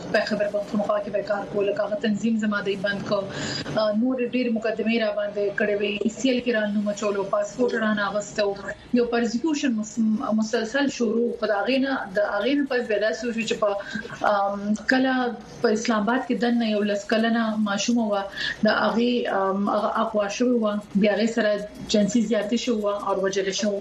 په خبر پښتونخوا کې به کار کول کاغه تنظیم زما دی بند کو نور ډېر مقدمه را باندې کړې وي سیل کې رانو مچولو پاسپورت رانه غستو یو پرزیکوشن مسلسل شروع پداغینه د اغین پس پیدا شو چې په کله په اسلام آباد کې دنه یو لسکلنه ماشوم و د اغي اقوا شو و بیا غي سره جنسي زیاتې شو او وجل شو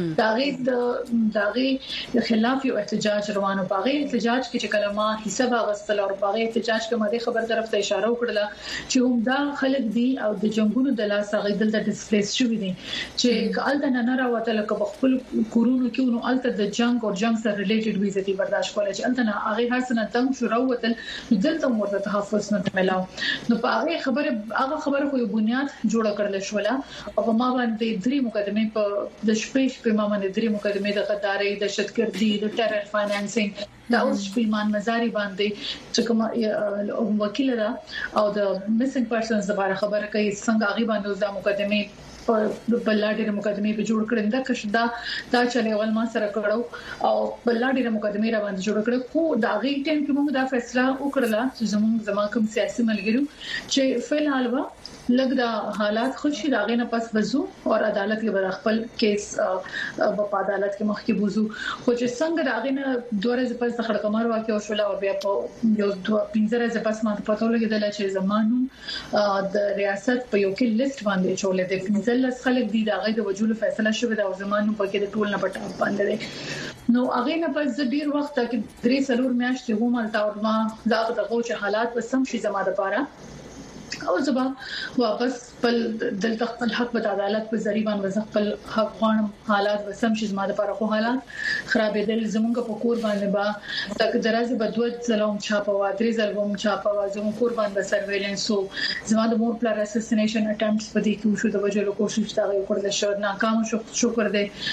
داغي خلاف یو احتجاج روانو باغي احتجاج کې چې کلمه حساب غستل او باغي احتجاج کې مده خبر طرف ته اشاره وکړه چې هم دا خلک دي او د جنگونو د لاس غیدل د ډیسپلیس شوی دي چې کال د نه راوته لکه خپل کورونو کې نو الته د جنگ او جنگ سره ریلیټډ ویزه برداشت کولای چې الته هغه هر څه تنګ شو راوته دلته مرته تحفظ نه ملاو نو په هغه خبره خو یو بنیاد جوړ کړل شو او ما باندې درې مقدمه په د شپې په ما باندې درې مقدمه د غداري د دهشتګردي د ټیرر فاینانسینګ دا اوس شپېلمان مزاري باندې چې کوم وکیل دا او د میسنګ پرسنز لپاره خبره کوي څنګه هغه باندې د مقدمه په بلډېر مقدمه په جوړ کړل دا کښدا دا چلے اول ما سره کړو او بلډېر مقدمه را باندې جوړ کړو خو دا غي ټیم کې موږ دا فیصله وکړه چې زموږ کوم سیاسي ملګرو چې فل حالوا لګدا حالات خوشي داغه نه پس وځو او عدالت کې بر خپل کیس په عدالت کې مخ کې بوزو خو چې څنګه داغه نه دوه ورځې پس خړکمار واقع شو او بیا په یو 15 ورځې پس ما پته ولګیدل چې زمانو د ریاست په یو کې لیست باندې چولې د 15 خلک دي داغه د وجود فیصله شوه د زمانو په کې د ټول نه پټه باندې نو هغه نه پس ډیر وخت کې 3 سلور میاشتې همالتا او ما دا د غوښه حالات وسم شي زما د پاره او زبا واپس دلته خپل حق په عدالت په ذریعہ باندې خپل حق غواړم حالات وسم شي زما د لپاره خو حالات خرابېدل زمونږ په کور باندې با تک درازه بدوت زلوم چاپوا درې زلوم چاپوا زموږ کور باندې سرویلنس سو زما د مور پلار اساسینیشن اټمپټس په دې کې شو د وجلو کوشش تا وکړل شو ناکام شو کړ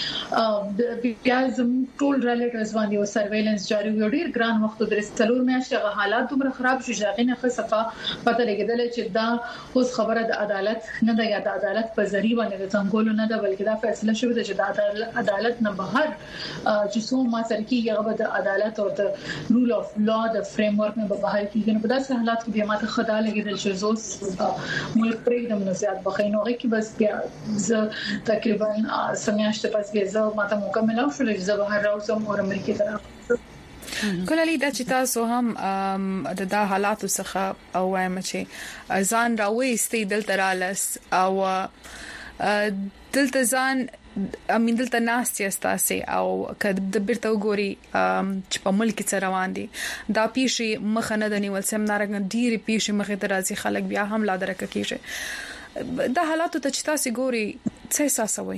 دې بیا زموږ ټول ریلیټیوز باندې سرویلنس جاری و ډیر ګران وخت درې څلور میاشتې غ حالات دومره خراب شو چې هغه نه صفه پته لګیدل چې دا اوس خبره د عدالت نه د عدالت په ذریعہ باندې د څنګهولو نه ده بلکې دا فیصله شوی دی چې د عدالت نه بهر چې څو ما سره کې هغه د عدالت او د رول اف لا د فریم ورک نه بهر کېږي نو په داسې حالات کې بیا ماته خدا لګیدل چې زوس ملک پرېږدم نو زیات بخینو هغه کې بس بیا ز تقریبا سمیاشت پس بیا زه ماته مکمل او شو چې زه بهر راوځم او امریکا ته راځم کله دا چې تاسو هم د حالاتو څخه او وایم چې ځان راوېستې دلته رالس او دلته ځان امین دلته ناستي استاسي او کله د بیرته وګوري چې په ملک څخه روان دي دا پیشي مخه نه د نیول سم نارنګ ډيري پیشي مخه ته راځي خلک بیا هم لا درک کیږي د حالاتو ته چې تاسو ګوري څه احساسوي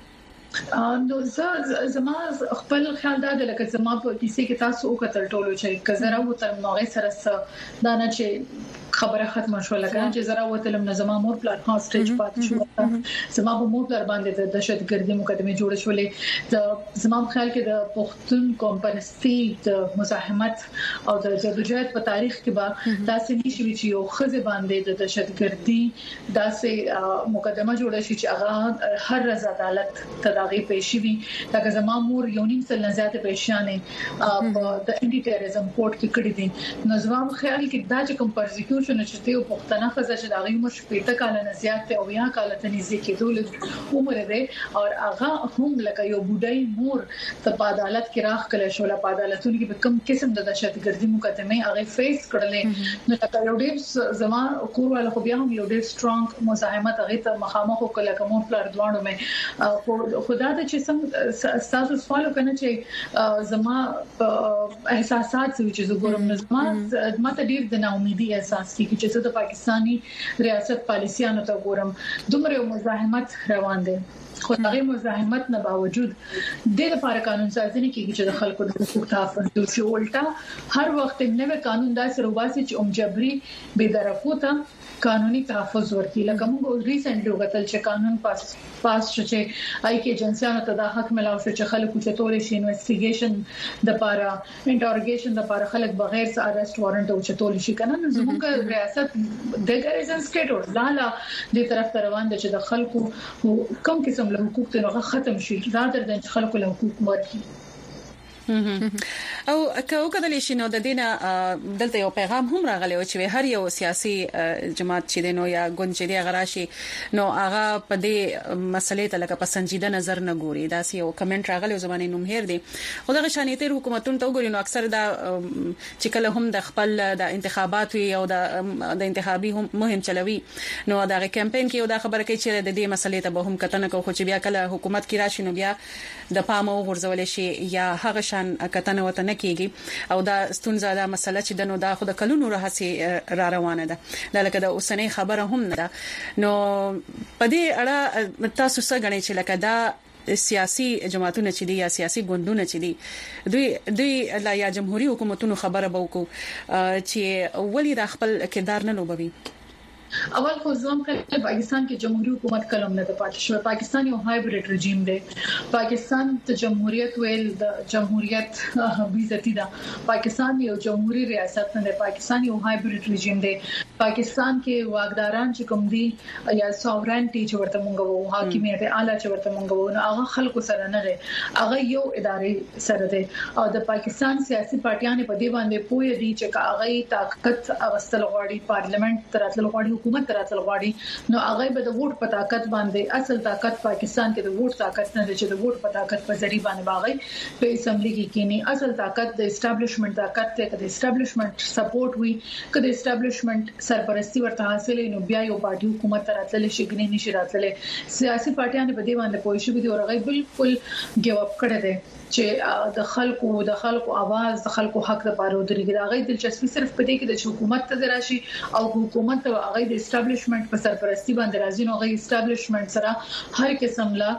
نو زما خپل خیال دا لکه زما په کیسه کې تاسو وکړل ټولو چې کزره و تر نوغه سره دا نه چې خبره ختمه شو لکه چې زرا وتلم نه زما مور پلان هاستیج پات شو زما په مور پلان باندې د دهشتګردي مقدمه جوړ شولې د زما خیال کې د پښتون کمپنسټي د مزاحمت او د جدوجہد په تاریخ کې به تاسو نشوي چې یو خزه باندې د دهشتګردي داسې مقدمه جوړه شي چې هغه هر رضا عدالت داغي پېښې وي دا زما مور یو نیم سل نه زیاته پېښانه په د انټي ټیرریزم کورټ کې کړې دي نو زما خیال کې دا چې کوم پرزیکیوشن چې ته پښتنه خزه چې داغي عمر شپږ کال نه زیات او یا کال ته نږدې کېدل عمر دې او هغه هم لکه یو بډای مور ته په عدالت کې راخ کله شو په عدالتونو کې کوم قسم د دهشتګردي مقدمه هغه فیس کړلې نو دا یو ډېر زما کور ولا خو بیا هم یو ډېر سترونګ مزاحمت هغه ته مخامخ وکړه کوم پلار دوانو مې خدا ته چې څنګه تاسو سوال وکړئ چې زما احساسات چې زه ګورم زما ماته ډیر د ناامیدي احساس کیږي چې د پاکستانی ریاست پالیسیانو ته ګورم دومره مزاحمت روان دي خو هغه مزاحمت نه باوجود د لپاره قانون سازي نه کیږي چې د خلکو د حقوقو تحفظ وشي الټا هر وخت نوې قانون داسې روباسي چې جبري بے درکوته قانوني تحفظ ورکړي لکه موږ ریسنټلی وکتل چې قانون پاس شو چې آی کې ایجنسیانو ته د حق ملاو شو چې خلکو چې تورې شي انویسټیګیشن د لپاره انټروګیشن د لپاره خلک بغیر څه اریسټ وارنټ او چې تورې شي کنه زموږ ریاست د ګریزن سټیټ او لاله د طرف ته روان دي چې د خلکو کم قسم له حقوق ته ختم شي زیاتره د خلکو له حقوق ورکړي او که کله شي نو د دینه دلته یو پیغام هم راغلی او چې هر یو سیاسي جماعت چې دینو یا ګوند چې غراشي نو هغه په دې مسلې ته لکه پسندیده نظر نه ګوري دا سی یو کمنټ راغلی زمانه نوم هیر دي خدای شانې تیر حکومتونو ته وګوري نو اکثر دا چې کله هم د خپل د انتخابات او د انتخابي مهم چلوي نو دا کمپاین کې دا خبره کوي چې د دې مسلې ته به هم کتنه کوي چې بیا کله حکومت کې راشي نو بیا د پامو غورځول شي یا هغه شان کتنه وته نه کیږي او دا ستونزه دا مسله چې دنو دا خود کلونو راهسي را روانه ده دا لکه د اوسنۍ خبره هم نه ده نو په دې اړه تاسو څه غنئ چې لکه دا سیاسي جماعتونه چې دي یا سیاسي ګوندونه چې دي دوی لا یا جمهوریت حکومتونو خبره بوکو چې ولې د خپل کردار نه لوبوي اول خو ځم کله پاکستان کې جمهوریت حکومت کلم نه د پاتې شو پاکستان یو هایبرید رژیم دی پاکستان ته جمهوریت ویل د جمهوریت بیزتی ده پاکستان یو جمهوریت ریاست نه دی پاکستان یو هایبرید رژیم دی پاکستان کې واګداران چې کوم دي یا ساورنټی چې ورته مونږ وو حاکمیت اعلی چې ورته مونږ وو نو هغه خلکو سره نه دی هغه یو ادارې سره دی او د پاکستان سیاسي پارټیانې په دې باندې پوي دي چې هغه طاقت اغستل غواړي پارلیمنت تراتل غواړي حکومت تراتل غواړي نو هغه به د ووټ په طاقت باندې اصل طاقت پاکستان کې د ووټ طاقت نه چې د ووټ په طاقت په ذریعہ باندې باغی په اسمبلی کې کینی اصل طاقت د اسټابلیشمنت طاقت ته د اسټابلیشمنت سپورټ وي کله اسټابلیشمنت سرپرستی ورته حاصلې نو بیا یو پارټي حکومت تراتل شي ګنې نشي راتللې سیاسي پارټیانه په دې باندې پوه شي دي او هغه بالکل ګیو اپ کړی دی چې د خلکو आवाज د خلکو حق لپاره ودرېږي دا غي دلچسپي صرف په دې کې د حکومت ته راشي او حکومت هغه د اسټابلیشمنت په سرپرستی باندې راځي نو هغه اسټابلیشمنت سره هر قسم لا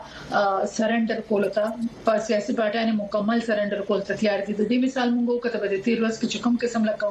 سرندر کولتا په سیاسي پارټیانه مکمل سرندر کول تیار دي د دې مثال مونږ کته به د تیر ورځ کې کوم قسم لا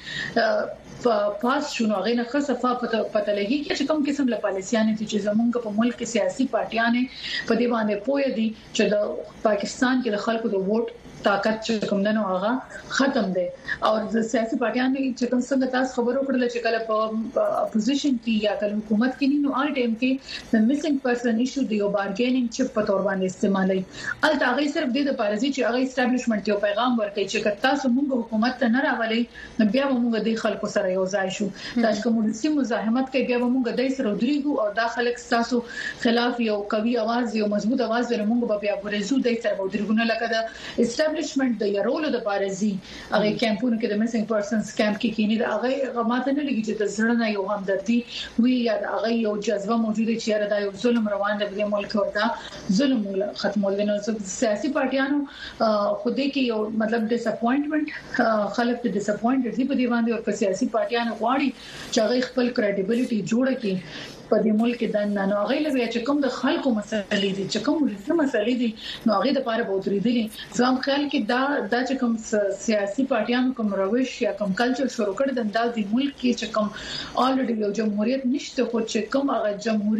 قوانين پاس شونه غینه خصفه پته لګي چې کوم قسم له پالیسیانه چې زمونږ په ملک کې سیاسي پارټیانه په دې باندې پوي دي چې د پاکستان کې د خلکو د ووټ طاقت چې کوم نه هغه ختم دي او د سیاسي پارټیانو چې کوم څنګه تاسو خبرو کړل چې کله په اپوزیشن کې یا کله حکومت کې نو آل ټایم کې د میسنګ پرسن ایشو دی او بارګینینګ چپ په تور باندې استعمالي ال تاغي صرف د پارازي چې هغه اسټابلیشمنت یو پیغام ورکړي چې تاسو موږ حکومت ته نه راولي نو بیا موږ د خلکو سره یو ځای شو تاسو کومه مزاحمت کوي بیا موږ د سره ودرېګو او داخلك تاسو خلاف یو قوي आवाज یو مضبوط आवाज ورمږ بیا ورزو د سره ودرېګو نه لکه د اسټابلیشمنت د یارولو د بارزي هغه کیمپونو کې د میسنګ پرسنز کیمپ کې کینی د هغه غماته نه لګی چې د زړه نه یو همدردي وی یا هغه یو جذبه موجوده چې دا یو ظلم روان دی د ملک ورته ظلم ختمول نه سیاسي پارټیانو خوده کې یو مطلب ډیساپوینټمنت خلک د ډیساپوینټډ دي په دی باندې او په سیاسي پارټیانو غواړي چې هغه خپل کریډیبিলিټي جوړه کړي په دې ملک د نن هغه لوي چې کوم د خلکو مسلې دي چې کوم ولسمه مسلې دي نو هغه د پاره بہت ریدلي ځم خیال کې دا چې کوم سیاسي پارټیانو کوم روش یا کوم کلچر شروع کړ د انداز د ملک کې چې کوم الریډي یو جمهوریت نشته خو چې کوم هغه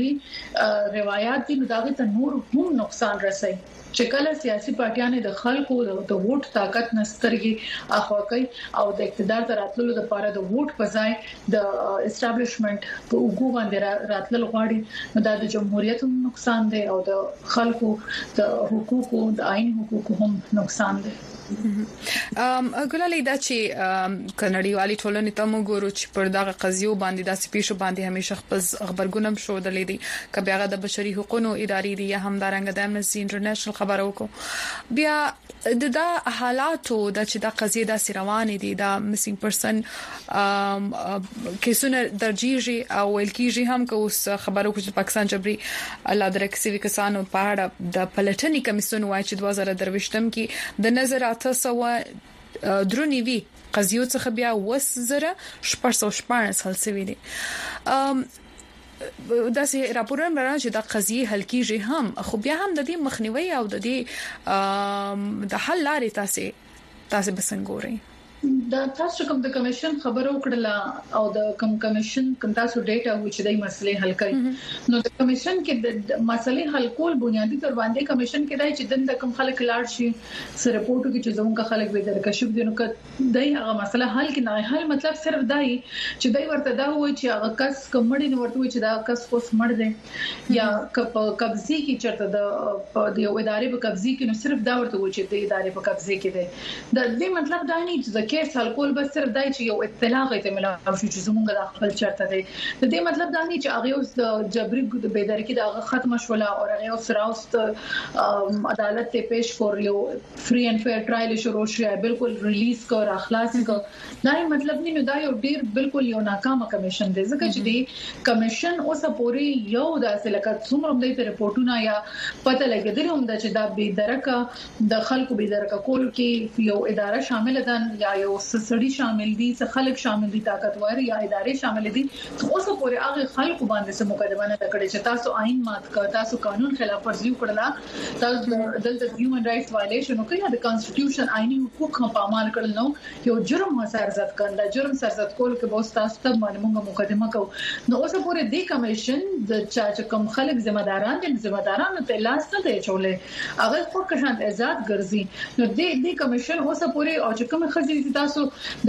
جمهوریت روایت دي نو دا ته نور هم نقصان رسي چې کله سیاسي پارټیانه د خلکو د ووټ طاقت نسترګي اخوا کوي او د اقتدار تر راتللو لپاره د ووټ په ځای د اسټابلیشمنت په وګو باندې راتلل غواړي نو دا د جمهوریت نقصان دی او د خلکو د حقوقو د عین حقوقو هم نقصان دی ګلالي دا چې کنړیوالي ټولنې ته موږ ګورو چې پر دغه قضیو باندې د سپیشو باندې همیشه خپل خبرګونم شو د لیدي کبه هغه د بشري حقوقو ادارې دی یا هم د رنګ د امنسټي انټرنیشنل خبرو کو بیا د حالاتو د چې د قضیه د روانې دي د میسنګ پرسن کیسونه درجیږي او ولکیږي هم که اوس خبرو کو چې پاکستان جبري الله درکسي کسانو په اړه د پلټنې کمیسیون وایي چې 2023 کې د نظر تاسو درونی وی قضیو څخه بیا وسزره شپږ حل شوی دي دا سي راپورونه راځي چې د قضیه حل کیږي هم خو بیا هم د دې مخنیوي او د دې د حل لارې تاسو بسنګوري دا تاسو کوم د کمیشن خبرو کړله او د کمیشن کوم تاسو ډیټا و چې د مسلې حل کوي نو د کمیشن کې د مسلې حل کول بنیادی تر باندې کمیشن کې دای چې د کوم خلک لاړ شي سره رپورټو کې چې زموږ خلک به درکښب دي نو که دای هغه مسله حل کې نه حل مطلب صرف دای چې دای ورته دا وایي چې هغه کس کومړي نو ورته وایي چې دا کس اوس مړ دی یا قبضي کې چرته د یو ادارې په قبضي کې نو صرف دا ورته وایي چې د ادارې په قبضي کې دی د دې مطلب دا نه چې کیس حل کول بس صرف دای چې یو اطلاع غوښته ملو شو چې زمونږ د خپل چرته دی د دې مطلب دا نه چې هغه اوس د جبري بيدرکي دا ختم شوله او هغه اوس راوست عدالت ته پیش کور یو فری اینڈ فیر ټرایل شروع شوی بالکل ریلیز کور اخلاص کو دا مطلب نه دا یو ډیر بالکل یو ناکامه کمیشن دی ځکه چې دی کمیشن اوس پورې یو داسې لکه څومره د ریپورتونو یا پته لګیدل هم د چې دا بيدرکه د خلکو بيدرکه کول کې یو اداره شامل ده یا یو سړي شامل دي څه خلک شامل دي طاقتور یا ادارې شامل دي اوس پورې هغه خلکو باندې څه مقدمه نه کړي چې تاسو آئین مات کړ تاسو قانون خلاف ورزي وکړه تاسو دلته هیومن رائټس وایلیشن وکړه د کانسټیټیوشن آئینی حقوق هم پامال کړل نو یو جرم سرزت کړل جرم سرزت کول کې به تاسو ته معلومه مقدمه کو نو اوس پورې د کمیشن د چا کوم خلک ذمہ داران ته لاس نه دی چولې هغه خو کښان آزاد ګرځي نو د کمیشن اوس پورې او چې کوم خزي تاسو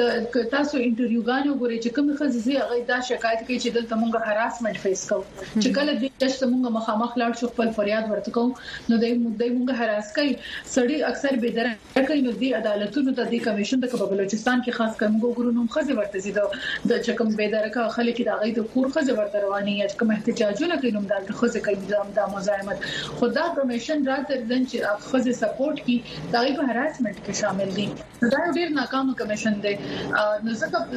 انټرویوګانو غوړي چې کوم خزي هغه دا شکایت کوي چې دلته موږ هراسمنت فیس کوو چې کله د تاسو موږ مخامخ لاړ شو خپل فریاد ورته کوو نو د موږ هراس کوي سړي اکثر به درې کوي نو د عدالتونو ته د کمیشن د بلوچستان کې خاص کر موږ ګورو نو خزي ورته زیاده د چکم به درکه خلک د هغه د کور خزي ورته رواني یا کوم احتجاجونه کوي نو د خزي کوي د مزاحمت خدا کمیشن راتر دن چې خزي سپورټ کی دغه په هراسمنت کې شامل دي دا ډیر ناکام کمیشن دی نو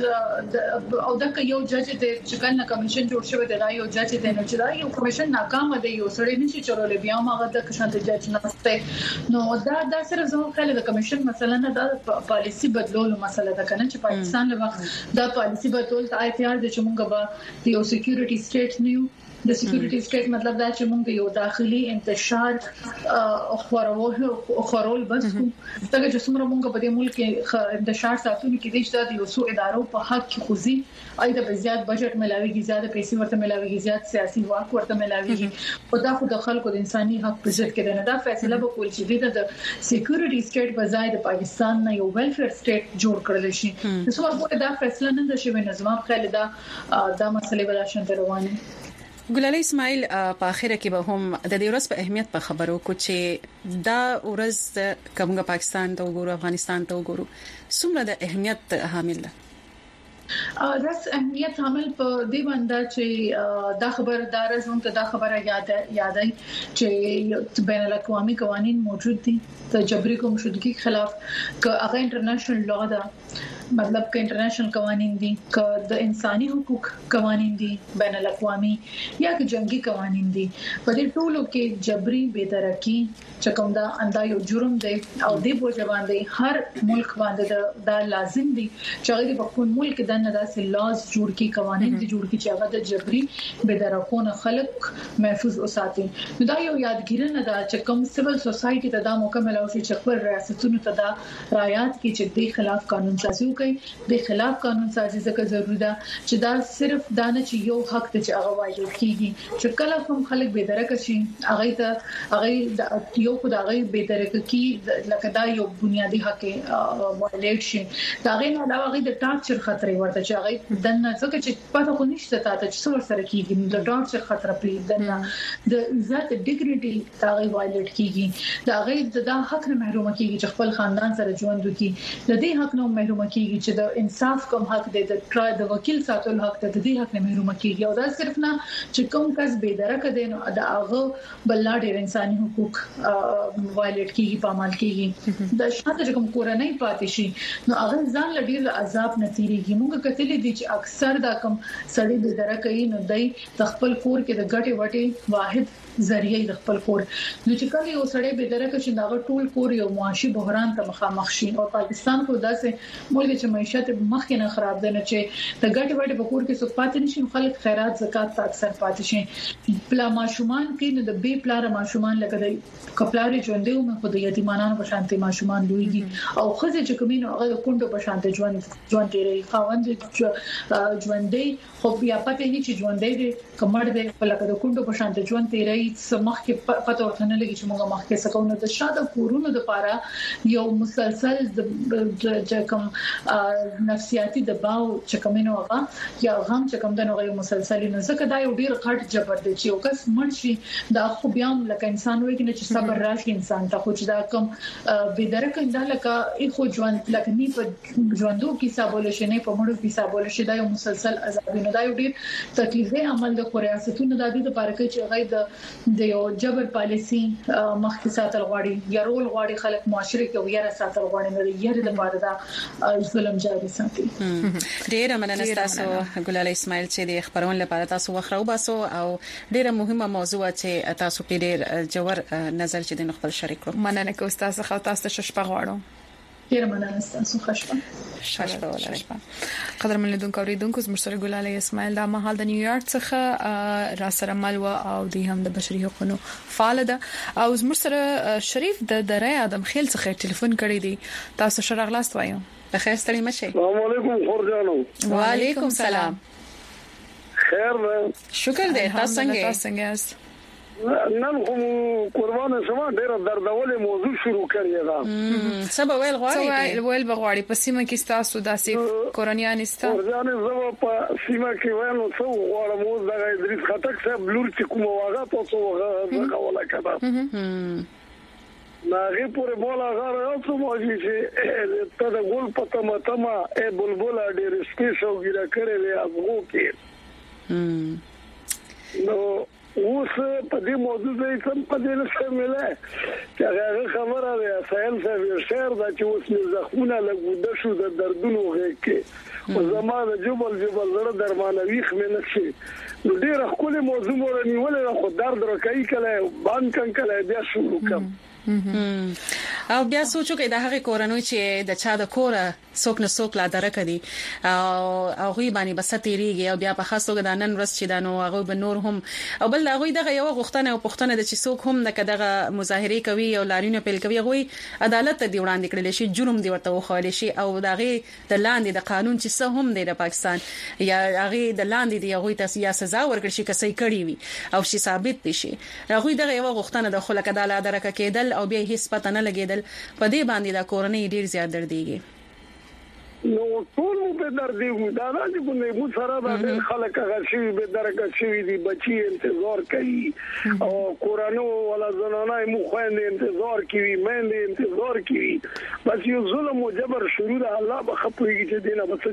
ځکه او دا یو جج دی چې کله کمیشن جوړ شوی دی دا یو جج دی نو چې دا یو کمیشن ناکام دی یو سړی نشي چلولې بیا هغه د کشانت جج نهسته نو دا صرف زموږ خلک د کمیشن مثلا نه د پالیسی بدلولو مسله ده کنه چې پاکستان له وخت دا پالیسی بدلول ته اړتیا ده چې موږ به د یو سکیورټي سټیټ نیو د سکیورټي سټیټ مطلب دا چې موږ یو داخلي انتشار خورول بس څنګه چې څومره موږ په دې ملک کې انتشار ساتونکو کې د یو څو ادارو په حق کې خوځي اېدا به زیات بجټ ملاويږي زیات پیسې ورته ملاويږي زیات سیاسي واک ورته ملاويږي او دا خو د خلکو د انساني حق په ضد کې نه دا فیصله به کول چې د سکیورټي سټیټ په ځای د پاکستان نه یو ویلفیر سټیټ جوړ کړل شي نو څو دا فیصله نه ده شوی نظام خل دا مسلې بل شان روانه ګلالي اسماعیل په اخره کې به هم د دې ورځ په اهمیت په خبرو کو چې دا ورځ کومه پاکستان ته وګورو افغانستان ته وګورو څومره د اهمیت حامل ده داس اهمیت حامل په دې باندې چې دا خبردار زموږ ته دا خبره یادای چې بین الاقوامي قوانين موجود دي د جبري کوم شدګي خلاف که هغه انټرنیشنل لا ده مطلب که انټرنیشنل قوانين دي که د انساني حقوق قوانين دي بین الاقوامي یا که جنگي قوانين دي په دې ټولو کې جبري بيدرکي چې کوم دا انده یو جرم دی او د بوج باندې هر ملک باندې دا لازم دي چې هغه په خپل ملک د نه داسې لاز جوړ کی قوانين دي جوړ کی چې هغه د جبري بيدرکونه خلق محفوظ وساتي نو دا یو یادګیرنه ده چې کوم سیول سوسايټي ته دا مکمل او چې خپل ریاستونو ته دا رعایت کی چې د خلاف قانون سازي کوي د خلاف قانون سازي څخه ضروري ده چې دا صرف دا نه چې یو حق ته چې هغه وایي کیږي چې کله کوم خلک بيدرکه شي هغه یو خدای بيدرکه کی لکه دا یو بنیادی حق وایلیټ شي دا غي نه علاوه د ټارچر خطر ورته چې هغه دنه څنګه چې پته خو نشته ته چې څور سره کیږي د ټارچر خطر پلی دنه د عزت ډیګنیټي دا غي وایلیټ کیږي دا غي د حق نه محروم کیږي چې خپل خاندان سره ژوند وکړي د دې حق نه محروم کیږي چې د انصاف کوم حق دی د وکیل ساتل حق دی د دې حق نه محروم کیږي او دا صرف نه چې کوم کس بيدرکه دي نو دا هغه بل ډېر انساني حقوق وایلیټ کیږي پامال کیږي د شاته کوم کورنۍ پاتې شي نو هغه ځان لډیر عذاب نتیریږي موږ کتلې دي چې اکثر دا کوم سړی بيدرکه نو دای د خپل کور کې د ګټي وټي واحد ذریعہ د خپل کور نو چې کله یو سړی بيدرکه شي دا ټول کور یو معاشي بحران ته مخامخ شي او پاکستان کو داسې ملک کله چې معیشت مخکې نه خراب دي نه چې د ګټ وړ په کور کې څوک پاتې نشي خلک خیرات زکات ته اکثر پاتې شي پلا ماشومان کې نو د بي پلار ماشومان لکه د کپلاري ژوندې او په د یتیمانو په شانتي ماشومان لویږي او خزه چې کومینو هغه کونډو په شانتي ژوند تیری خاوند ژوندې خو بیا پته نه چې ژوندې دي کمر دې په لکه د کونډو په شانتي ژوند تیری سمخ کې پته ورته نه لګي چې موږ مخکې سکونه د شاده کورونو د پاره یو مسلسل د کوم نفسیاتي دباو چې کومینو هغه یا غم چې کوم د نوې مسلسل نه زکه دا یو ډیر غټ جبر دی چې یو کس مرشي دا خو بیا لکه انسان وایي چې صبر راشي انسان ته خو چې دا کوم بيدرک انده لکه خو ژوند لکه نی په ژوندو کې حسابول شي نه په مړو کې حسابول شي دا یو مسلسل عذاب نه دا یو ډیر تکلیفي عمل د ریاستونو د دې لپاره چې هغه د یو جبر پالیسی مخکې ساتل غواړي یا رول غواړي خلک معاشره کې ویره ساتل غواړي نه یې د لپاره دا ظلم جاري ساتي ډیر مننه تاسو ګلال اسماعیل چې د خبرون لپاره تاسو وخت راوباسو او ډیره مهمه موضوع چې تاسو په ډیر جوړ نظر چې د خپل شریک کړو مننه کوم تاسو خو تاسو شپه غواړم ډیر مننه تاسو خوشبخته ولرئ قدر من لیدونکو اوریدونکو زموږ سره ګلال اسماعیل دا مهال د نیویارک څخه را سره ملوا او د هم د بشري حقوقو فعال ده او زموږ سره شریف د درې ادم خیل څخه ټلیفون کړی دی تاسو شرغ لاست وایو بخیر ستړي مشه السلام علیکم خورجانو وعلیکم السلام خیر شکر دې تاسو څنګه یاست نن کوم قربان شمه ډېر دردولې موضوع شروع کړی دا سبا ویل غواړي په سیمه کې تاسو داسې کورنیان استا ورځانه زما په سیمه کې وایو څو غواړم اوس د ادریس خټک صاحب لور چې کوم واغه تاسو واغه ولا کړه ناغه پورې بولا غاره او څه موږي چې ته د ګل پته متما ای بلبل ډېر سپیشل ګیره کړې ابغو کې نو اوس په دې موضوع کې څه په دې نشه مله چې هغه خبره ده سایل صاحب شعر دا چې اوس مې زخمونه لګوده شو د دردونو غږ کې او زمانه جبل زړه درمانه ویخ مې نشي نو ډېر خپل موضوع مور نیولې خو درد راکې کله باندې کله کله بیا شروع کوم او بیا سوچو کې د هغه کورنوي چې د چا د کوره څوک نه څوک لا درکه دي او غوي باندې بس تیریږي او بیا په خاصو د نن ورځ چې د نو هغه به نور هم او بل هغه دغه یو غوښتنه او پښتنه د چې څوک هم نه کداغه مظاهره کوي او لارینو پیل کوي غوي عدالت ته دی وړاندې کړل شي جرم دی ورته وخوال شي او دغه د لاندې د قانون چې څه هم دی د پاکستان یا هغه د لاندې دی هغه ته یا سزا ورکړي شي کسې کړی وي او شي ثابت شي هغه دغه یو غوښتنه د خلک عدالت درکه کېدل او بیا هیڅ پته نه لګیدل په دې باندې دا کورنۍ ډیر زیات درديږي نو ټول په درديږي دا نه چې په مو سره د خلک غشي به درګه شي دي بچي انتظار کوي او کورانو ولا زنانه مو خويندې انتظار کوي مېندې انتظار کوي بس یو ظلم او جبر شروع ده الله به خپويږي چې دینه بس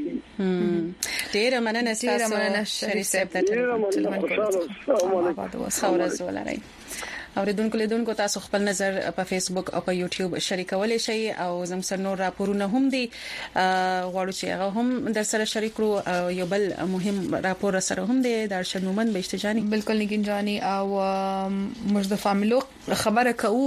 جوړيږي ډیر مننه تاسو شریف صاحب ته السلام علیکم اوریدونکو لیدونکو تاسو خپل نظر په فیسبوک او په یوټیوب شریکولای شئ او زموږ سره نور راپورونه هم دي غواړو چې هغه هم در سره شریک کړو یو بل مهم راپور سره هم دي د ارشد مومن بهشتجانی بالکل نگین جانی او موږ د فامیلو خبره کوو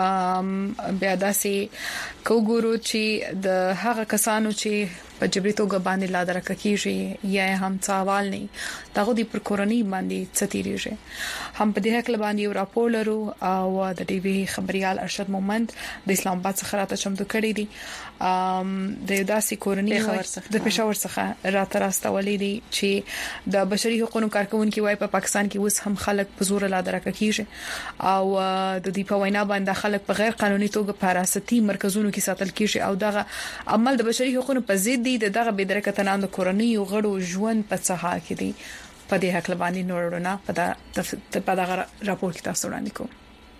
بیا داسې کو ګورو چې د هغه کسانو چې په جبري توګه باندې لا درکه کیږي یا هم سوال نه داغه د پر کورنۍ باندې ستیریږي هم په دې حق باندې یو راپور لرو او د ټي وي خبريال ارشد مومند د اسلام آباد څخه راته چمتو کړی دي د داسې کورنۍ د پېښور څخه راته راستولې دي چې د بشري حقوقو کارکونکو وايي په پاکستان کې اوس هم خلک په زور لا درکه کیږي او د دې په وینا باندې خلک په غیر قانوني توګه په حراستي مرکزونو کې ساتل کیږي او دغه عمل د بشري حقوقو په ضد دي دغه بدرکتنان د کورنۍ غړو ژوند په څه حال کې دي په دې حق باندې نورونه په دا راپور کې تاسو وړاندې کوم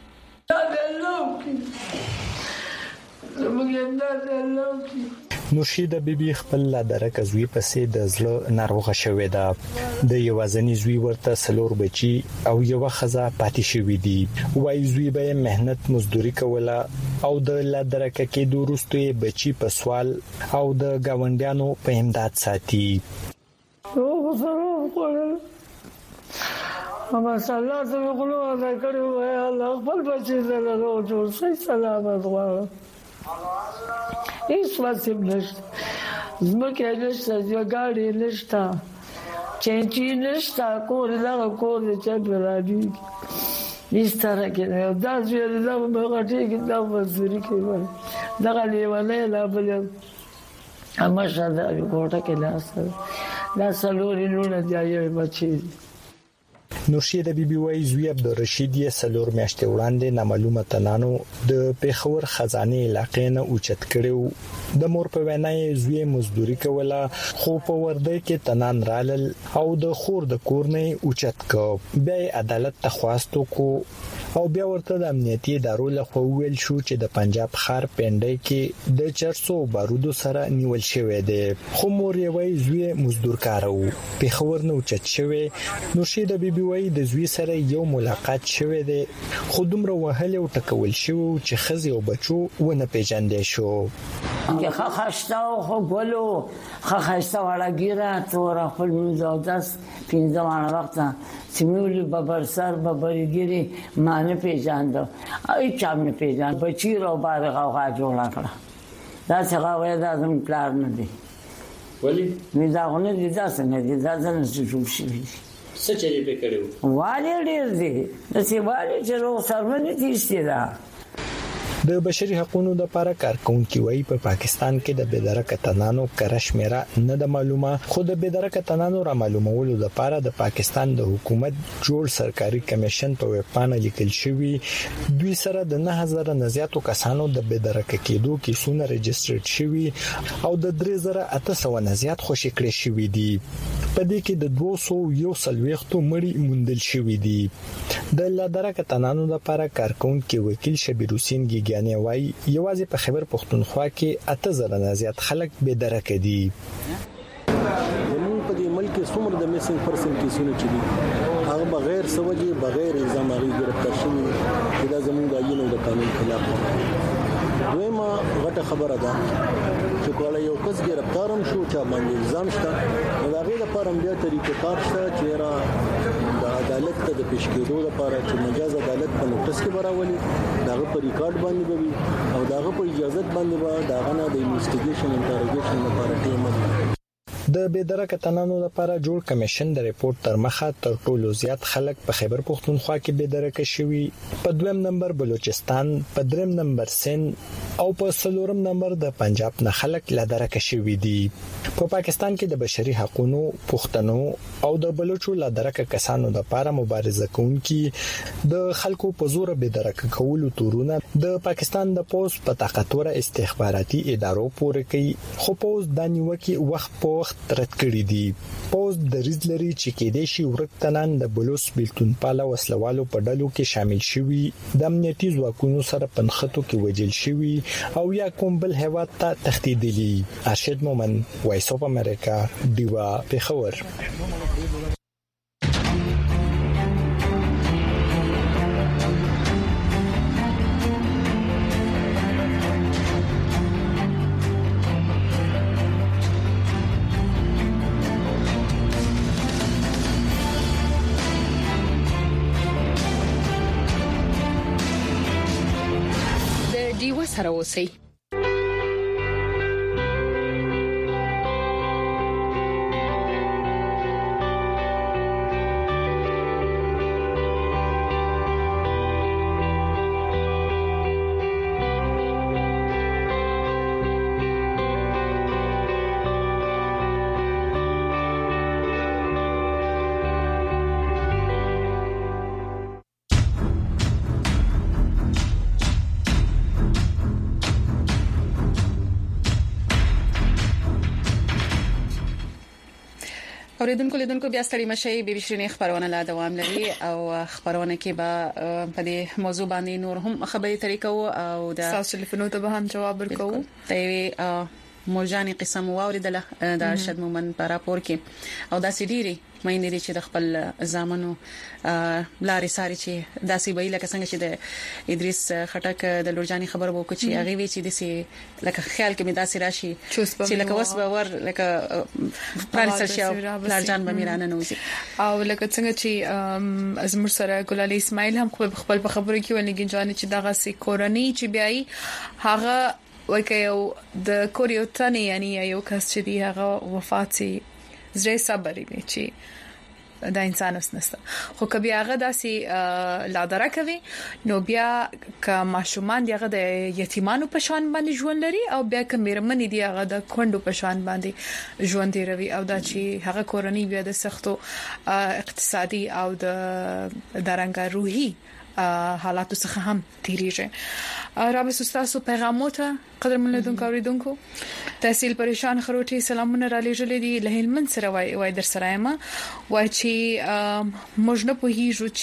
نورشیده بیبي خپل لا درک زوی پسې د زړه ناروغه شوې ده د یوازنی زوی ورته سلور بچي او یو خزه پاتې شوې دي وای زوی به مهنت مزدوري کوله او د لا درک کې د وروستي بچي په سوال او د گاونډیانو په امداد ساتي اما الله ته غلو ادا کړو الله خپل بچی زله جوړ شي سلامت غواړم هیڅ واسم نشته زمکه نشته جوګاړي نشته چنچي نشته کور دغه کور چې برادي نستاره کې دا چې دا مغټي کې دا وزري کې دغه لیواله لا بل اما شاده کوټه کې لا سلوري لونه دی بچي نورشید بیبي وای زوی عبدالرشید یې سلور میاشتې وړاندې نامعلومه تنانو د پیښور خزانه علاقې نه اوچت کړو د مور په وینا یې زوی مزدوري کوله خو په ورده کې تنان رالل او د خور د کور نه اوچت کو بیا عدالت تخواستو کو او بیا ورته د امنیتي ادارو له خوا ویل شو چې د پنجاب خار پنډای کې د چرسو بارودو سره نیول شوی دی خو مور یې وای زوی مزدور کارو پیښور نه اوچت شوی نورشید بیبي وای د زوی سره یو ملاقات شوی دی خو دومره وهل او ټکول شو چې خزي او بچو ونه پیژندې شو که خاشتا خو ګلو خاشتا ولا ګیره تور خپل مزودس پینځه وانه وخت سیمولي ببرسر ببرګيري مانه پیژاند ای چا نه پیژاند بچی رو بارغه غا جوړ کړه دا څنګه وای دا زم پلان نه دی ولی می دا غونه دي دا څنګه دي دا څنګه جوړ شي سچري به کړو والي ډیر دي د سی والي چې رو سرمنې دي ستدا د بشري حقوقو د لپاره کارکونکي وایي په پاکستان کې د بېدرکه تنانو کرشمیره نه د معلومه خو د بېدرکه تنانو را معلومولو د لپاره د پاکستان د حکومت جوړ سرکاري کمیشن په ویب پاڼه لیکل شوی دوی سره د 9000 نه زیاتو کسانو د بېدرکه کېدو کیسونه ريجسترډ شوی او د 3800 نه زیات خوشی کړی شوی دي په دې کې د 201 مړی موندل شوی دي د لادرکه تنانو د لپاره کارکونکي وکیل شبیر حسین ګیګانی وایي یوازې په خیبر پختونخوا کې 8000 نه زیات خلک بې درکه دي زموږ په دې ملک کې څومره د میسنګ پرسن کیسونه چي دي هغه بغیر سوجي بغیر الزام غي گرفتار شوی دا زموږ د عین او د قانون خلاف دویمه غټه خبره ده چې کله یو کس گرفتارم شو چې باندې الزام شته دا غي لپاره بیا طریقې کار شته چې را د عدالت ته د پیش کېدو لپاره چې مجاز عدالت په نوټس کې براولي داغه په ریکارډ باندې به او داغه په اجازه باندې به داغه نه د انویسټیګیشن انټروګیشن لپاره ټیم د بېدرکه تنانو لپاره جوړ کمیشن د ریپورت تر مخه تر ټولو زیات خلک په خیبر پختونخوا کې بېدرکه شوي په دویم نمبر بلوچستان په دریم نمبر سند او په څلورم نمبر د پنجاب نه خلک لادرکه شوي دي په پاکستان کې د بشري حقوقو پښتنو او د بلوچو لادرکه کسانو لپاره مبارزه کوونکي د خلکو په زور بېدرکه کولو تورونه د پاکستان د پوز په طاقتوره استخباراتي ادارو پورې کوي خو پوز د نیوکه وخت په وخت رد کړی دي پوز د ریزلري چې کې د شي ورکتنان د بلوچ بیلتون پاله وسلوالو په ډلو کې شامل شوي د امنیتي ځواکونو سره پنځخته کې وجل شوي او یا کوم بل هیواد ته تهدیدلي ارشد مومن وایس اف امریکا دیوا پیښور سره اوسئ اوریدونکو لیدونکو بیا ستړي مشي به بشرینه خبرونه لا دوام لري او خبرونه کې به په دې موضوع باندې نور هم خبرې طریقو او د تاسو ټلیفونونو ته به هم جواب ورکوو ته مرجاني قسم واوریدله د ارشد مومن پر راپور کې او دا سړي مې نه چې د خپل ځامنو لارې ساري چې داسې ویل لکه څنګه چې د ادریس خټک د لورجاني خبر وو چې هغه وی چې دسي لکه خیال کې مې داسې راشي چې لکه وس به ور لکه پرانسل شي لارجان به میرانه نوځي او لکه څنګه چې ازمر سره ګلالي اسماعیل هم خپل په خبرو کې ونګین ځان چې دغه سي کورنۍ چې بیاي هغه وکه یو د کوریوتانی یعنی یو کس چې دی هغه وفات شي زړه صبر وي چې دا انسان نسته خو کبي هغه داسي لادره کوي نو بیا ک ماشومان دیغه د یتیمانو په شان باندې ژوند لري او بیا ک میرمنې دی هغه د کندو په شان باندې ژوند لري او دا چې هغه کورنۍ بیا د سختو اقتصادي او د درنګ روحي حالاتو څخه هم تیریږي رابس استادو پیغاموته قدر ملدونکو اوریدونکو تحصیل پریشان خروټي سلامونه را لېږلې دي له هلمند سره وای در سره ما وای چې موږ نه پوهیږو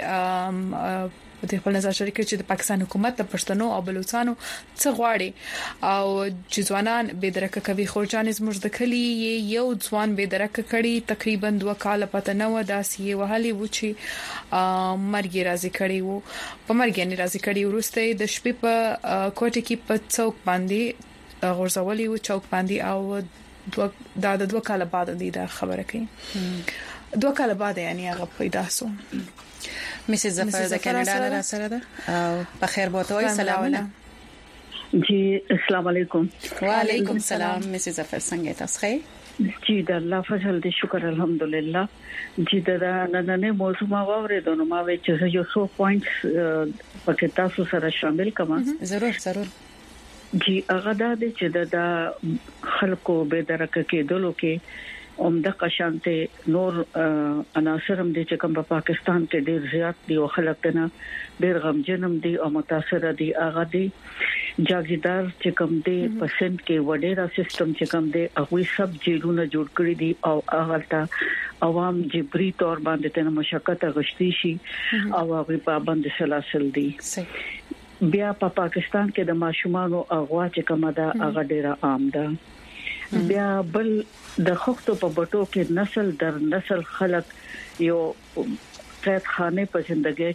چې د خپل نظر شریک چې د پاکستان حکومت د پښتنو او بلوچستانو څه غواړي او چې ځوانان به درکه کوي خورجان زموږ د کلی یو ځوان به درکه کړي تقریبا 2 کال پته نه و داسې وهلي و چې مرګ راځي کړي وو په مرګ نه راځي کړي ورسته د شپې په کوټه کې په څوک باندې غورځولي و چوک باندې او د 2 کال بعد د خبره کوي 2 کال بعد یعنی هغه پیدا سو مسز ظفر د کاناډا را سره ده او په خیر بوته سلامونه جی السلام علیکم وعلیکم السلام مسز ظفر څنګه تاسو ښه جی د الله فضل دې شکر الحمدلله جی دا نن موضوع ما وره د نو ما وچ یو څو پوینټس پکې تاسو سره شامل کما ضرور جی هغه دا چې د خلکو به درکه کېدلو کې د قشانته نور عناصر هم د چکم په پاکستان کې ډیر زیات دي او خلک نه ډیر غمجنم دي او متاثر دي هغه دي جاګیدار چکم دي پسند کې وډیرا سیستم چکم دي هغه سب جیلونه جوړ کړی دي او هغه ته عوام جبري تور باندې ته مشقت غشتي شي او هغه پابند سلاسل دي بیا په پاکستان کې د ماشومانو اغوا چکم دا هغه ډیر عام ده بیا بل د خښتو په بټو کې نسل در نسل خلق یو قید خانه په ژوندۍ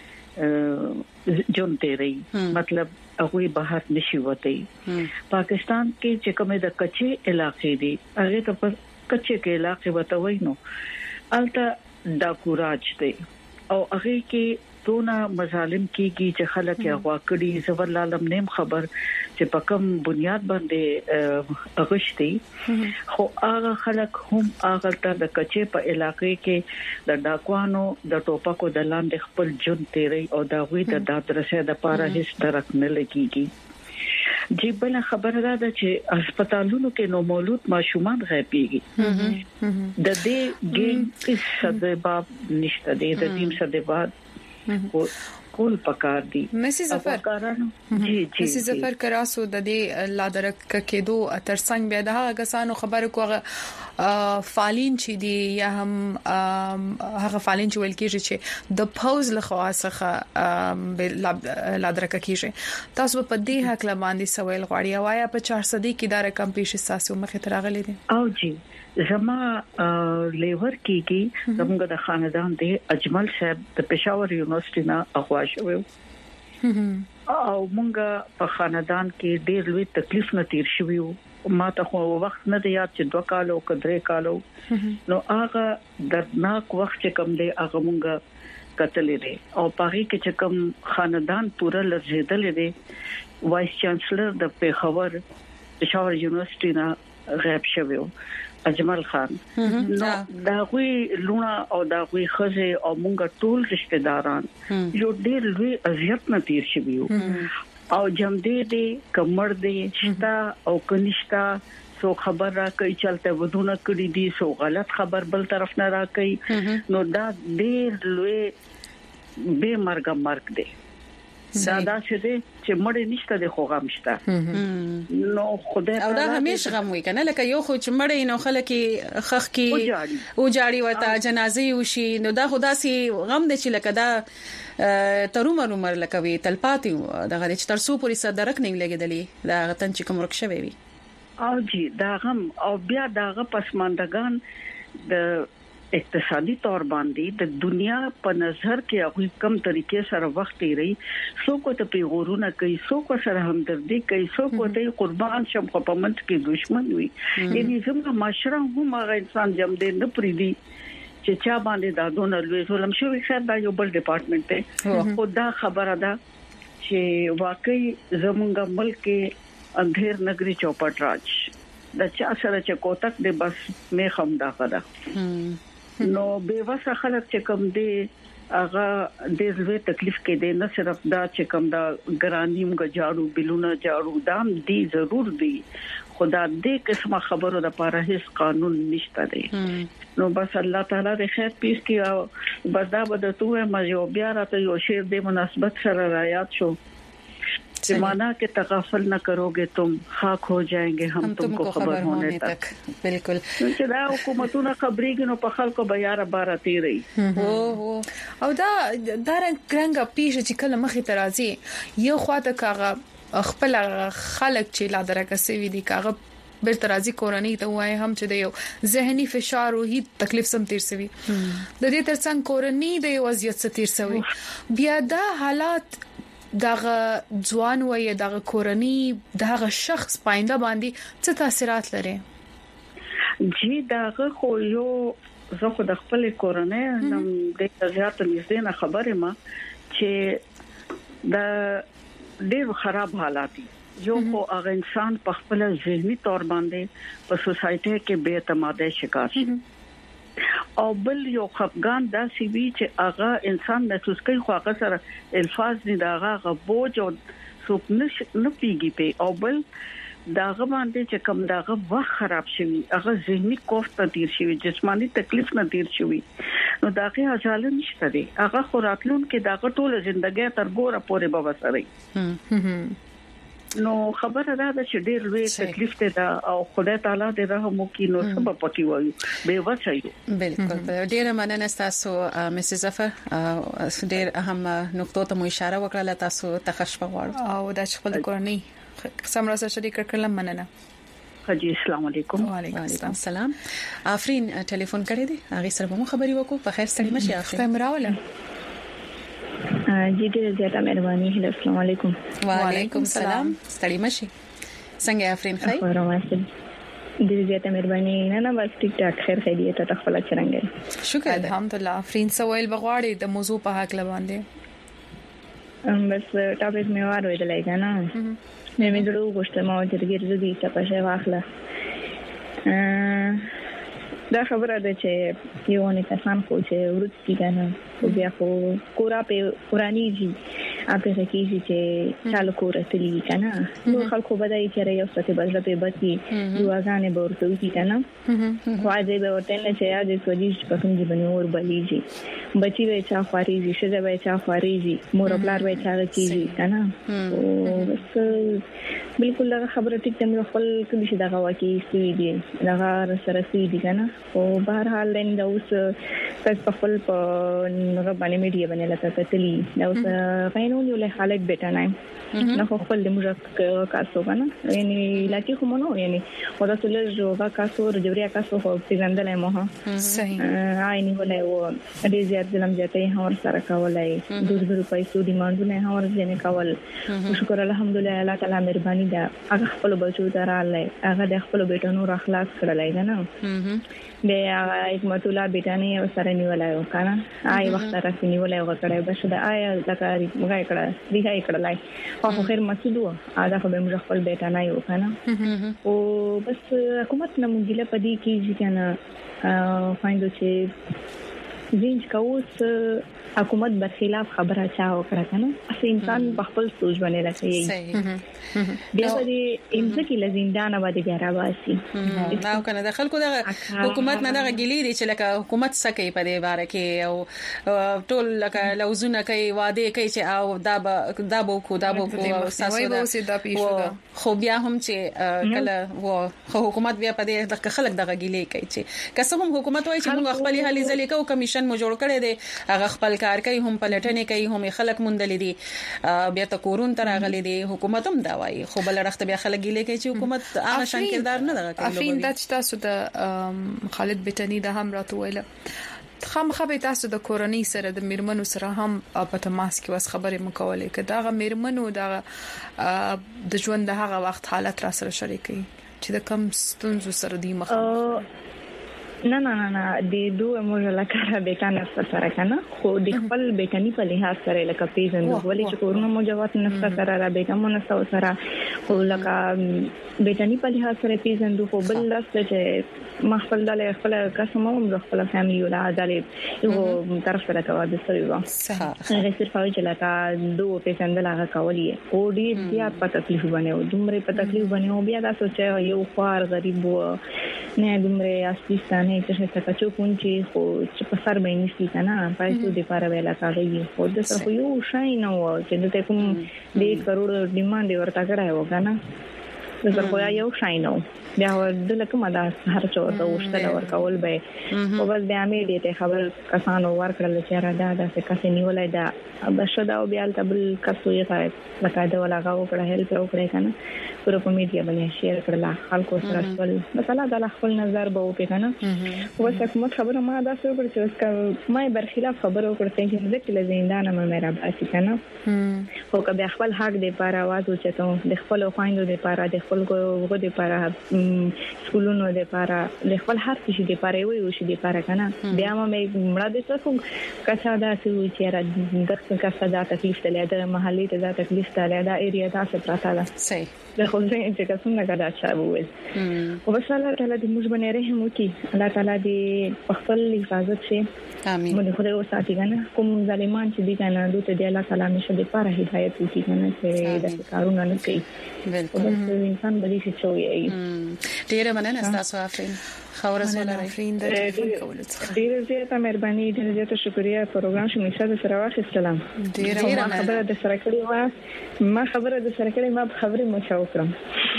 کې جون تیری مطلب هغه بهر نشي وته پاکستان کې چې کومه د کچې علاقې دي هغه ته په کچې کې علاقې وتوي نو الته دا کوراج دی او هغه کې دونه مظالم کیږي چې خلک یې غواکړي زبر عالم نیم خبر چې په کوم بنیاد باندې اغشتي خو هغه خلک هم هغه ته د کچې په علاقې کې د ډاکوانو د ټوپکو د لاندې خپل جون تیری او د غوي د دادرسه د پاره هیڅ درک نه لګيږي جی بل خبره ده چې هسپتالونو کې نو مولود ماشومان غیبيږي د دې ګین اس سبب نشته د دې سبب کول پکار دي مسز ظفر جی مسز ظفر کراسو د دې لادرک کېدو ترڅنګ بیا د هغه کسانو خبره کوغه فعالین چې دي یا هم هغه فعالین چې ول کېږي چې د پوز له خواصه لادرک کېږي تاسو په دې حق باندې سوال غواړی او یا په 400 کې دا رقم پیش ساسو مخه ترغلي دي او جی زما لیور کېږي زموږ د خاندان دی اجمل صاحب د پېښور یونیورسيټي نه اغوا شوی او موږ په خاندان کې ډېر لوی تکلیف نه تیر شوی ما ته خو وخت نه دی یاد چې 2 کال او 3 کال نو هغه دردناک وخت چې کوم دی هغه موږ کتلې دي او پاره کې چې کوم خاندان پورا لږیدل دي وایس چانسلر د پېښور یونیورسيټي نه غیب شوی اجمل خان نو دا غوي لونه او دا غوي خزه او مونږ ټول رشتہ داران یو ډېر لوی اذیت نه تیر شي او جام دې کمر دې شتا او کنيشتا سو خبر را کوي چلته ودونه کړی دي سو غلط خبر بل طرف نه را کوي نو دا ډېر لوی به مرګ دی ساده چې مړ نشته د خو غم شته نو خدای او دا همیشه غم وي کنه لکه یو خو چې مړ نو خلک خخ کی او جاړي وتا جنازې وشي نو دا خدا سي غم د چې لکه دا ترومر لکه وي تلپاتي دا غړي چې ترسو پوری صدرک نه لګیدلی دا غتن چې کوم ورکشه وي او جی دا غم او بیا داغه پسماندگان د اقتصادي تور باندې د دنیا په نظر کې هغه کم طریقې سره وخت لري څوک ته پیغورونه کوي څوک سره همدردي کوي څوک ته قربان شم خو په منځ کې دشمن وي یعنی زموږ معاشره هم هغه انسان جام دې نه پریدي چې چا باندې دا دونه لوی ظلم شوی خیر دا یو بل ډپارټمنټ دی خو دا خبره ده چې واقعي زموږ ملک انधیر نگری چوپټ راج د چا سره چې کوتک دې بس مې خم دا کړه نو به وسه خلک چې کوم دې هغه د زوی تکلیف کې دې نه صرف دا چې کوم دا ګرانیم غجاړو بلونه جاړو دام دي ضرور دي خدا دې قسمه خبرو د لپاره هیڅ قانون نشته دی نو بس الله تعالی دې خیر پیس کی او بس دا بده توه مې بیا راته یو شعر دې مناسبت سره رايات شو माना के तगाफल न करोगे तुम खाक हो जाएंगे हम तुमको खबर होने तक बिल्कुल چې دا حکومتونه خبرېږي نو په خلکو به یاره بار تیری او دا رنګ پیښه چې کله مخې ترازی یو خواته کاغه خپل خلک چې لا درکه سوي دي کاغه بل ترازی کورنۍ ته وای هم چې د یو ذهني فشار او هیڅ تکلیف سم تیر سوي د دې ترڅنګ کورنۍ د یو وضعیت ستیر سوي بیا دا حالات دغه ځوان وای دغه کورنۍ دغه شخص پاینده باندې څه تاثیرات لري جی دغه خو یو زه خو د خپل کورنۍ نم د زیات نږدې نه خبره ما چې د ډېر خراب حالات یو خو هغه انسان په خپل ذهني تور باندې په سوسايټي کې بے اعتمادۍ شکار شي او بل یو خفقان داسې وی چې هغه انسان محسوس کوي خو هغه سره الفاظ نه داغه غبوج او څوک نه پیږي په او بل داغه باندې چې کوم داغه وخت خراب شوی هغه ذهني کوفت تیر شوی جسمانی تکلیف نه تیر شوی نو داغه حاصل نشته دی هغه خوراتلون کې داغه ټول ژوندۍ تر ګوره پورې به وسري نو خبره دا ده چې ډېر لوی تکلیف ته او خدای تعالی دې رحم وکړي نو سبب پټي وایو به وڅایو بالکل ډېر مننه تاسو مسز ظفر ډېر اهم نقطو ته مو اشاره وکړه تاسو تخشبه غواړم او د خپل کورنۍ سم راځه شریک کړل مننه حجی السلام علیکم وعلیکم السلام آفرین ټلیفون کړی دی هغه سره مو خبري وکړو په خیر سړی مشي آفرین راوله जी ډېر زیاته مهرباني السلام علیکم وعلیکم السلام ستړي مشي څنګه آفرین خای ډېر زیاته مهرباني نه بس ټیک ټاک خیر خیریت ته خپل څنګه شکر الحمدلله آفرین سوال بغواړي د موضوع په حق لباندې بس ټاپک مې واره دی لایګا نه مې درو غوښته ما درګر دې څه په شی واخله دا خبره ده چې یو نه کسان خو چې ورته کنه او بیا خو کورا په قرآنی اپه کېږي چې چالو کورته لګي کنه نو خلکو بدای چې یو څه په بل په بتی دواګانې ورته وتی کنه خو دې به ورته نه چې یاد کوي چې په کوم ځای باندې اور بلیږي بچي به چا خاريږي شزه به چا خاريږي مور خپل به چا کېږي کنه او بس بالکل دا خبره ټیک ته خپل کوم شي دغه واقعي سوي دي دغه سره سوي دي کنه او بهر حال لنده اوس په خپل په باندې میډیا باندې لکه کتلی دا اوس فاینول له خالق بیٹا نه نه خپل د موږ کاسو کنه یعنی لکه کوم نو یعنی خدا سره جوړه کاسو رجوریا کاسو په پیغندل مو صحیح آیني ولای و دې زیات ظلم زیاتې هور سره کولای د پیسو ډیماندونه هور ځنه کول شکر الحمدلله الله تعالی مهرباني ده هغه خپل بچو دراله هغه د خپل بیٹانو اخلاص کړلای نه بیا حکمت الله بیٹانه سره نیولای وکنه آی وخت راځي نیولای وکړای بس دا آیا لکه موږ کړه دی هاي کړلای خو خیر مسدو دا خو به موږ خپل بیٹانه یو کنه او بس حکومت نه مونږ له پدې کې چې کنه فایندو چې زینج کاوس حکومت بر خلاف خبره چا وکړه کنه اصل انسان خپل سوچ باندې راځي بیا دې انځکه لزندان باندې ګرا واسي نو کنه د خلکو د حکومت نه دغه ګلی دي چې لکه حکومت سکه په دې باره کې او ټول لکه لوزونه کوي وعده کوي چې او دا بو کو ساسو خو بیا هم چې کله خو حکومت بیا په دې د خلک دغه ګلی کوي چې کسه هم حکومت وایي چې موږ خپل حالي ځلې کو کمیشن مو جوړ کړی دی هغه خپل کار کوي هم پلټنې کوي هم خلک مونډلې دي بیا ته کورون تر غلې دي حکومت هم دا وایي خو بل رخت بیا خلک ګیلې کوي چې حکومت هغه شان کردار نه لګا کوي افین د تاسو د خالد بیٹنی د هم راته ویل خامخبه تاسو د کورنۍ سره د میرمنو سره هم په تماس کې وس خبرې مکولې کړه دا میرمنو د ژوند د هغه وخت حالت را سره شریکي چې د کم ستونزو سره دی مخ نه د دوه موږ لکه بیٹانه سره کنه خو د خپل بیٹنی په لحاظ سره لکه پیژند ولې چې کورونه موجوات نفس سره را بیٹه مون سره ولکه بیتانی په لحاظ سره پیژندو خو بل لاسته چې مخفل د خپل قسم او د خپل فاميلي ولا عدالت یو طرف سره کاوه سره و هغه صرف او چې لکه دوه پیژندل هغه کولی او ډیر زیات په تکلیف باندې دومره په تکلیف باندې بیا دا سوچ یو خوار غریب و نه دومره اصلستانه چې څه کچو کونچی خو چې په سر باندې نشي کنه پایسو د پاره ویلا کوي خو د څه یو شای نه و چې د کوم 1 کروڑ ډیماند ورته کړای و کنه زه خو یو شای نه بیا د لکه ما دا هر څو ورته وشتل ورکول به او بس بیا مې دې ته خبر کسانو ورکړل چې را دا څه کس نیولای دا بشدا او بیا تبل کسو یې لکه دا ولا غو کړه هیلپ وکړه کنه پر په میډیا باندې شیر کړل خلکو سره خپل مثلا د خپل نظر به وکړه کنه او څه خبره ما دا څه وکړ چې ما برخلاف خبره وکړه چې ځکه له زندان ما مې را باسي کنه خو که خپل حق دې پر आवाज وچته د خپل خويندو دې پر د خپل وګړو دې پر سکولونو د پاره د خپل هر څه دې پاره وي شي دې پاره کنه بیا مې مړه دې څه کچا دا چې را د کسا دا تکلیف ته له محلي ته دا تکلیف ته له دا ایریا ته څه پراته ده صحیح د خو ځین چې څنګه غدا چا وول او بس الله تعالی دې موږ باندې رحم وکړي الله تعالی دې خپل حفاظت شي امين موږ خو دې وساتي کنه کوم ظالمان چې دي کنه دوی ته دې الله تعالی مشه دې پاره هدایت وکړي کنه چې دا کارونه نه کوي بالکل انسان بلی شي چوي ډیره مننه تاسو افرین خورز ولا افرین د ډیره زیاته مهرباني ډیره زیاته شکریا پروګرام شو مشه د سره واخیستلم ډیره خبره د سره کړې ما خبره د سره کړې ما خبره مو شاوکرم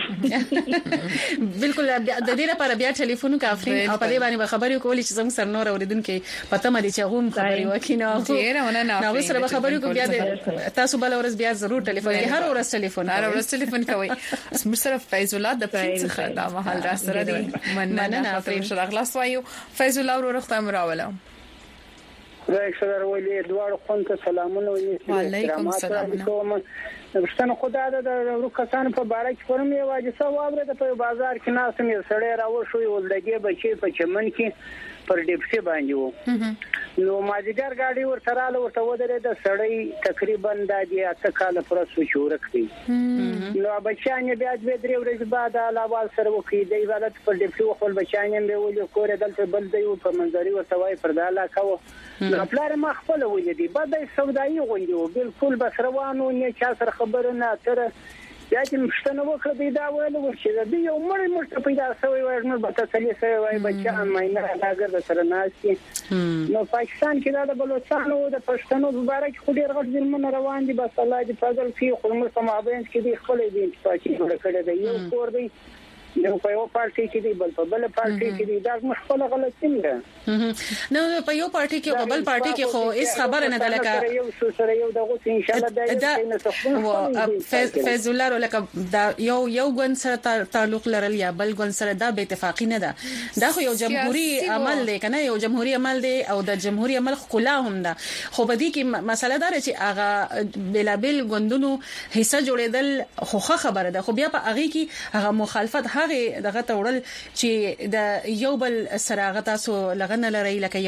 بالکل د دې لپاره بیا ټلیفون کا افرین او په دې باندې خبرې کولې چې څنګه سر نور اوریدونکو پته مې چې هم خبرې وکینو ډیره مننه نو سره خبرې کو بیا تاسو بل ورځ بیا ضرور ټلیفون هر ورځ ټلیفون کوي سره فیض الله د پرنس څخه دا محل را سره دی مننه افرین شرق لاس وایو فیض الله ورخته مراوله خدای شکر ولې دوړ خون ته سلامونه وعلیکم السلام نوښتنه خدای د ورکسان په باره کې فرم یو واجب ثواب ده په بازار کې ناس مې سړی راو شو ولدګي بچي په چمن کې پر ډیپسي باندې وو نو ماجګر گاډي ورتراله ورته ودرې د سړی تقریبا د 8 کال پر سوچ ورکړي نو بچانه بیا د درې ورځې بعد علاوه سره وکړي د عبادت پر ډیپسي خپل بچانه به ولې کور دلته بل دی په منځري ورته وای پر داله کاوه نو خپل ما خپل ولې بعد سودایي غونډو بالکل بس روانو نه چا سره خبره نه تر یا چې مشتنه وکړه دا ویل ورچې دا یو مړ پیدا شوی وای نو به تسلی شوی وای بچان مې نه راګر د سره ناشتي نو پاکستان کې دا د بلوچستان او د پښتنو مبارک خو ډیر غټ ظلمونه روان دي بس الله دې فضل کې خو موږ په مابین کې دي خپل دي چې جوړ کړی دی یو کور دی نو په یو پارټي کې دی بل په بل پارټي کې دی دا مخفله غلطی نه نو په یو پارټي کې په بل پارټي کې خو هیڅ خبره نه ده لکه یو سره یو دغه ان شاء الله دا فیض الله لکه دا یو ګون سره تعلق لرل یا بل ګون سره دا به اتفاقی نه ده دا خو یو جمهوریت عمل دی کنه یو جمهوریت عمل دی او د جمهوریت عمل خلا هم ده خو بدی کې مسله دار چې هغه بلابل ګوندونو حصہ جوړېدل خو خبره ده خو بیا په هغه کې هغه مخالفت هغه دغه تورل چې د یو بل سره هغه تاسو لغنه لري لکه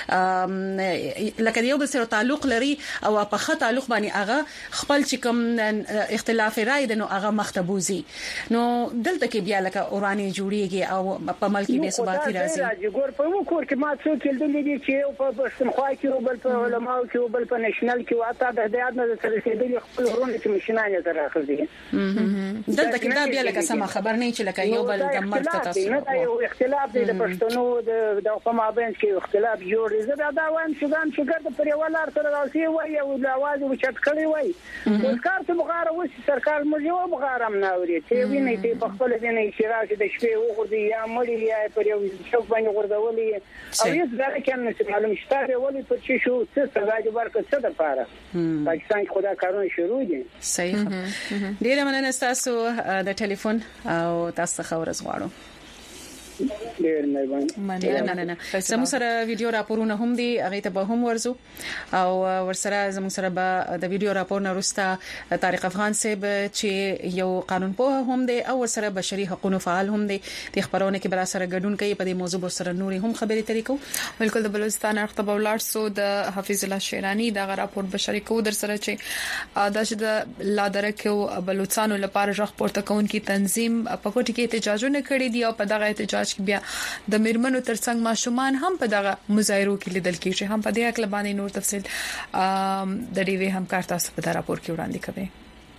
یو بل سره تعلق لري او په خط تعلق باندې هغه خپل چې کوم اختلاف رائے د نو هغه مختبوزي نو دلته کې بیا لکه اوراني جوړیږي او په ملکی به ثبات راځي ګور په مو کور کې ما څو کېدل دي چې په پښتونخوا کې بل په علماء کې بل په نېشنل کې واته د هدایت نه سره کېدل خپل ورونه چې مشنانه تر اخري دلته کې دا بیا لکه سم خبر نه چې لکه یو بل د مرته تاسو نه یو اختلاف دی د پښتنو د مابین کې اختلاف جوړ زه دا وایم چې ګرد پر یو لار تر راځي وای او د आवाज وچت کړی وای وکړ ته بغاره وسی سرکار موږ یو بغاره نه اوري چې ویني ته په خپل دیني شراج د شپې وګړي یا مړی یا پر یو شوک باندې ورغولي او یې ځکه کې نه معلوم شته ولې په چې شو څه سزا دې ورکړه څه د پاره پاکستان خدا کارونه شروع دي صحیح ډیره مننه تاسو د ټلیفون او تاسو خبرز غواړو ډیر مهرباني. نه سمو سره ویډیو راپورونه هم دي هغه ته به هم ورزو او ورسره زموږ سره به د ویډیو راپور نه وروسته طارق افغان صاحب چې یو قانون پوه هم دي او ورسره بشري حقوقو فعال هم دي د خبرونه کې بل سره ګډون کوي په دې موضوع سره نوري هم خبرې طریقو. بالکل د بلوچستان اړخ ته ولر سو د حفیظ الله شیرانی دا راپور بشري کو در سره چې د شد لادرکو بلوچستان لپاره ځخ پورته کون کی تنظیم په کوټی کې احتجاجونه کړي دي او په دغه احتجاج کې بیا د میرمنو ترڅنګ ماشومان هم په دغه مظاهرو کې لیدل کیږي. هم په دې اړه باندې نور تفصیل د ډیوی همکار تاسو په راپور کې وړاندې کوي.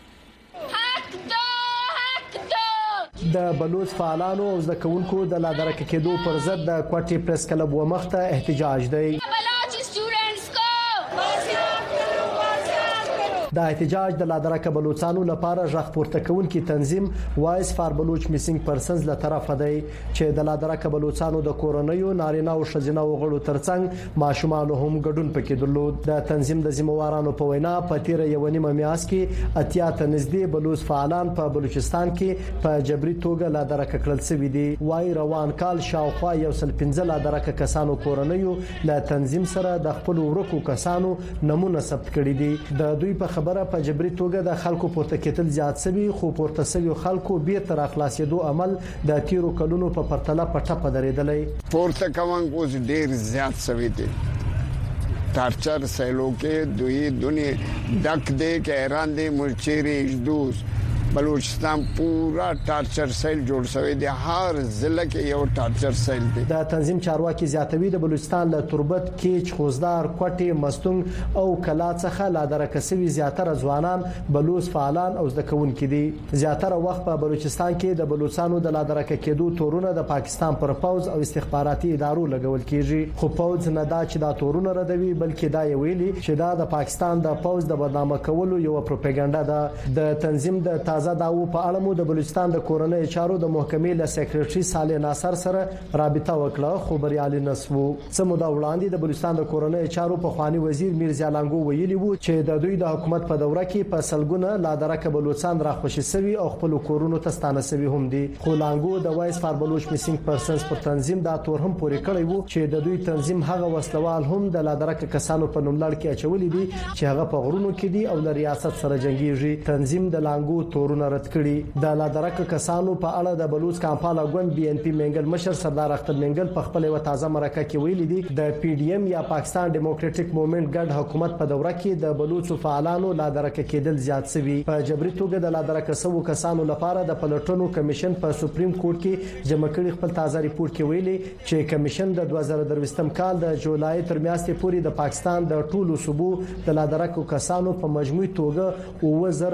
د بلوچ فعالانو او زکونکو د لادرکه کېدو پر ضد د کوټي پریس کلب ومخته احتجاج دی. د احتجاج د لادرکه بلوچستانو لپاره ځخ پورته کونکي تنظیم وایس فار بلوچ میسینګ پرسنز له طرفه دی چې د لادرکه بلوچستانو د کورونیو نارینه او ښځینه وګړو ترڅنګ ماشومان هم ګډون پکې درلود. د تنظیم د ذمہوارانو په وینا په تیر یو نیمه میاشت کې اتیا ته نږدې بلوچ فعالان په بلوچستان کې په جبري توګه لادرکه کړل شوی دي. وای روان کال شاوخوا 115 لادرکه کسانو کورونیو له تنظیم سره د خپل ورکو کسانو نمونه ثبت کړي دي. د دوی په خبره په جبري توګه د خلکو پورته کېدل زیات شوی خو پورته شوی خلکو به تر اخلاصېدو عمل د تیرو کلونو په پرتله پټه درېدلې. پورته کوم کوز ډیر زیات شوی دی. تارچر سیلو کې دوی دنیا ډک دې کې ایران دې ملچيري دوس بلوچستان پورا ټارچر سیل جوړ شوی دی. هر ضلع کې یو ټارچر سیل دی. د تنظیم چارواکي زیاتوي د بلوچستان له تربت کېچ خوزدار کوټي مستونګ او کلا څخه لادرکه سوي زیاتره ځوانان بلوچ فعالان او زکونکي دي. زیاتره وخت په بلوچستان کې د بلوچستانو د لادرکه کېدو تورونه د پاکستان پر پوز او استخباراتي ادارو لګول کیږي. خو پوز نه دا چې دا تورونه ردوي بلکې دا ویلي چې دا د پاکستان د پوز د بدنامه کولو یو پروپاګاندا ده. د تنظیم د تازه داو په اړه مو د بلوچستان د کورنۍ چارو د محکمې له سیکریټري صالح ناصر سره رابطه وکړه خو بریالي نسو. سمودا وړاندې د بلوچستان د کورنۍ چارو په خواني وزیر میرزا لانګو ویلي وو چې د دوی د حکومت په دوره کې په سلګونه لادرکه بلوچستان راخوشي سوي او خپل کورونو ته ستانه سوي هم دي. خو لانګو د وایس فار بلوچ میسینګ پرسنز پر تنظیم دا تور هم پوری کړی وو چې د دوی تنظیم هغه وسلوال هم د لادرکه کسانو په نوم لړ کې اچولې دي چې هغه په غرونو کې دي او د ریاست سره جنگيږي. تنظیم د لانګو تورونه رد کړي. د لادرکه کسانو په اړه د بلوچ کامپالا ګوند بي ان پی منګل مشر سردار اختر منګل په خپل و تازه مرکه کې ویلي دي د پی ډی ایم یا پاکستان ډیموکراټک موومېنټ ګډ حکومت په دوره کې د بلوچ فعالانو لادرکه کېدل زیات شوي. په جبري توګه د لادرکه سوو کسانو لپاره د پلټونو کمیشن په سپریم کورټ کې جمع کړي خپل تازه ریپورت کې ویلي چې کمیشن د 2023 کال د جولای تر میاشتې پورې د پاکستان د ټولو صوبو د لادرکه کسانو په مجموعي توګه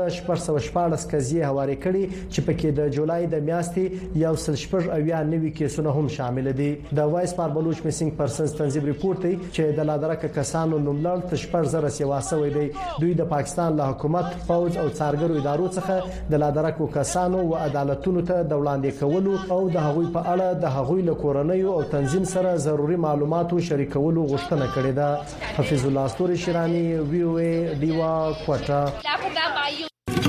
2414 قضیې حواله کړي چې پکې د جولای د میاشتې یو سل شپږ اویا نوي کیسونه هم شامل دي. د وایس فار بلوچ میسینګ پرسنز تنظیم ریپورت دی چې د لادرکه کسانو نوملړ تشپړ زره سیوا سوی دی. دوی د پاکستان له حکومت پوز او څارګرو ادارو څخه د لادرکه کسانو او عدالتونو ته د وړاندې کولو او د هغوی په اړه د هغوی له کورنیو او تنظیم سره ضروري معلوماتو شریکولو غوښتنه کړې ده. حفیظ الله استوري شیرانی وی او ای دیوا کوټه.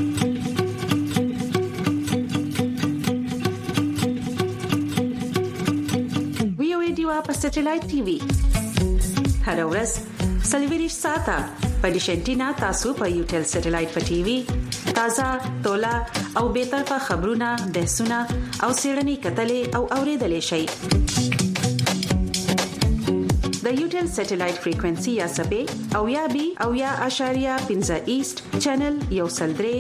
په سټلایټ ټي وي هر ورځ سلیویریش ساته په ډیشنټینا تاسو په یوټل سټلایټ په ټي وي تازه تولا او به طرفه خبرونه بحثونه او سیړنی کتلې او اوریدلې شي. د یوټل سټلایټ فریکوئنسي یا سبې او یا بي او یا اشاریه 15 ایست چینل یو سلدري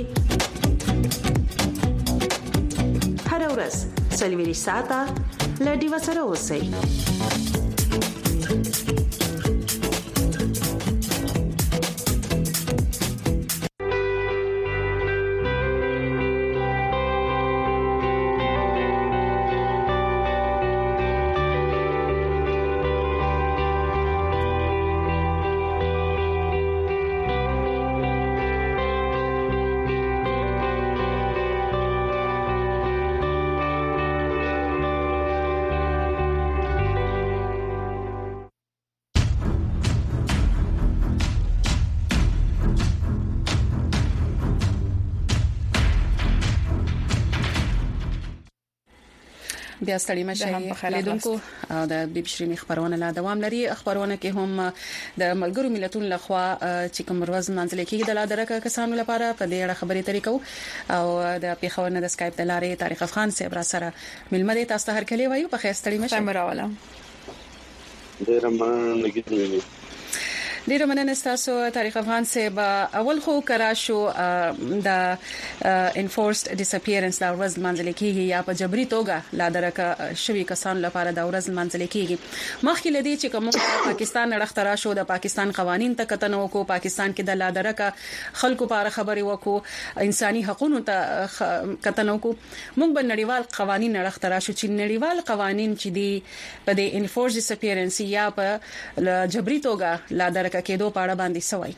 هر ورځ سلیویریش ساته لډي وسره اوسئ. بیا ستړي مشه لیدونکو د بي بي شيرين خبرونه لا دوام لري. خبرونه کې هم د ملګرو ملتونو لخوا چې کوم ورځ منځل کې د لادرکه کسانو لپاره په دې اړه خبرې طریقو او د پیښور نه د سکایپ د لارې طارق افغان صاحب را سره ملمده تاسو ته هر کلی وایو په خیر ستړي مشه مراوله ډیر مننه تاسو طارق افغان صاحب. اول خو کراشو د انفورسد ډیسپیرنس دا ورځ منځل کېږي یا په جبري توګه لا درکه شوی کسان لپاره دا ورځ منځل کېږي. مخکې لدی چې کوم پاکستان اړه راشو د پاکستان قوانين ته کتنه وکړو، پاکستان کې د لا درکه خلکو لپاره خبري وکړو، انساني حقوقو ته کتنه وکړو. موږ په نړیوال قوانين اړه راشو چې نړیوال قوانين چې دی په د انفورسد ډیسپیرنس یا په جبري توګه لا درکه کېدو په اړه باندې سوای.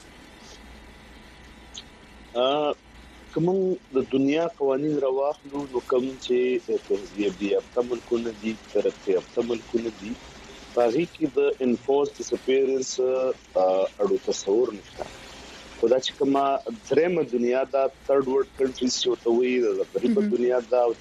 کوم د دنیا قوانين راوخلو نو کوم چې تهذیب دي خپل کول دي ترقی خپل کول دي باغی کې د انفورس ډیسپیرنس اړو تصور نشته. خدای چې کومه درېمه دنیا دا تھرد ورلد کنټریز چې وتوي د غریب دنیا دا او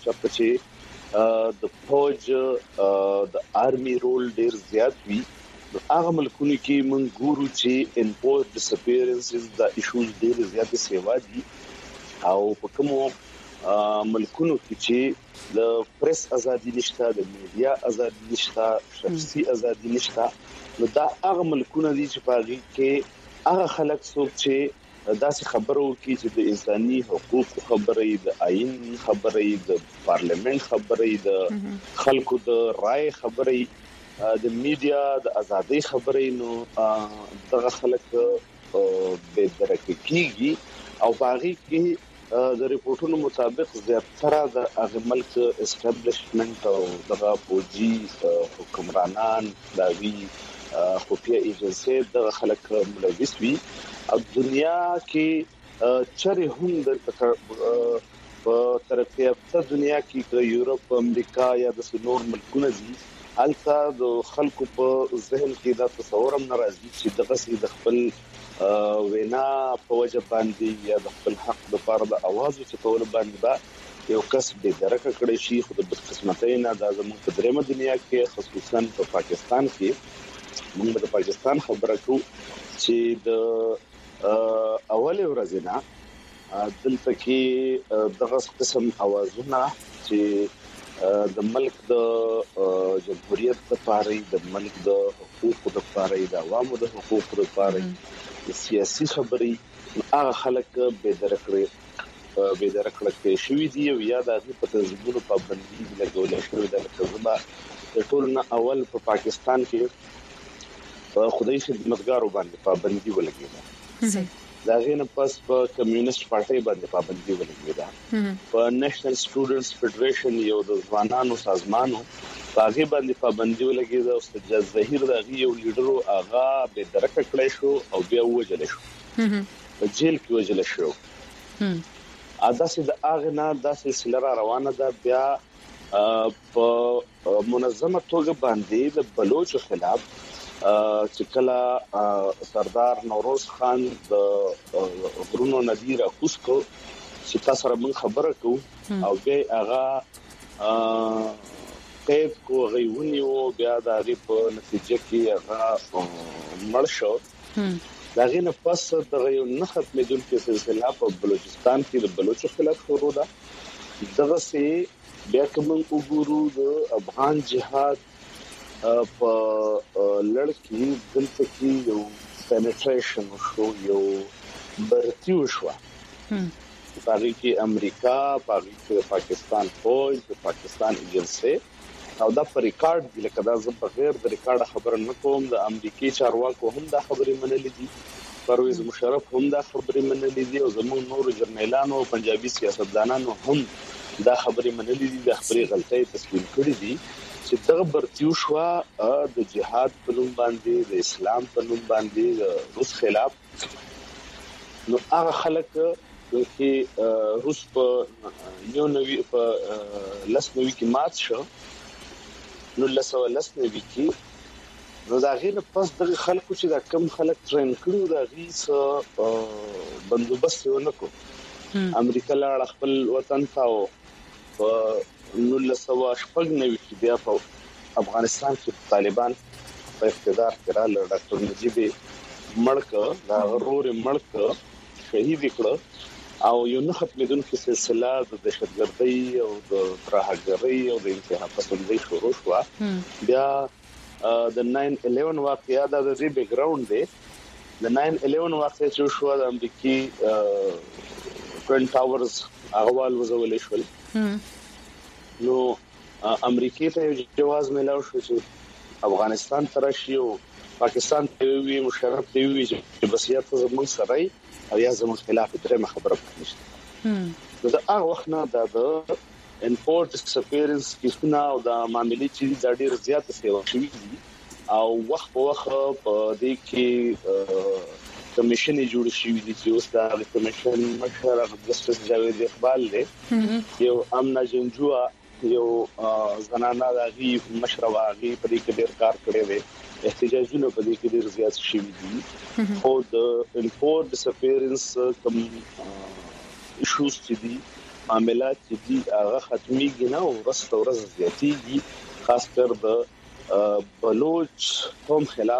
چې د فوج د آرمي رول ډیر زیات وي. هغه ملکونو کې منګورو چې انفورس ډیسپیرنسز د ایشوز ډیر زیات سیوا دي او په کوم ملکونو کې چې د پریس ازادي نشته، د میډیا ازادي نشته، شخصي ازادي نشته، نو دا هغه ملکونه دي چې په هغه کې هغه خلک څوک چې داسې خبرو کې چې د انساني حقوق خبرې، د آئین خبرې، د پارلیمنت خبرې، د خلکو د رائے خبرې، د میډیا د ازادۍ خبرې، نو دغه خلک به درکه کیږي او باغی کې د ریپورتونو مطابق زیاتره د هغه ملک اسټابلیشمنت او دغه فوجي حکمرانان داوی خفیه ایجنسی د خلک ملوث وي. او دنیا کې چره هم د په ترقی یافته دنیا کې د یورپ، امریکا یا د نور ملکونو دي البته د خلکو په ذهن کې دا تصور هم ناراضي چې دغه سي د خپل وینا په وجه باندې یا د خپل حق لپاره د आवाज چتول باندې با یو کس به درکه کړی شي. خو د بدقسمتۍ نه دا زموږ په درېمه دنیا کې خصوصا په پاکستان کې موږ د پاکستان خبره کوو چې د اول ورځې دلته کې دغه قسم اوازونه چې د ملک د جمهوریت لپاره، د ملک د حقوقو لپاره، د عوامو د حقوقو لپاره د سیاسي خبرې هغه خلک به درکړه شوی دی او یا د په تنظیمونو پابندي لګول شوی د لکه د ټولنه اول په پاکستان کې خدای خدمتګارو باندې پابندي ولګیده. دا غینه پس په کمیونست پارټي باندې پابندي ولګیده. په نېشنل سټوډنټس فدریشن یو د ځوانانو سازمانو هغه باندې پابندي ولګیده او استاد ظهیر دغه یو لیډرو هغه به درکه کړی شو او بیا وجل شو، په جیل کې وجل شو. ادا سي د هغه نه د سلسله روانه ده. بیا په منظمه توګه باندې د بلوچ خلاف چې کله سردار نوروز خان د غرونو ندی را کوسکو چې تاسو سره من خبره کوو او بیا هغه قید کو غیونی او بیا د هغه په نتیجه کې هغه مړ شو. دا غینه پس د یو نه ختمېدون کې سلسله په بلوچستان کې د بلوچ خلاف شروع ده. دغه سي بیا کوم وګورو د افغان جهاد په لړکی دلته کې یو پینټریشن شو، یو برتیو شو. پاره کې امریکا، پاره کې پاکستان فوج، پاکستان ایجنسی او دا پر ریکارډ دی لکه دا زه بغیر د ریکارډ خبره نه کوم. د امریکای چارواکو هم دا خبره منلې دي، پرویز مشرف هم دا خبره منلې دي او زموږ نور جرنیلانو او پنجابي سیاستدانانو هم دا خبره منلې دي. د خبري غلطۍ تسلیم کړې دي چې دغه برتیو شو د جهاد په نوم باندې، د اسلام په نوم باندې د روس خلاف. نو هغه خلک چې روس په یو نوی په لسنوي کې مات شو، نو لسنوي کې نو دا غیر پس د خلکو چې دا کم خلک ټرین کړو دا غي بندوبست ونه کو. امریکا لاړ خپل وطن ته او 1999 کې بیا په افغانستان کې طالبان په اقتدار کې راغله ډاکټر نجیب ملک دا غرور ملک شهید کړ او یو نه ختمېدونکې سلسله د دهشتګردۍ او د ترهګرۍ او د انتها پسندۍ شروع شو بیا د 9/11 واقعیا د دې بیک ګراوند دی د 9/11 واقعیا چې شو د امریکای ټوین ټاورز اغوال وزولې شول نو امریکای ته جواز ملاو شو چې افغانستان ترشي او پاکستان ته وی مشرف دی وی چې بسیات زموږ سره او یا زموږ خلاف درې خبره نشته دا هغه وخت نه د انپورټ سپیرنس کیسونه او د معاملې چې د ډېر زیات سیوا شوی او وخت په وخت په دې کې کمیشن جوړ شوی دی چې اوس دا کمیشن مشر جسټس جاوید اقبال له یو امنا جنجوا یو زنانه دغه مشرواغي په دې کې ډېر کار کړی دی احتجاجونه په دې کې ډېر زیات شوي دي او د انپورټ ډیسپیرنس کوم ایشوز چې دي معاملات چې دي هغه ختميږي نه او ورځ زیاتېږي خاص کر د بلوچ قوم خلاف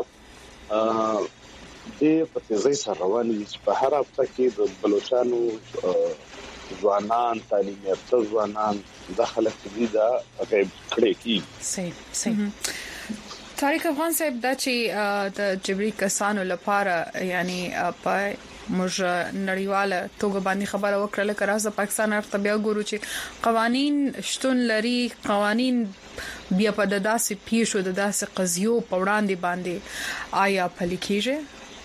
د پتیزي سره روان دي په هر هفته کې د بلوچستانو ځوانان تعلیم یافته ځوانان داخله کې دا غیب کړي کی صحیح طارق افغان صاحب دا چې د جبري کسانو لپاره یعنی په موږ نړیواله توګه باندې خبره وکړه لکه راځه پاکستان ارته بیا ګورو چې قوانين شتون لري قوانين بیا په داسې پیښو د داسې قضیو په وړاندې باندې آیا پلي کیږي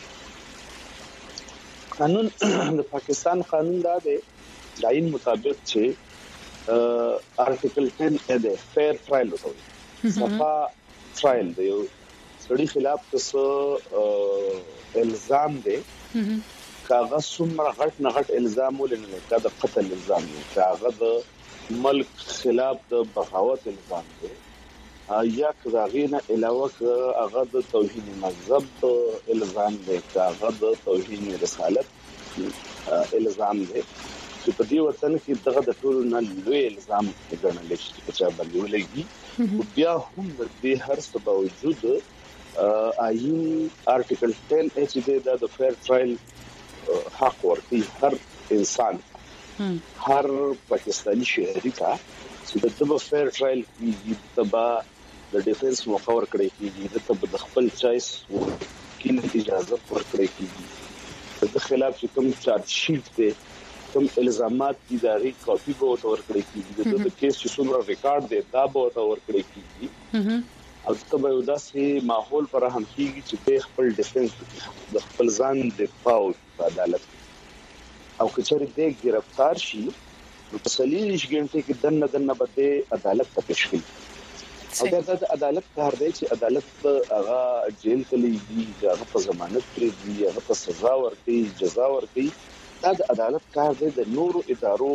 قانون د پاکستان قانون دا دی د آئین مطابق چې آرټیکل 10 د فیر ټرایل وته صفا ټرایل دی سړي خلاف څه الزام دی کاغه څومره غټ نه غټ الزام ولنه دا د قتل الزام دی کاغه د ملک خلاف د بغاوت الزام دی یا کاغینه علاوه هغه د توهین مذهب الزام دی کاغه د توهین رسالت الزام دی چې په دې وطن کې دغه د ټولو نه لوی الزام ګڼل شي چې باندې ولګي بیا هم د دې هر څه باوجود آئین آرټیکل 10 اچ دې د فیر ټرایل حق ورکړي هر انسان هر پاکستانی شهري ته چې د فیر ټرایل کې تبا د ډیفنس موقع ورکړي کیږي د خپل چایس کې اجازه ورکړي کیږي د خلاف چې کوم چارج شیټ دی کوم الزامات دي دا ری کاپی به ورکړي کیږي د کیس چې څومره ریکارډ دی دا به ورکړي کیږي او تبه یو داسې ماحول پر هم کیږي چې خپل ډیفنس د خپل ځان دفاع او عدالت او کچره دې گرفتار شي نو په 40 غنټه کې دنه بده عدالت ته پیش کړي او دا د عدالت کار دی چې عدالت هغه جیل کې لګي هغه په ضمانت پرې دی هغه په سزا ورکړي جزا ورکړي دا د عدالت کار دی د نورو ادارو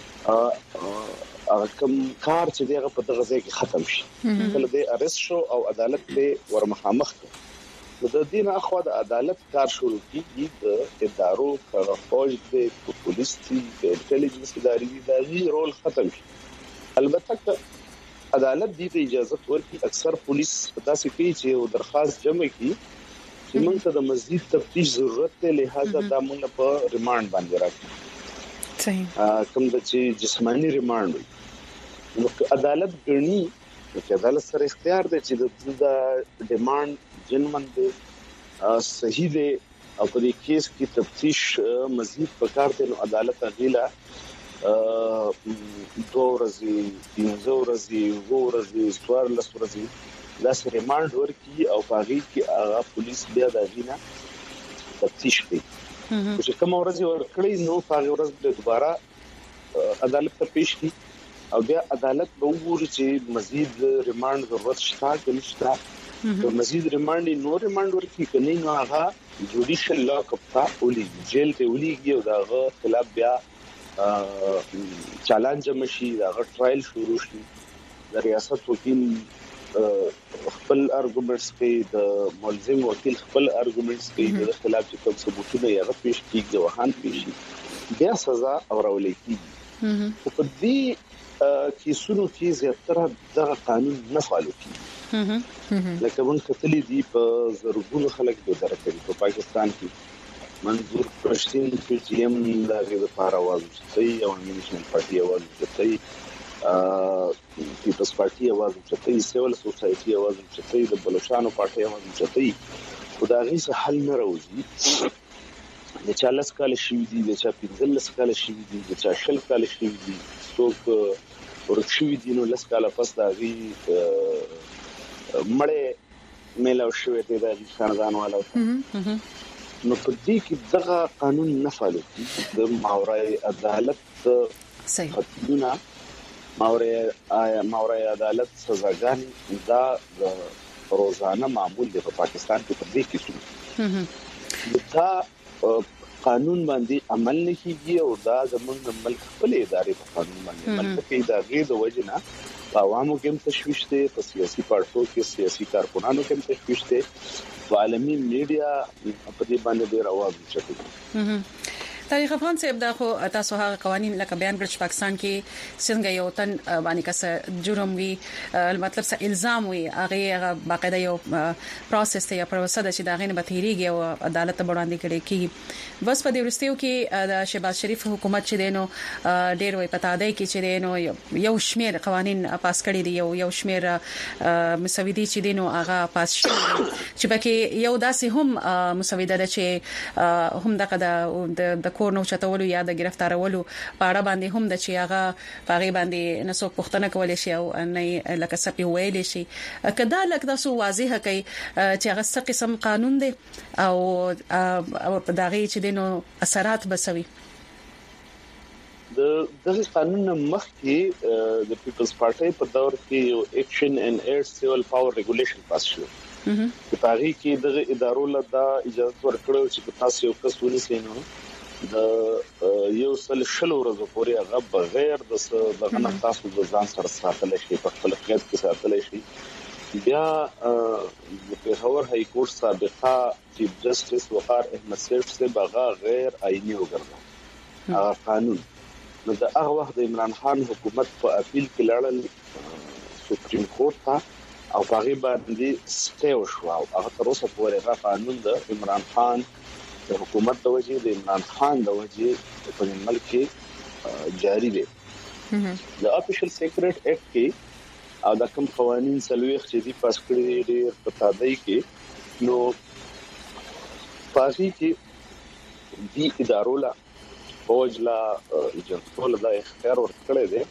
کوم کار چې دغه په دغه ځای کې ختم شي کله د ارست شو او عدالت ته ورمخامخ د دین اخو د عدالت کار شروع کیږي د ادارو فوج د پولیس د انټيليجنس ادارې د رول ختم شي البته عدالت دې ته اجازه ورکړي اکثر پولیس داسې کوي چې درخواست جمع کړي چې موږ ته د مزید تفتیش ضرورت دی لہذا دا موږ په ریماند باندې راکړي صحیح کوم د جسمانی ریماند نو عدالت ګڼي چې عدالت سره اختیار دی چې د ډیماند جنمن دی صحیح دی او په دې کیس کې تفتیش مزید پکار دی نو عدالت غیلا 2 ورځې 3 ورځې 4 ورځې دا سره ریماند ورکړي او پاغي کې هغه پولیس بیا د غینا تفتیش کوي چې کوم ورځ ورکړي نو پاغي ورځ د دوباره عدالت ته پیش کی او بیا عدالت به وګوري چې مزید ریماند ضرورت شته که نشته مزید ریماند ورکړي کني نو هغه جوډیشل لاک اپ ته ولي جیل ته وليږي او داغه خلاف بیا چالان جمع شي داغه ټرایل شروع شي د ریاست وکیل خپل ارګومنټس کې د ملزم وکیل خپل ارګومنټس کې د خلاف چې کوم ثبوتونه یې پیش کیږي وهان پیش بیا سزا اورولې کیږي په دې کیسونو کې زیاتره د قانون نه فالو کوي لکه مونږ کتلې دي په زرګونو خلک به درکړي په پاکستان کې منظور پښتين چې یم دغه لپاره आवाज وشتي او نېشنل پارټي आवाज وشتي پیپلز پارټي आवाज وشتي سیول سوسايټي आवाज وشتي د بلوچستان پارټي आवाज وشتي خدایي څه حل نه راوځي د 40 کال شي دي د 15 کال شي دي د 40 کال شي دي څوک ورښوي دي نو لس کال پس دغه مړې میلاو شوې ته د خاندان والو نو په دې کې دغه قانون نه فالو د ماورای عدالت حدودونه ماورای عدالت سزاګان دا روزانه معمول دی په پاکستان کې په دې کې څه دا قانون باندې عمل نه کیږي او دا زموږ ملک خپل ادارې په قانون باندې عمل کوي دا غیر د وجنه عوامو کې تشويش ته په سیاسي پارټو کې سیاسي کارکونانو کې تشويش ته عالمي میډیا په دې باندې ډېر आवाज اوچتوي تاریخ افغان صاحب دا خو تاسو هغه قوانين لکه بیان کړ چې پاکستان کې څنګه یو تن باندې کس جرم وي مطلب څه الزام وي هغه باقاعده یو پروسس ته یا پروسه د چې دا غینه به تیریږي او عدالت ته وړاندې کړي کی بس په دې ورستیو کې د شهباز شریف حکومت چې دینو ډېر وي پتا دی کې چې دینو یو شمیر قوانين پاس کړي دي یو شمیر مسودي چې دینو هغه پاس شوی چې پکې یو داسې هم مسوده ده چې هم دغه د کور نو چتولو یا د گرفتارولو په اړه باندې هم د چې هغه پاغي باندې نسو پښتنه کولې شي او نه لکه سپي ویلې شي کدا لکه تاسو واضح کوي چې هغه څه قسم قانون دی او په دغه چې دینو اثرات بسوي د قانون مخکې د پیپلز پارټي په دور کې یو اکشن ان ایر سیول پاور ریګولیشن پاس شو په پاغي کې د ادارو له دا اجازه ورکړو چې تاسو یو کس ونیسئ نو د یو سل شلو ورځې پورې هغه بغیر د دغه تاسو د ځان سره ساتل شي په خپل خدمت کې ساتل شي بیا د پیښور های کورټ سابقه چیف جسټس وقار احمد سیف سے بغا غیر آئینی وګرځي قانون نو د هغه وخت د عمران خان حکومت په اپیل کې لړل سپریم کورټ ته او هغه باندې سټیو شو او هغه تر اوسه پورې هغه قانون د عمران خان د حکومت د وجې د عمران خان د وجې په ملک کې جاری دي د افیشل سیکریټ اکټ کې او د کوم قوانين سلويخ چې دي پاس کړی دي په تادای کې نو پاسي کې دي ادارو لا فوجلا جنټول د اختیار ورکړی دی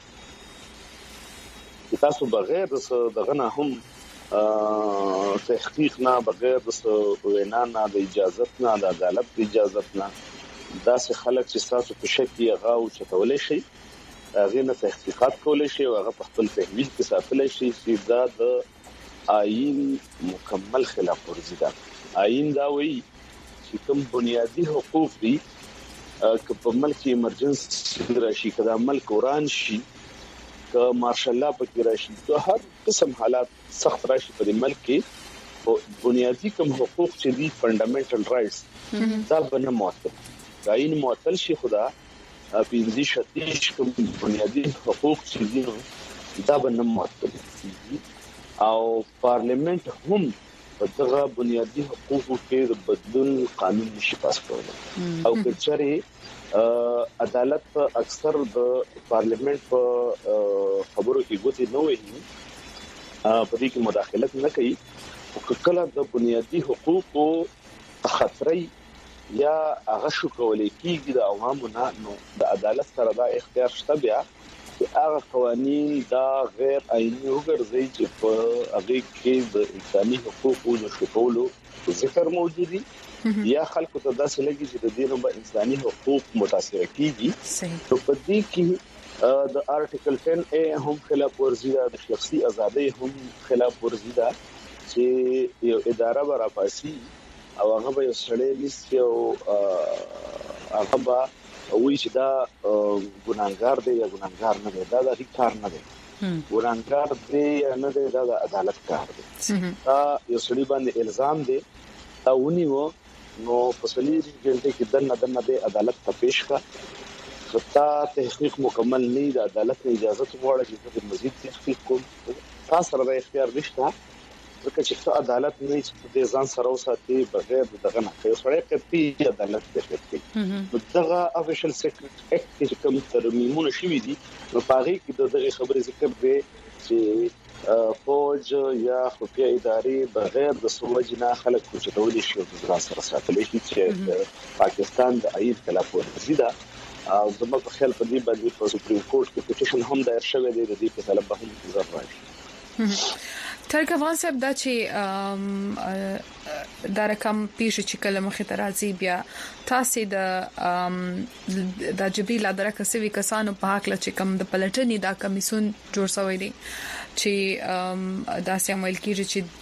تاسو بغیر دغه نه هم تحقیق نه بغیر د وینا نه د اجازه نه د عدالت د اجازه نه دا څه خلک چې تاسو په شک یې غاو چتولې شي هغه نه تحقیقات کولای شي او هغه په خپل تحویل کې ساتل شي چې دا د آئین مکمل خلاف ورزي ده آئین دا وایي چې کوم بنیادی حقوق دي که په ملک ایمرجنسي راشي کله ملک وران شي که مارشل لا پکې راشي ته هر قسم حالات سخت راشي په ملک کې او بنیادی کوم حقوق چې دي فندامنټل رائټس دا بنه معطل آئین معطل شي خدا پیندي شتیش کوم بنیادی حقوق چې دي دا بنه معطل او پارلیمنت هم په دغه بنیادی حقوقو کې د بدلون قانون نشي پاس کولای او کچري عدالت اکثر د پارلیمنت په خبرو کې ګوتې نه وایي په دې کې مداخلت نه کوي او کله د بنیادی حقوقو خطرې یا هغه شو کولای کېږي د عوامو نه نو د عدالت سره دا اختیار شته بیا چې هغه قوانين دا غیر آئینی وګرځي چې په هغه کې د انساني حقوقو د شکولو ذکر موجود دي یا خلکو ته داسې لګي چې د دینو په انساني حقوق متاثر کیږي نو په دې کې د آرټیکل 10A هم خلاف ورزي ده د شخصي ازادۍ هم خلاف ورزي ده چې یو اداره برابرسي او هغه به سړی لیست او هغه به وی چې دا ګناګار دی یا ګناګار نه دی دا د کار نه دی ګناګار دی یا نه دی دا د عدالت کار دی دا یو سړي باندې الزام دی او ونیو نو په سلیری ګنټه کې دنه د عدالت ته پیښ کا کتا تحقیق مکمل نه د عدالت اجازه غواړي چې مزید تحقیق کوم تاسو سره اختیار نشته ځکه چې عدالت نه چې ځان سره وساتي بغیر دغه نه یو سړی کپی عدالت ته دغه افیشل سیکریټ اکټ چې کوم ترمیمونه شوي دي نو پاره کې دغه خبرې ذکر دی چې فوج یا خفیه ادارې بغیر د سوجنا خلک کوچتولي شي د سره ساتلې چې پاکستان د عید خلاف ورزي ده او زموږ په خیال په دې باندې په سپریم کورټ کې پټیشن هم دایر شوی دی د دې په طلب به هم ځواب راځي طارق افغان صاحب دا چې دا رقم پیښ چې کله مخې ته راځي بیا تاسو د جبري لادرکه سوي کسانو په حق لچ کم د پلټنې دا کمیسون جوړ شوی دی چې دا سیمل کیږي چې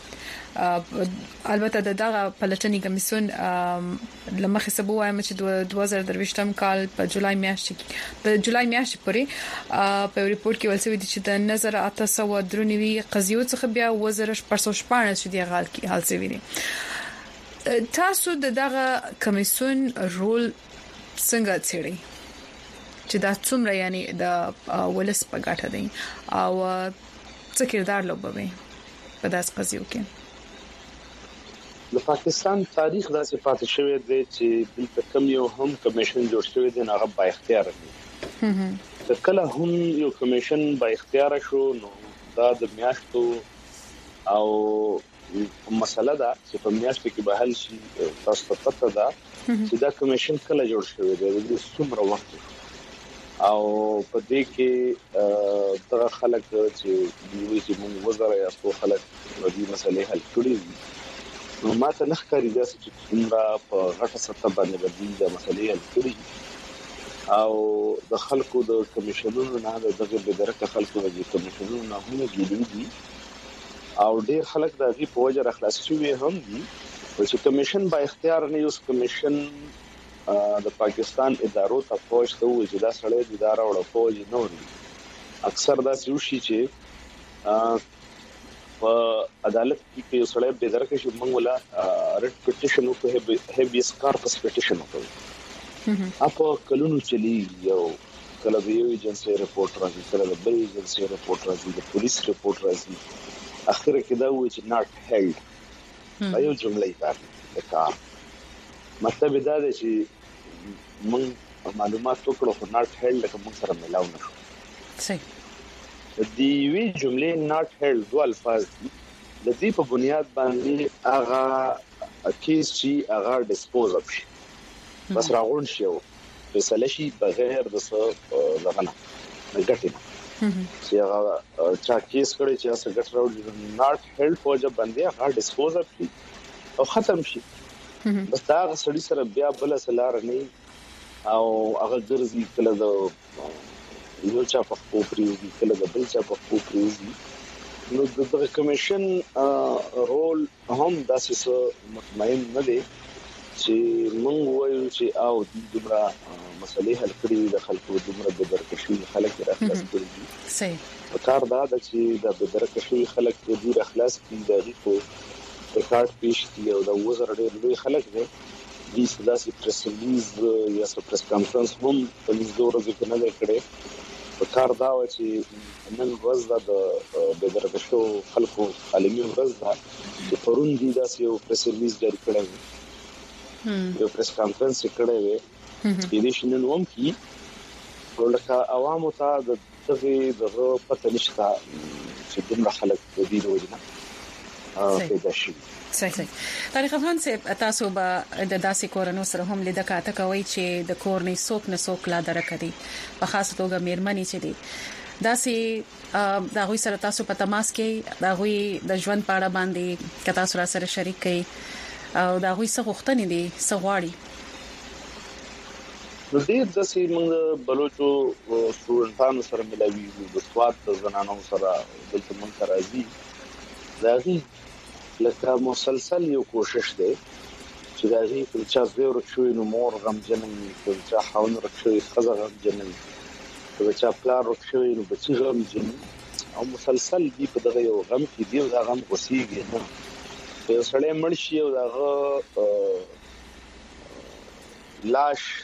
البته دغه پلټنې کمیسون لمخه سبو وایم چې 2023م کال په جولای میاشت پورې په ریپورت کې ولسوي چې د نظر 893 قضیو څخه بیا 1414 شدي حال سوي دي تاسو دغه کمیسون رول څنګه څېړئ چې دا څومره یعنی د ولس په ګټه دی او څه کردار لوبوي په داس قضیو کې د پاکستان تاریخ داسې پاتې شوی دی چې د کم یو هم کمیشن جوړ شوی دی هغه با اختیار دی کله هم یو کمیشن با اختیار شو نو دا د میاشتو او مسله ده چې په میاشت کې به حل شي تاسو ته پته ده چې دا کمیشن کله جوړ شوی دی د څومره وخت او په دې کې دغه خلک چې دوی چې موږ وزره یا څو خلک د دې مسلې حل کړي نو ماته نه ښکاري دا چې څنګه په غټه سطح باندې د مسلې حل کړي او د خلکو د کمیشنونو نه دغه بدرکه خلکو د کمیشنونو نه هم جوړیږي او ډېر خلک د دې په وجه راخلاص شوی هم دي چې کمیشن با اختیار نه یوس کمیشن د پاکستان ادارو ته فوج ته وځي دا سړی د اداره او فوج نه وري اکثر دا شي چې په عدالت کې یو سړی به درکه شي موږ ولا ریټ پټیشن او هیبیس کارپس پټیشن وکړو اپو کلونو چلی یو کله د یو ایجنسی رپورت راځي کله د بل ایجنسی رپورت راځي د پولیس رپورت راځي اخر کې دا وایي چې ناٹ هیلډ ایو جمله یې کار مطلب دا دی چې موږ معلومات وکړو خو ناٹ هیلډ لکه موږ سره ملاو نشو صحیح دی وی جملې ناٹ هیلډ دوه الفاظ دي د دې په بنیاد باندې هغه کیس چې هغه ډیسپوز اپ شي بس راغون شي فیصله شي بغیر د څه لغنه نګټي چې هغه چا کیس کړي چې هغه ګټ راوړي ناٹ هیلډ فوجا باندې هغه ډیسپوز اپ شي او ختم شي بس دا سړی سره بیا بل سلار نه او هغه ګرځي کله د یو چا په خپل کله د بل چا په خپل نو د کمیشن رول هم داسې مطمئن نه دی چې موږ وایو چې او دغه مسلې حل کړي د خلکو دغه د درکشي خلک راخلاص کړي صحیح کار دا چې د درکشي خلک د دې راخلاص کړي د ریپورت ریکارډ پیش کړي او د وزر ډېر لوی خلک دي د سداسي پریس ریلیز یا پریس کانفرنس هم په دې ورځو کې نه کړي کار دا و چې نن ورځ د درکشو خلکو عالمي ورځ ده چې پرون دي دا یو پریس ریلیز جاری کړی یو پریس کانفرنس کړی وي چې دې شنن ووم کی ولکه عوامو ته دغه پته نشته چې دومره خلک د دې وجنه پیدا شي صحیح طارق افغان صاحب تاسو به د داسې کورونو سره هم لیدل کاته کوي چې د کور نه څوک نه څوک لا درکړي په خاص توګه مېرمنې چې دي داسې دا غوي سره تاسو په تماس کې دا غوي د ژوند پاړه باندې کتا سره شریک کړي او دا غوي څه غوښتنې دي څه غواړي نو دې د سیمنګ بلوچو سټوډنټانو سره ملاوي د سواد زنانو سره دلته مونږ راځي دا لکه مسلسل یو کوشش دی چې دا هی په چا زیور شوی نو مور غم جنوي په چا خاون رښوي خزه غم جنوي په چا پلار رښوي نو بچی غم جنوي او مسلسل دی په دغه یو غم کې دی دا غم وسیږي نه په سړی مرشي او دغه لاش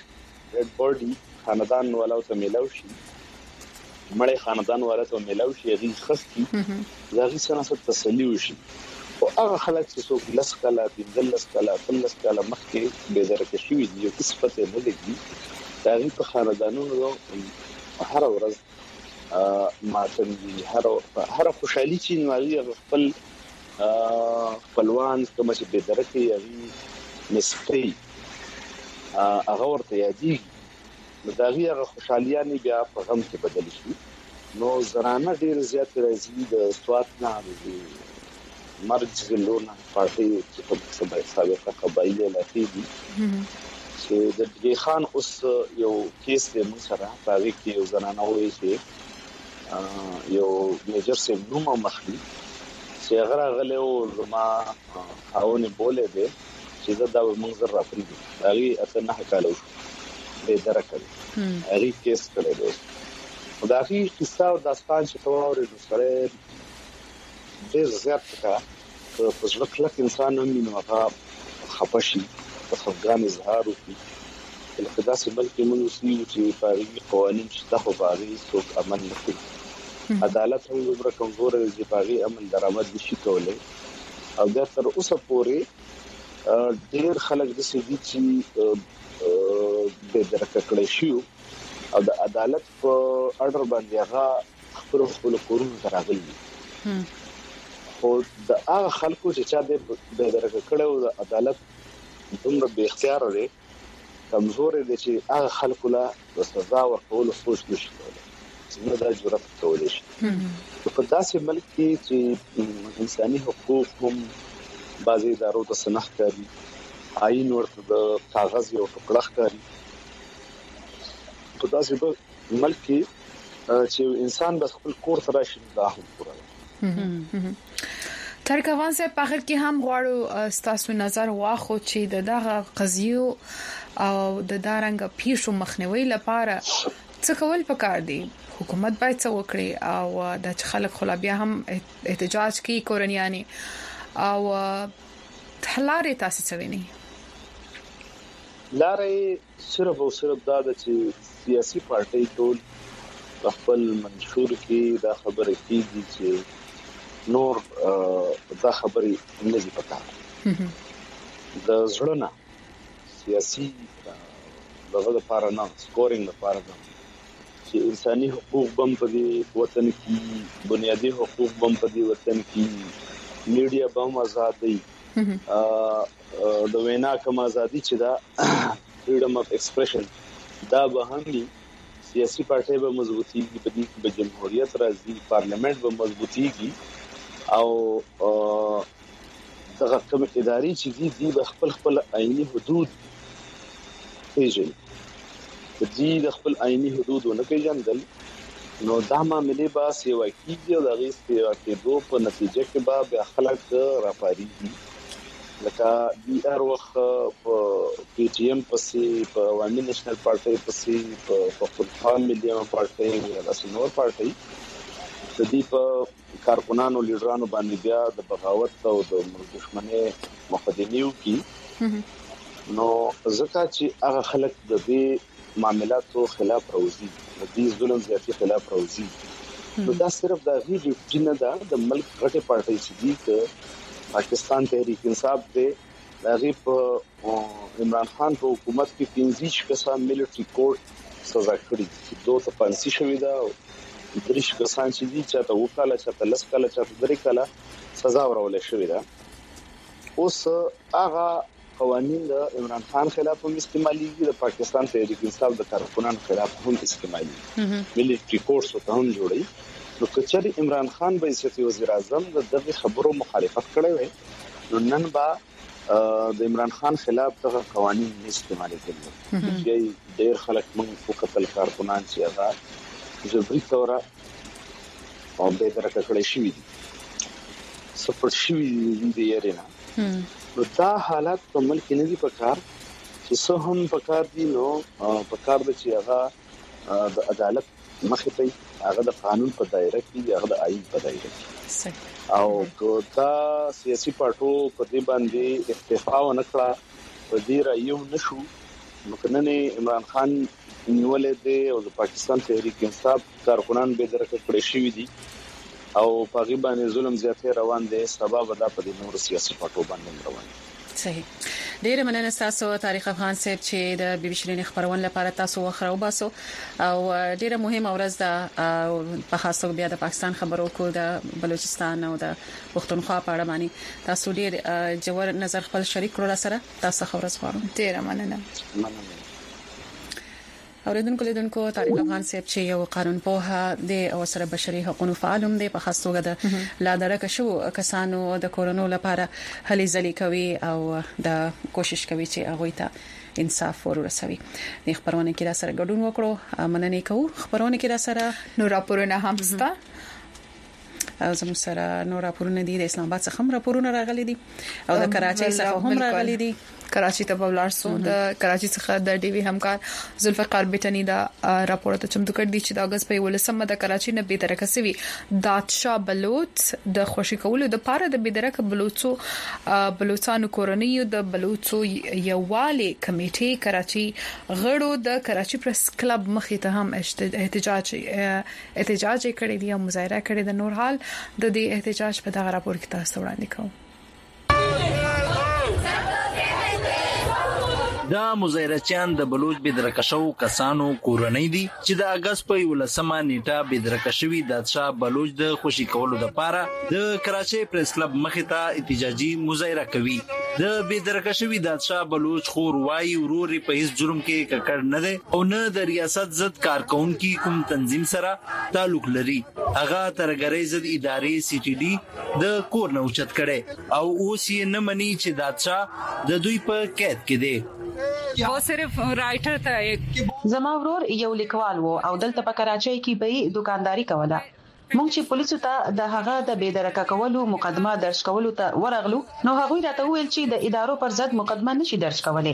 ډیډ باډي خاندان والا ته ملاوي شي مړی خاندان والا ته ملاوي شي هغه خستی هغه سره تسلی وشي او هغه خلک چې څوک لس کاله 15 کاله 15 کاله مخکې به درکه شي یو څه پته نه لګي دا هغه په خاندانونو هر ورځ ماتم دي هر خوشحالي چې نوالي خپل خپلوان کوم چې به درکه یي نسخي هغه ورته یادي دا هغه خوشحاليانه بیا په غم کې بدل شي نو زرانه ډیر زیات راځي د سوات نه د مرج زلونه پارټي چې په سابقه قبایله لاتي دي چې د دې خان اوس یو کیس د موږ سره پاره کې یو زنانه وایي چې یو میجر سیب نوم مخلي چې هغه غلې او ما هاونه بوله دي چې دا موږ زر راپري دي هغه اته نه کالو به درکړي هغه کیس کړی دی دا هی قصه او داستان چې تواوري نو سره ډېر زیات کا په ځل کله انسان هم نو هغه خپشي په خفګان اظهار وکړي لکه دا چې بلکې موږ چې پاري قوانين چې د خبري څوک عمل نکړي عدالت هم زبر کمزور دي پاري عمل درآمد نشي کولای او دا تر اوسه پورې ډېر خلک د سې دي چې به درکه کړی شو او د عدالت په اډر باندې هغه خپل کورونه راغلي خو د هغه خلکو چې چا به درکه کړو د عدالت دومره به اختیار لري کمزور دي چې هغه خلکو لا سزا ورکول سوچ نشي کولای چې دا جرأت کولای شي په داسې ملک کې چې انساني حقوق هم بعضي ادارو ته سنخ کوي آئین ورته د کاغذ یو ټوکړه کوي په داسې ملک کې چې انسان بس خپل کور ته راشي دا هم پوره ترکوان سے په اخر کې هم غواړو ستاسو نظر واخو چې دغه قضیو او د دارنګ پیښو مخنیوي لپاره څه کول پکار دي حکومت باید څه وکړي او د خلک خلا بیا هم احتجاج کوي کورنیانی او حلاره تاسو څه ویني لارې صرف او صرف دا چې سیاسي پارټي ټول خپل منشور کې دا خبره کیږي چې نور دا خبرې نه دي پکار د ځړنه سیاسي دغه لپاره نه سکورینګ لپاره نه چې انساني حقوق بم په دې وطن کې بنیادی حقوق بم په دې وطن کې میډیا بم آزادي د وینا کوم ازادي چې دا فریډم اف ایکسپریشن دا به هم سیاسي پارټي به مضبوطي په دې کې به جمهوریت راځي پارلیمنت به مضبوطيږي او دغه کوم اداري چې دي د خپل آئینی حدود پیژني دي د خپل آئینی حدود نه پیژندل نو دا معاملې به سیوا کیږي او دغه سیوا کېدو په نتیجه کې به خلک راپاريږي لکه دی ار وخت په پی ټی ایم پسې په عوامي نېشنل پارټي پسې په خپل ملي پارټي او د سنور پارټي د دې په کارکونانو لیډرانو باندې بیا د بغاوت او د دښمنۍ مقدميو کې نو ځکه چې هغه خلک د دې معاملاتو خلاف راوځي د دې ظلم زیاتي خلاف راوځي نو دا صرف د غیږ جنه د ملک غټه پارټي چې دي پاکستان تحریک انصاف دې هغه په عمران خان په حکومت کې 15 کسان ملټری کورټ سزا کړی چې دوه ته پانسي شوې ده او 3 کسان چې دي چې ته وکاله چې ته لس کاله چې 3 کاله سزا ورولې شوې ده اوس هغه قوانين د عمران خان خلاف هم استعماليږي د پاکستان تحریک انصاف د کارکونانو خلاف هم استعمالي ملټری کورټ ته هم جوړي نو کچري عمران خان به سیاسي وزیر اعظم دغه خبرو مخالفت کړی وي نو نن با د عمران خان خلاف دغه قوانين استعمالي کړي چې ډېر خلک موږ په قتل کارکونان چې هغه جبري تور او به درکه کړی شي دي سپورټ شي دي یاري نه نو دا حالات په ملک نه دي پکار چې څه هم پکار دي نو پکار د چې هغه د عدالت مخې ته هغه د قانون په دایره کې هغه د آئین په دایره کې او دا سیاسي پارټو په دې باندې اکتفا ونکړه په دې رايو نشو مکننه عمران خان نیولې دی او د پاکستان تحریک انصاف کارکونان به درکه کړی شوی دي او په غیبانه ظلم زیاتې روان دي سبب دا په نور سیاسي پټو باندې روان دي. صحیح. ډیر مننه تاسو تاریخ افغان صاحب چې د بي بي شيرین خبرونه لپاره تاسو وخره وباسو او ډیره مهمه ورځ ده په خاصه بیا د پاکستان خبرو کو د بلوچستان او د پښتونخوا په اړه باندې تاسو ډیر جوړ نظر خپل شریک کړو سره تاسو خبرز غواړم. ډیره مننه. اوریدونکو تاریخ افغان صاحب چې یو قانون پوها د او سره بشري حقوقو فعالم دی په خاص توګه د لادرکه شو کسانو د کورونو لپاره هلي ځلې کوي او د کوشش کوي چې هغه ته انصاف ورسوي. د خبرونه کې را سره ګډون وکړو مننه کوم. خبرونه کې را سره نور راپورونه هم ستا او زموږ سره نور راپورونه دي د اسلام آباد څخه هم راپورونه راغلي دي او د کراچۍ څخه هم راغلي دي. کراچۍ ته بولارسو د کراچۍ څخه د ډي وی همکار ذوالفقار بټنی دا راپور ته چمتو کړ دي چې د اگست په 18 د کراچۍ نه به ترکه سوي داتشاه بلوچ د خوشی کولو د پاره د بيدرک بلوچستان کورنیو د بلوچو یوالي کمیټې کراچۍ غړو د کراچۍ پریس کلب مخې ته هم احتجاج کړی دی او مظاهره کړی د نور حال د دې احتجاج په دغه راپور کې تاسو وړاندې کوم. دا مظاهرچیان د بلوچ بدرکشو کسانو کورنۍ دي چې د اگست په 18 نیټه بدرکشوي د شاه بلوچ د خوشی کولو لپاره د کراچۍ پریس کلب مخې ته احتجاجي مظاهره کوي. د بدرکشوي د شاه بلوچ خور وای وروري په هیڅ جرم کې ککړ نه ده او نه د ریاست ضد کارکونکو کوم تنظیم سره تعلق لري. هغه ترګری ضد ادارې سی ټي ډي د کور نه اوچت کړي او اوس یې نه مني چې د شاه د دوی په قید کې دي. वो सिर्फ राइटर था. زما ورور یو لیکوال وو او دلته په کراچۍ کې به دکانداري کوله. مونږ چې پولیسو ته د هغه د بيدرکه کولو مقدمه درج کولو ته ورغلو نو هغه راته ویل چې د ادارو پر ضد مقدمه نشي درج کولای.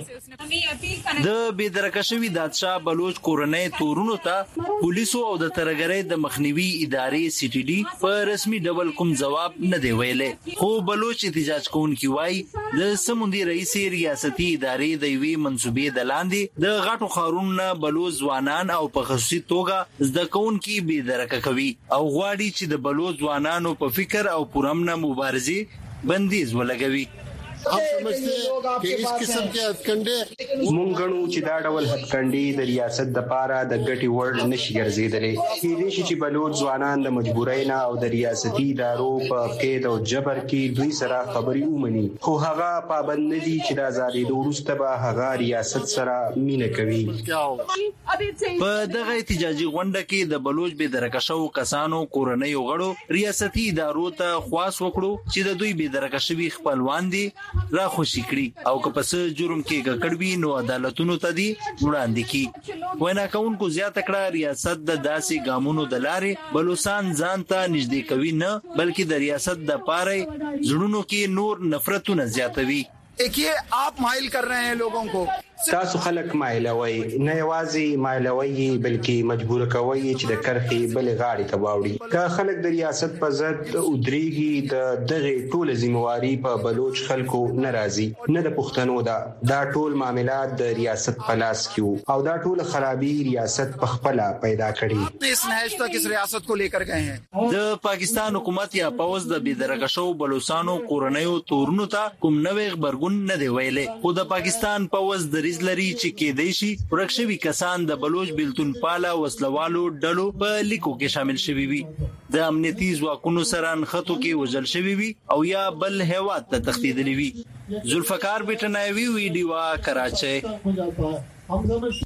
د بيدرکه شوی د شاه بلوچ کورنۍ تورونو ته پولیسو او د ترګری د مخنیوي ادارې سی ټي ډي په رسمي ډول کوم جواب نه دی ویلې. خو بلوچ احتجاج کوونکي وای د سمندري رئیس ریاستي ادارې د وی منسوبې د لاندې د غټو خارونو بلوچ ځوانان او په خصوصي توګه زده کوونکي بيدرکه کوي او غواړي چې د بلوچ ځوانانو په فکر او پرامن مبارزه بندیز ولګوي. आप समझते हैं कि इस किस्म के हथकंडे مونږ چې دا ډول هڅکندې د ریاست د پاره د ګټي ورډ نشي ګرځیدلې. کې دې چې بلوچ ځوانان د مجبورۍ نه او د ریاستي ادارو په قید او جبر کې دوی سره خبري ومني خو هغه پابند نه دي چې د ازادي د وروسته به هغه ریاست سره مینه کوي. په دغه احتجاجي غونډه کې د بلوچ بيدرکشو کسانو کورنۍ غړو ریاستي ادارو ته خواست وکړو چې د دوی بيدرکشوي خپلوان دي را خوشی کړي او که پس جرم کې کړوي نو عدالتونو ته دي وړاندې کی. وینا کوونکو زیاته کړه ریاست د داسې ګامونو د لارې بلوچستان ځان ته نږدې کوي نه بلکې د ریاست د پاره زړونو کې نور نفرتونه زیاتوي. देखिए आप माइल कर रहे हैं लोगों को. تاسو خلک مایلوي نه یوازې مایلوي بلکې مجبور کوي چې د کرخي بل غاړي ته واوړي. که خلک د ریاست په ضد ودرېږي د دغه ټول ذمہواری په بلوچ خلکو ناراضي نه د پښتنو دا ټول معاملات د ریاست په لاس کې او دا ټول خرابي ریاست په خپل پیدا کړي. اس نهج تک اس ریاست کو لیکر گئے ہیں. د پاکستان حکومت یا پوز د بيدرکشو بلوچستانو کورنیو تورونو ته کوم نوې خبرګون نه دی ویلې. خو د پاکستان پوز د لري چې کې دی شي ورکشوي کسان د بلوچ بیلتون پالا وسلوالو ډلو په لیکو کې شامل شوي وي د امنیتي ځواکونو سره نښتو کې وژل شوي وي او یا بل هیواد ته تښتیدلي وي. ذوالفقار بټنایوي ویډیو کراچۍ.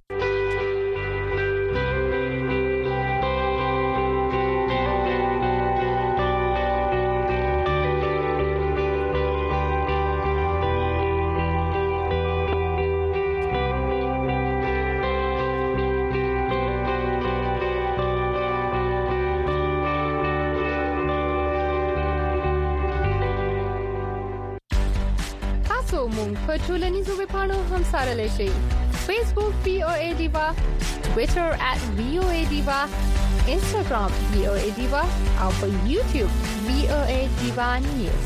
په ټولنیزو ویبپاڼو هم سره لشي. Facebook VOA Diva, Twitter @VOA Diva, Instagram VOA Diva او په YouTube VOA Diva News.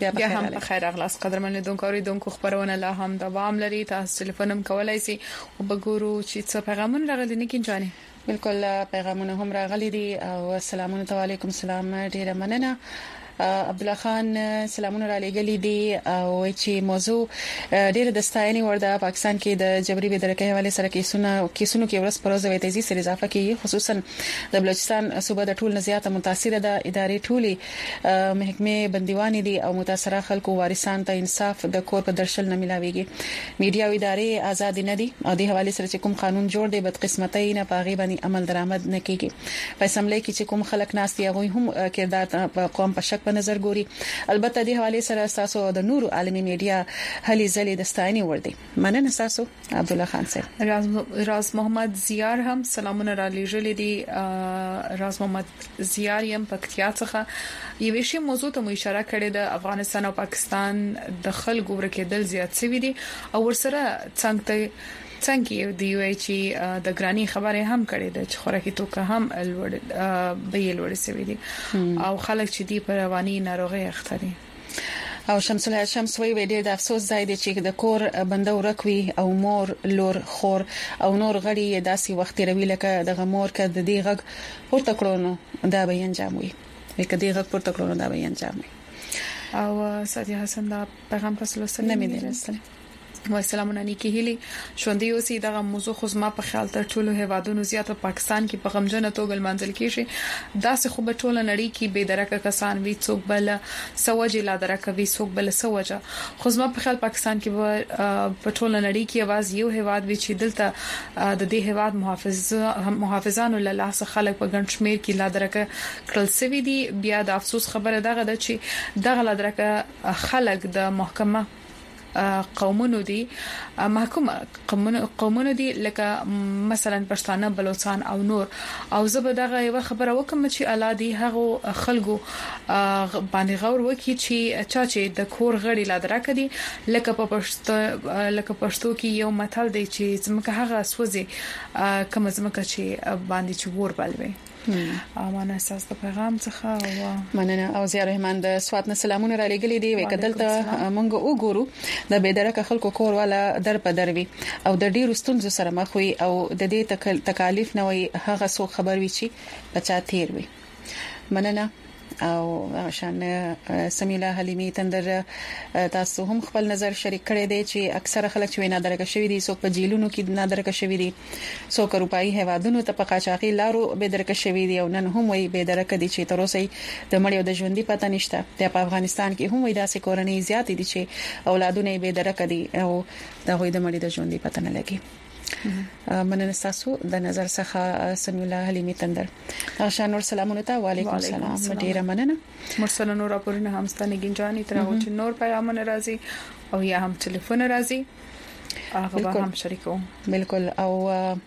بیا هم په خیر اغلاس قدرمن لیدونکو خبرونه لا هم دوام لري. تاسو ټلیفون کولای شئ او وګورو چې څه پیغامونه راغلي نه کینځاني. بالکل پیغامونه هم راغلي دي او السلام علیکم. سلام ډیره مننه. عبد الله خان سلامونه را لګلې دي او چې موضوع ډېر د ستاینې ورده پاکستان کې د جبري بېدرکۍ حواله سره کیسونو کې ورځ پر ورځ وې تیزی سره اضافه کیږي، خصوصا د بلوچستان صوبه د ټول نزيات متاثر ده. ادارې ټولي محکمې بندیوان دي او متاثره خلکو وارثان ته انصاف د کور په درشل نه ملاويږي. میډیا او ادارې آزاد نه دي او د حواله سره چې کوم قانون جوړ دی بدقسمتۍ نه پاغي باندې عمل درآمد نه کیږي. په اسمبلی کې چې کوم خلک ناس دي هغه هم کردار په قوم په شک په نظر ګوري. البته د حواله سره تاسو د نورو عالمي میډیا هلي ځلې د ستاینې ور دي. مننه تاسو عبد الله خان صاحب. راز محمد زیار هم سلامونه را لېږلې دي. راز محمد زیار یم پکتیا څخه یو شی موضوع ته مو اشاره کړې ده. افغانستان او پاکستان د خلکو ورکېدل زیات شوی دي او ورسره څنګه دی وی چې د ګرانی خبره هم کړې ده چې خوراکي توکه هم لوړ شوی دي او خلک چې دی په رواني ناروغي اخته دي. او شمس وی ډېر د افسوس ځای دی چې د کور بنده ورکوي او مور لور خور او نور غړي داسې وخت روي لکه د غمور کده دی غږ پورته کړونو دا به انجام وي کده غږ پورته کړونو دا به انجام وي. او سادي حسن دا پیغام تاسو لوستل نه مې درسته. والسلامونه نیکی هیلی شوندې اوسې دغه موضوع خو زما په خیال تر ټولو هیوادونو زیات په پاکستان کې په غمجنه توګه منځل کیږي. داسې خو په ټوله نړۍ کې بے درکه کسان وي څوک بل سوجي لا درکه وي څوک بل سوجه. خو زما په خیال پاکستان کې په ټوله نړۍ کې आवाज یو هیواد وي چې دلته د دې هیواد محافظانو له لاس خلک په ګڼ شمیر کې لا درکه کړل سوي دي. بیا د افسوس خبره دغه ده چې دغه لا درکه خلک د محکمه قومونو دي محکومه قومونو دي لکه مثلا پښتانه بلوچستان او نور او زه به دغه یو خبره وکم چې الادي هغه خلکو باندې غور وکي چې د کور غړي لادرکه دي لکه پښتو کې یو متل دی چې زمکه هغه سوځي کوم زمکه چې باندې چې ور بلوي. امانه اساس د پیغام څخه او مننه. او زیار رحمان د سوات نه سلامونه را لګلې دي وکدلته مونږ وګورو د بېدرکه خلکو کور والا در په دروي او د ډیرو ستونزو سره مخ وي او د دې تکالیف نه وي هغه څو خبر وي چې بچا تیر وي. مننه. او شان سمیلا حلیمی تندر تاسو هم خپل نظر شریک کړی دی چې اکثره خلک چې نه درکه شوی دي څوک په جیلونو کې نه درکه شوی دي څوک روپایي هوادونو ته په قاچاقي لارو به درکه شوی دي او نن هم وي به درکه دي چې تر اوسه د مړیو د ژوندۍ پته نشته. په افغانستان کې هم وي داسې کورنۍ زیات دي چې اولادونه به درکه دي او دا وي د مړي د ژوندۍ پته نه لګي. مننه تاسو د نظر څخه سمیلا حلیمی تندر. شانور سلامونه ته وعلیکم السلام. ډیره مننه. مرسل نور راپورونه هم ستنه گنجانی تر او چې نور پیغامونه راځي او یا هم ټلیفون راځي هغه هم شریکو. بالکل. او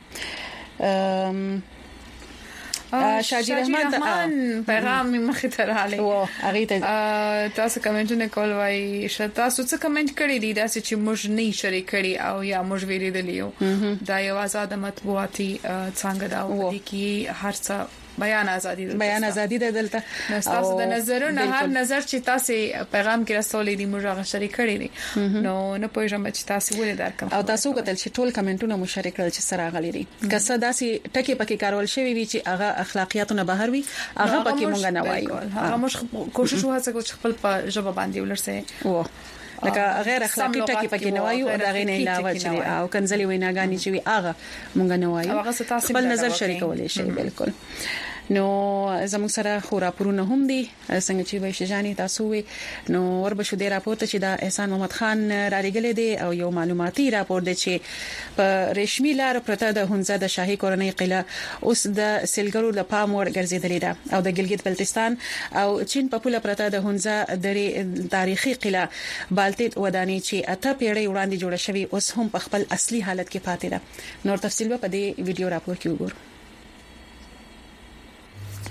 شاجی رحمان پیغام مخې ته راغلی و هغه ته تاسو کمنټونه کول وای تاسو څه کمنټ کړی دي دا چې موږ نه شریک کړی او یا موږ ویریدلیو دا یو آزاد مطبوعاتي څنګه دا و کی هر څه بیان ازادي ده دلته. تاسو د نظرونو هر نظر چې تاسو پیغام کې رسولې دي موږ هغه شریک کړی دي نو نه پوهیږم چې تاسو ولې درکم او تاسو کتل چې ټول کمنټونه مشارک کړل چې سره غلي دي که څه داسي ټکی پکې کارول شوی وي چې هغه اخلاقیاتونه بهر وي هغه پکې مونږ نه وایو. هغه موږ کوشش وکړو چې خپل په ژبه باندې ولرسه لکه غیر اخلاقی ټکی پکې نه وایو او دا غي نه علاوه چې او کنځلي ویناګانی چې وي هغه مونږ نه وایو خپل نظر شریکولې شي. بالکل. نو زموږ سره خورا پرونه هم دي څنګه چې وایي شجانی تاسو وي نو وربشو دی راپور ته چې دا احسان محمد خان را لګلې دي او یو معلوماتي راپور دی چې په رسمي لار پرته د هونزه د شاهي کورنۍ قلعه اوس د سیلګرو د پام ور ګرځیدلې ده او د ګلګت بلتستان او چین په پوله پرته د هونزه د تاریخي قلعه بالتیت ودانۍ چې اته پیړۍ وړاندې جوړه شوې اوس هم په خپل اصلي حالت کې پاتې ده. نور تفصیل په دې ویډیو راپور کې وګورئ.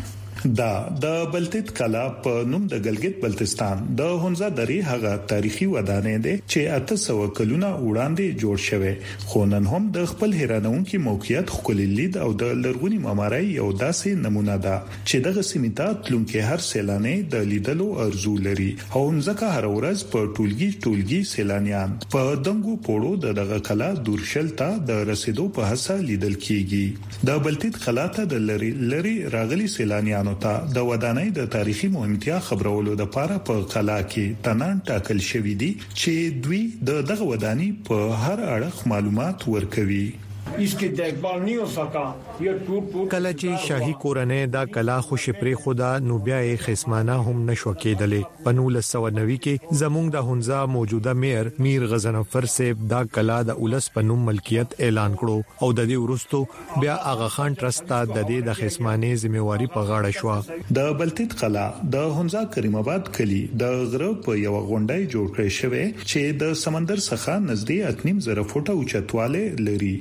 دا د بلتید کلا په نوم د ګلګت بلتستان د هونزا درې هغه تاریخي ودانې ده چې 800 کلونه وړاندې جوړ شوه خو نن هم د خپل هرانونکو موقعیت خپل لید او د لرغونی معمارۍ یو داسې نمونه ده چې دغه سیمه تلونکو هر سیلانی د لیدلو ارزو لري او ځکه هر ورځ په ټولګي سیلانیان په دنګو پوړو دغه کلا دورشل ته د رسیدو په هڅه لیدل کیږي د بلتید کلا ته د لری راغلي سیلانیانو ته د ودانۍ د تاریخي مهمتیا خبرولو لپاره په کلا کې تنان ټاکل شوې دي چې دوی دغه ودانۍ په هر اړخ معلومات ورکوي इसकी देखभाल नहीं हो सका ये टूट کله چې شاهي کورنۍ دا کلا خوشی پرې خدا نو بیا یې خصمانه هم نشو کېدلې په 1990 کې زموږ د هونزا موجوده میر غزنفر سیب دا کلا د اولس په نوم ملکیت اعلان کړو او د دې ورستو بیا اغا خان ټرست ته د دې د خصمانه ځمېواري په غاړه شو د بلتید کلا د هونزا کریم آباد کلی د غره په یو غونډای جوړ کړی شوی چې د سمندر څخه نږدې 8.5 فوټه اوچتواله لري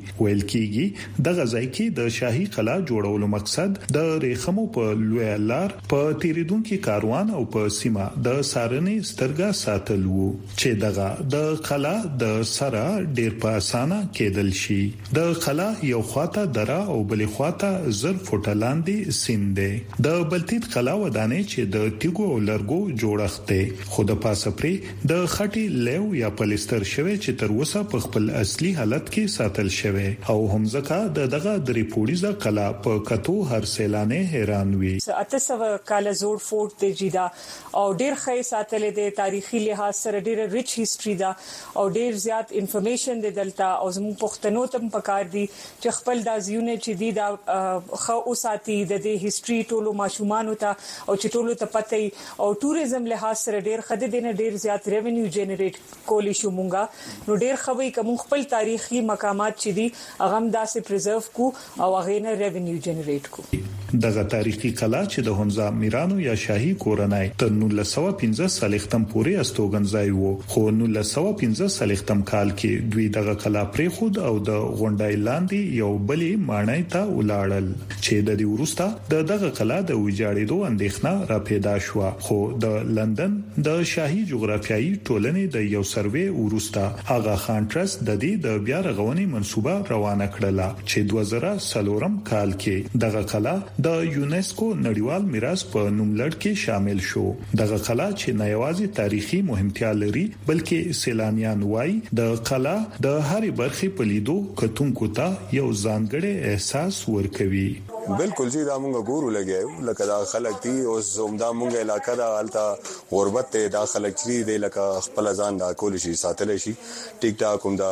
کیږي د غزای کې د شاهي قلا جوړولو مقصد د ریخمو په لوی لار په تیریدونکو کاروان او په سیمه د سارنې سترګا ساتل وو چې دغه د قلا د سره ډیر په اسانه کېدل شي د قلا یو خواته درا او بل خواته زر فوټه لاندې سیند د بلتید قلا ودانې چې د تیګو او لرګو جوړښت دی خو د پاسه پرې د خټي لیو یا پلیستر شوی چې تر اوسه په خپل اصلي حالت کې ساتل شوی او هم ځکه دغه درې پوړیزه کلا په کتو هر سیلانه حیران وي 800 کال زوړ فورت دی جدا او ډیر ښه ساتل دي تاریخي لحاظ سره ډیر ریچ هیستوري دا او ډیر زیات انفارمیشن دی دلته او زموږ پښتنو ته پکار دي چې خپل د ځیونه چې دی دا خو اوساتي د دې هیستوري ټولو ماشومان ته او چې ټولو ته پته او ټوریزم لحاظ سره ډیر خدای دینه ډیر زیات ریوینیو جنریټ کولی شو مونږه نو ډیر خوي کوم خپل تاریخي مقامات چې دي هغه داسې پریزرو کو او هغه نه ریوینیو جنریټ کو دغه تاریخي کلا چې د هونزا میرانو یا شاهي کورنۍ تر 1915 سالختم پورې استوګنځای وو خو 1915 سالختم کال کې دوی دغه کلا پرې خود او د غونډای لاندې یو بلې ماڼۍ ته ولاړل چې د دې وروسته دغه کلا د ویجاړېدو اندېښنه را پیدا شو خو د لندن د شاهي جغرافیایي ټولنې د یو سروې وروسته اغا خان ټرست د دې د بیا رغونې منصوبه روانه کړله چې 2003 کال کې دغه کلا د یونیسکو نړیوال میراث په نوملړ کې شامل شو دغه کلا چې نه یوازې تاریخي مهمتیا لري بلکې سیلانیان وای د کلا د هرې برخې په لیدو کتونکو ته یو ځانګړی احساس ورکوي بالکل جی دا مونږ ګورو لګیو لکه دا خلک دي او زموږ مونږه علاقہ دا الته غربت ته دا خلک چې دي لکه خپل ځان دا کول شي ساتل شي ټیک ټاک هم دا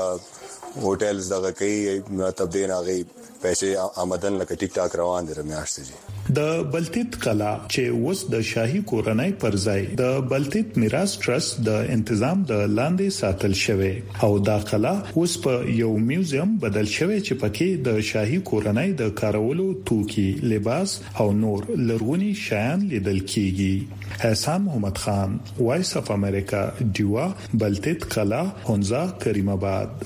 هوټلز دغه کوي تبدین هغه پیسې آمدن لکه ټیک ټاک روان دي رمیاشت جی د بلتید کلا چې وس د شاهي کورنۍ پر ځای د بلتید میراث ټرست د تنظیم د لاندې ساتل شوی او دا کلا اوس په یو میوزیم بدل شوی چې پکې د شاهي کورنۍ د کارولو توکي لباس او نور لرغونی شیان لیدل کیږي احسان محمد خان وایس اف امریکا دیوا بلتید کلا هونزا کریم آباد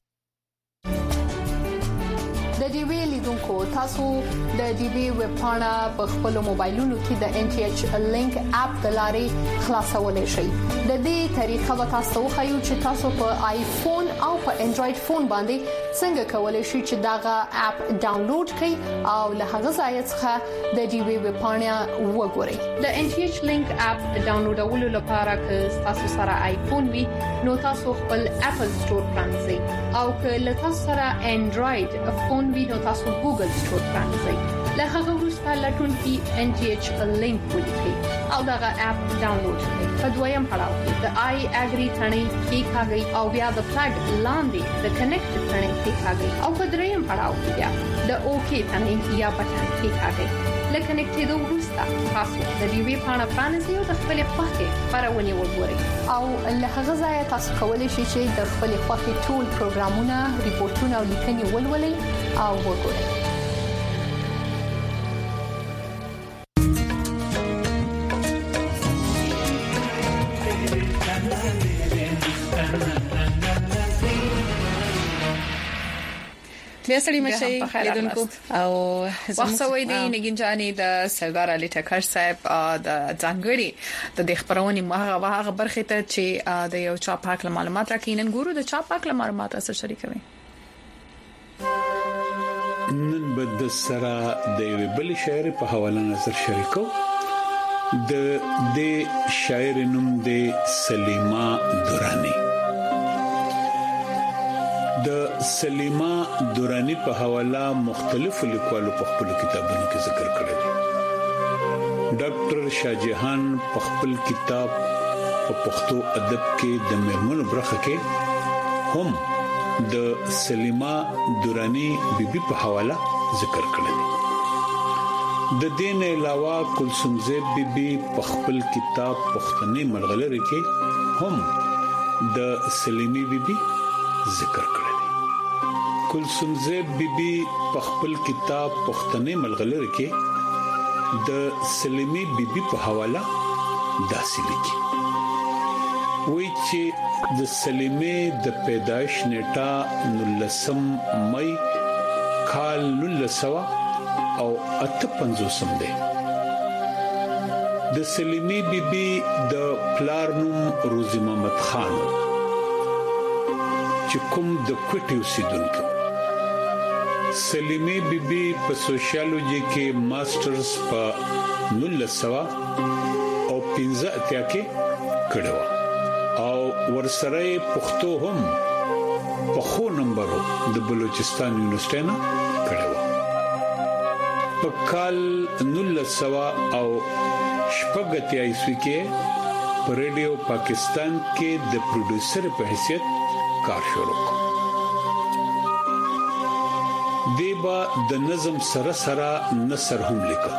تاسو د ډي بي ویب پاڼه په خپل موبایلونو کې د ان ټي ایچ لینک اپ د لارې خلاصولای شئ د دې طریقه به تاسو خو چې تاسو په آیفون او په انډراید فون باندې څنګه کولای شئ چې داغه اپ ډاونلوډ کړئ او له هغه ځای څخه د ډي بي ویب پاڼه وګورئ د ان ټي ایچ لینک اپ ډاونلوډولو لپاره که تاسو سره آیفون وي نو تاسو خپل اپل ستور پرانځئ او که له تاسو سره انډراید فون وي نو تاسو ګوګل ستور پرانځئ له هغه وروسته لټون کې ان ټي ایچ لینک ولیکئ او دغه اپ ډاونلوډ کړئ په دویم پړاو کې د آی اګری ثنې کې کاږي او بیا د فلګ لاندې د کنیکټ ثنې کې کاږي او په دریم پړاو کې بیا د اوکی ثنې یا بټن کې کاږي لکه نکټېدو وروسته تاسو د دې وی پاڼه پرانیزئ او د خپل خوښې خبرونه وګورئ او له هغه ځای تاسو کولی شئ چې د خپل خوښې ټول پروګرامونه ریپورتونه او لیکنې ولولئ او وګورئ بیا سړی مشي لیدونکو او وخصوي دي نګینجاني د سردار علي ټکر صاحب د ځانګړي د خبرونې هغه برخه ته چې د یو چا پاک معلومات راکینن ګورو د چا پاک معلومات سره شریکوي نن بد سره د ویبل شاعر په حواله نظر شریکو د شاعر نوم د سلیما دورانی د سلیما دورانی په حواله مختلف لیکوالو په خپل کتابونو کې ذکر کړی دی ډاکټر شاهجهان په خپل کتاب په پښتو ادب کې د مېرمنو برخه کې هم د سلیما دورانی بیبي په حواله ذکر کړی دی د دین علاوه کلثوم زیب بیبي په خپل کتاب پښتني مرغلره کې هم د سلیمی بیبي ذکر کړی دی کلثوم زیب بیبي په خپل کتاب پښتني مرغلره کې د سلیمی بیبي په حواله داسې لیکي وایي چې د سلیمې د پیدایش نیټه 19 مئی کال 1900 او 58 ده د سلیمې بیبي د پلار نوم روزي محمد خان چې کوم د کوټې اوسیدونکو سلیمې بیبي په سوشیالوجي کې ماسترز په 1900 او 15 کې کړو او ورسره پښتو هم په خو نمبرو د بلوچستان یونیورسيټي نه کړو په کال 1900 او شپږتیا عیسوي کې په ریډیو پاکستان کې د پروډوسر په حیثیت کار شروع کړ دیبا د نظم سره سره نثر هم لیکه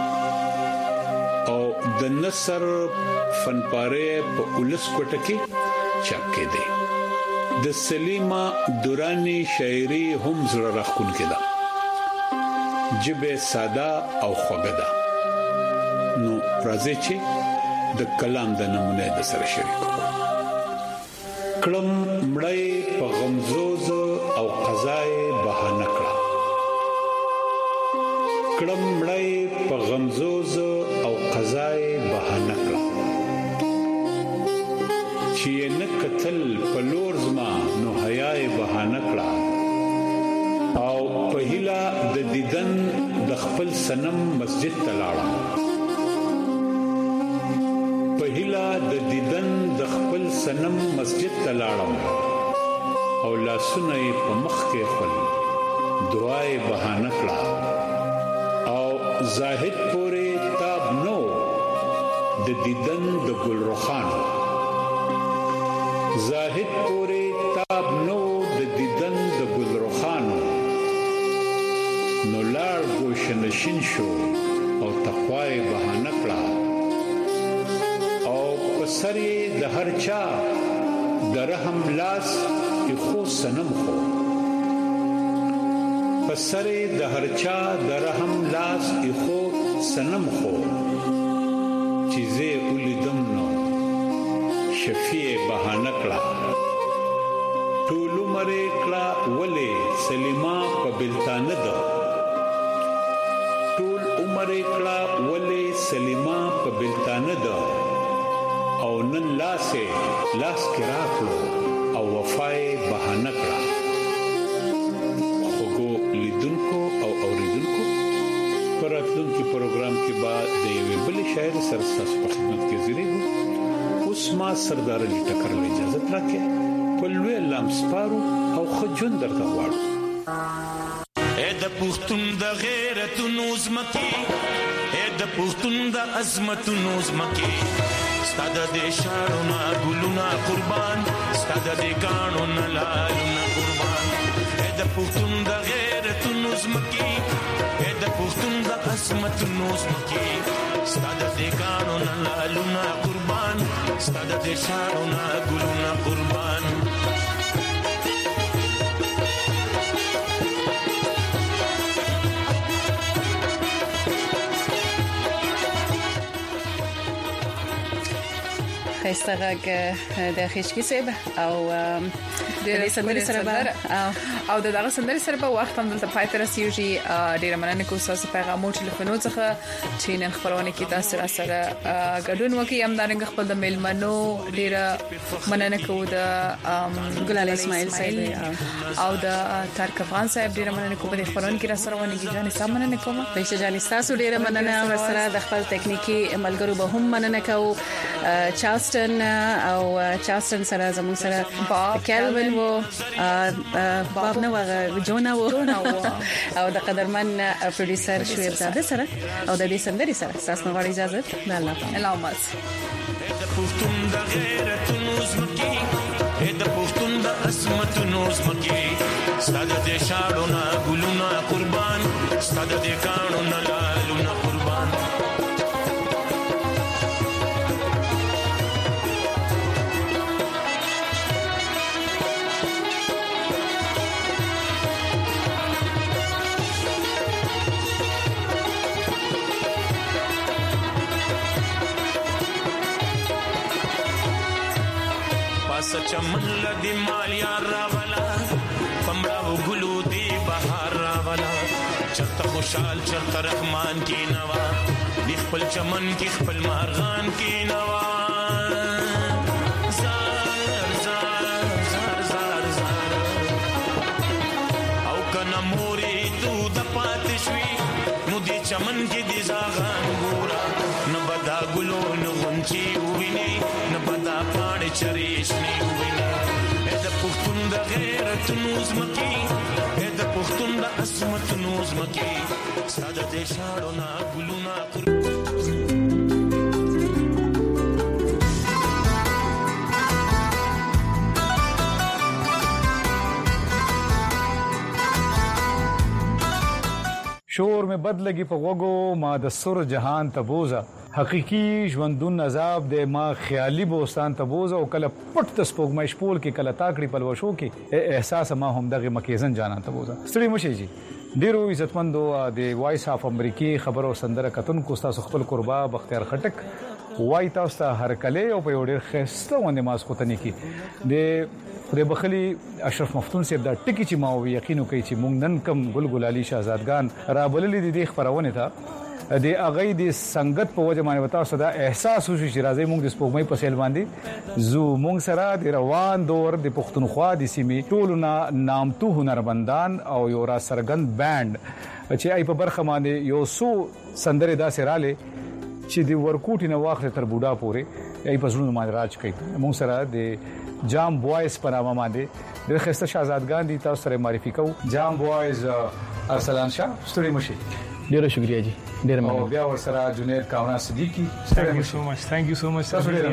او د نثر فنپاره په اولس کوټه کې چاپ کړي د سلیما دورانی شاعري هم زړه راخونکې ده جبه ساده او خوږه ده نو راځي چې د کلام د نمونه د سره شریک کړم مړی په غمزوز او قضای بهانه کړه کړم مړی په غمزوز او قضای بهانه کړه چې نه قتل په لور زما نو حیاي بهانه کړه او په هیله د دیدن د خپل سنم مسجد ته لاړم په هیله د دیدن د خپل سنم مسجد ته لاړم او لاسونه په مخ کې خپل دعای بهانه کړه او زاهد پورې تاب نو د دیدن د ګل روخانو زاهد پورې تاب نو د دیدن د ګل روخانو نو لار گوشنشین شو او تقوای بهانه کړه او پسری د هر چا د رحم لاس خو سنم خو پسری د هر چا د رحم لاس خو سنم خو چیزه ولیدم نو شفیع بهانه کړه ټول مره کړه ولې سلیما په بلتانه ده ټول عمر کړه ولې سلیما په بلتانه ده او نن لاس کې راکړو او وفای بهانه کړه خو لیدونکو او اوریدونکو پراتلونکو پروګرام کې بعد د یو بل شاعر سره تاسو په خدمت کې زیریږو اوس ما سردار علي ټکر له اجازه راکې په لوی لامسپارو او خجون درته غواړم اې د پښتون د غیرت نوزمکي اې د پښتون د عظمت نوزمکي ستاد د شارونه ګلونه قربان ستاد د قانون لالونه قربان اې د پښتون د غیرت نوزمکي اې د پښتون د عظمت نوزمکي ستاد د قانون لالونه قربان ستاد د شارونه ګلونه قربان خسته غږ د خشکی سیب او د سندري سره او دغه سندري سره په وخت هم دلته پای تر سیږي ډیر مننه کوم تاسو پیغامونو ټلیفونو څخه چې نن خبرونه کې تاسو سره ګډون وکي هم دغه خپل د میلمنو ډیر مننه کوم د ګلال اسماعیل صاحب او د تارک افغان صاحب ډیر مننه کوم د خبرونه کې را سره ونیږي ځان سم مننه کوم پېښه جاني تاسو ډیر مننه ورسره د خپل ټکنیکی ملګرو به هم مننه کوم چارلستون او چارلستون سره زموږ سره کیلوین وو باب نو جونا وو او د قدرمن پروډوسر شعیب زاده سره او د دې سندري سره تاسو نو اجازه ده الله علامات د پښتون د غیرت نوزمکی د پښتون د عظمت نوزمکی ستاده د شاړو نا ګلونا قربان ستاده د کانو نا لالونا قربان چمن لدی مالیا راولا پمړاو ګلو دی بهار راولا چرته خوشحال چرته رحمان کی نوا دی خپل چمن کی خپل مارغان کی نوا زار زار زار زار زار او کنا موري تو د پاتشوي نو دی چمن کی دی زاغان ګورا نه بدا ګلو نو غنچي ویني نه بدا پاڼ چریشني د پښتون د غیرت نوزمکی د پښتون د عظمت نوزمکی ساده د شاړو نا ګلونا شور میں بد لگی په وګو ما د سر جهان تبوزا حقيقي ژوندون عذاب د ما خیالي بوستان تبوزا او کله پټ تسپوږمۍ شپول کې کله تاکړي پلوشو کې احساس ما هم دغه مکیزن جانا تبوزا ستړي مشي جی ډیرو عزتمندو د وایس اف امریکای خبرو سندره کتون کو تاسو خپل قربا بختیار خټک وای تاسو هر کله او په ډیر خسته ونه ماس کوتنی کی د بخلی اشرف مفتون صاحب دا ټکی چې ما یقینو کوي چې مونږ نن کم ګلګلالي شاهزادگان را بللې د خبرونه تا د اغې د سنگت په وجه باندې وتا صدا احساس وشي چې راځي مونږ د سپوږمۍ په سیل باندې زو مونږ سره د روان دور د پښتونخوا د سیمې ټولونه نامتو هنرمندان او یو را سرګند بانډ چې ای په برخه باندې یو سو سندره داسې رااله چې د ورکوټ نه واخله تر بوډا پورې ای په زړونو باندې راج کوي مونږ سره د جام بوایز پر نامه باندې د خسته شاهزادگان دي تاسو سره معرفي کوم جام بوایز ارسلان شاه ستوري مشي ډیره شکریہ جی ډیره مننه او بیا ورسره جنید کاونا صدیقی Thank you so much تاسو ډیره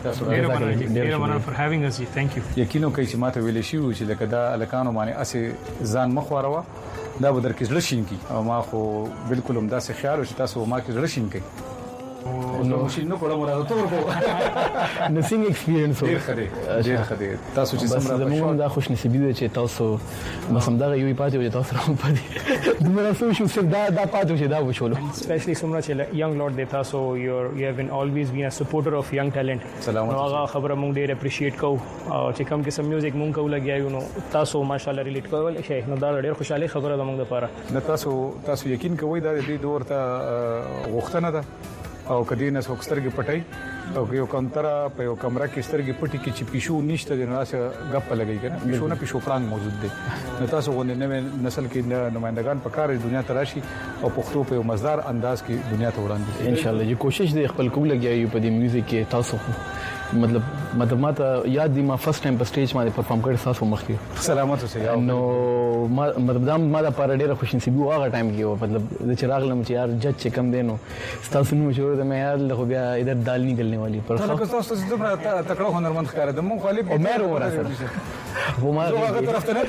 مننه for having us thank you یقینو کوي چې ماته ویل شي چې لکه دا الکانو باندې اسه ځان مخوروه دا به درکې زړشین کی او ما خو بالکل هم داسې خیال او چې تاسو ما کې زړشین کی نو شي نو کومه راځو تور کو نثینګ ایکسپیرینس ډیر خدي تاسو چې سمره زموږ دا خوش نصیب دي چې تاسو مسم دا یو پاتې او تاسو هم پاتې دومره څه شو چې دا پاتې چې دا وشول especially سمره چې young lord data so you have been always been a supporter of young talent نو هغه خبره مونږ ډیر اپریشیټ کوو او چې کوم قسم میوزیک مونږ کوو لګیایو نو تاسو ماشاءالله ریلیټ کول شي نو دا ډیر خوشاله خبره ده مونږ لپاره نو تاسو یقین کوئ دا دې دور ته غوښتنه ده او کدی نه څوکسترګي پټي او یو کمتره په یو کمره کې سترګي پټي کې چې پښو نشته د ناسه غپ لګي کنه پښو نه پښو پړنګ موجود دي نو تاسو غوښنه نوې نسل کې نمائندگان په کار دنیا تراشي او پښتو په یو مزدار انداز کې دنیا ته وړاندې ان شاء الله چې کوشش دې خپل کوم لګیایو په دې میوزیک کې تاسو مطلب ماته یاد دي ما فرست ټایم په سټیج باندې پرفارم کړی تاسو مخکې سلامات اوسئ نو مطلب دا ما د پاره ډیره خوش نصیب هغه ټایم کې مطلب د چراغلم چې یار جج چې کم دینو تاسو نو شروع د مې یار له بیا ادھر دال نکلنے والی پر تاسو د تکړه هنرمند ښکار د مون خالي او مې ورا سره و ما هغه طرف ته نه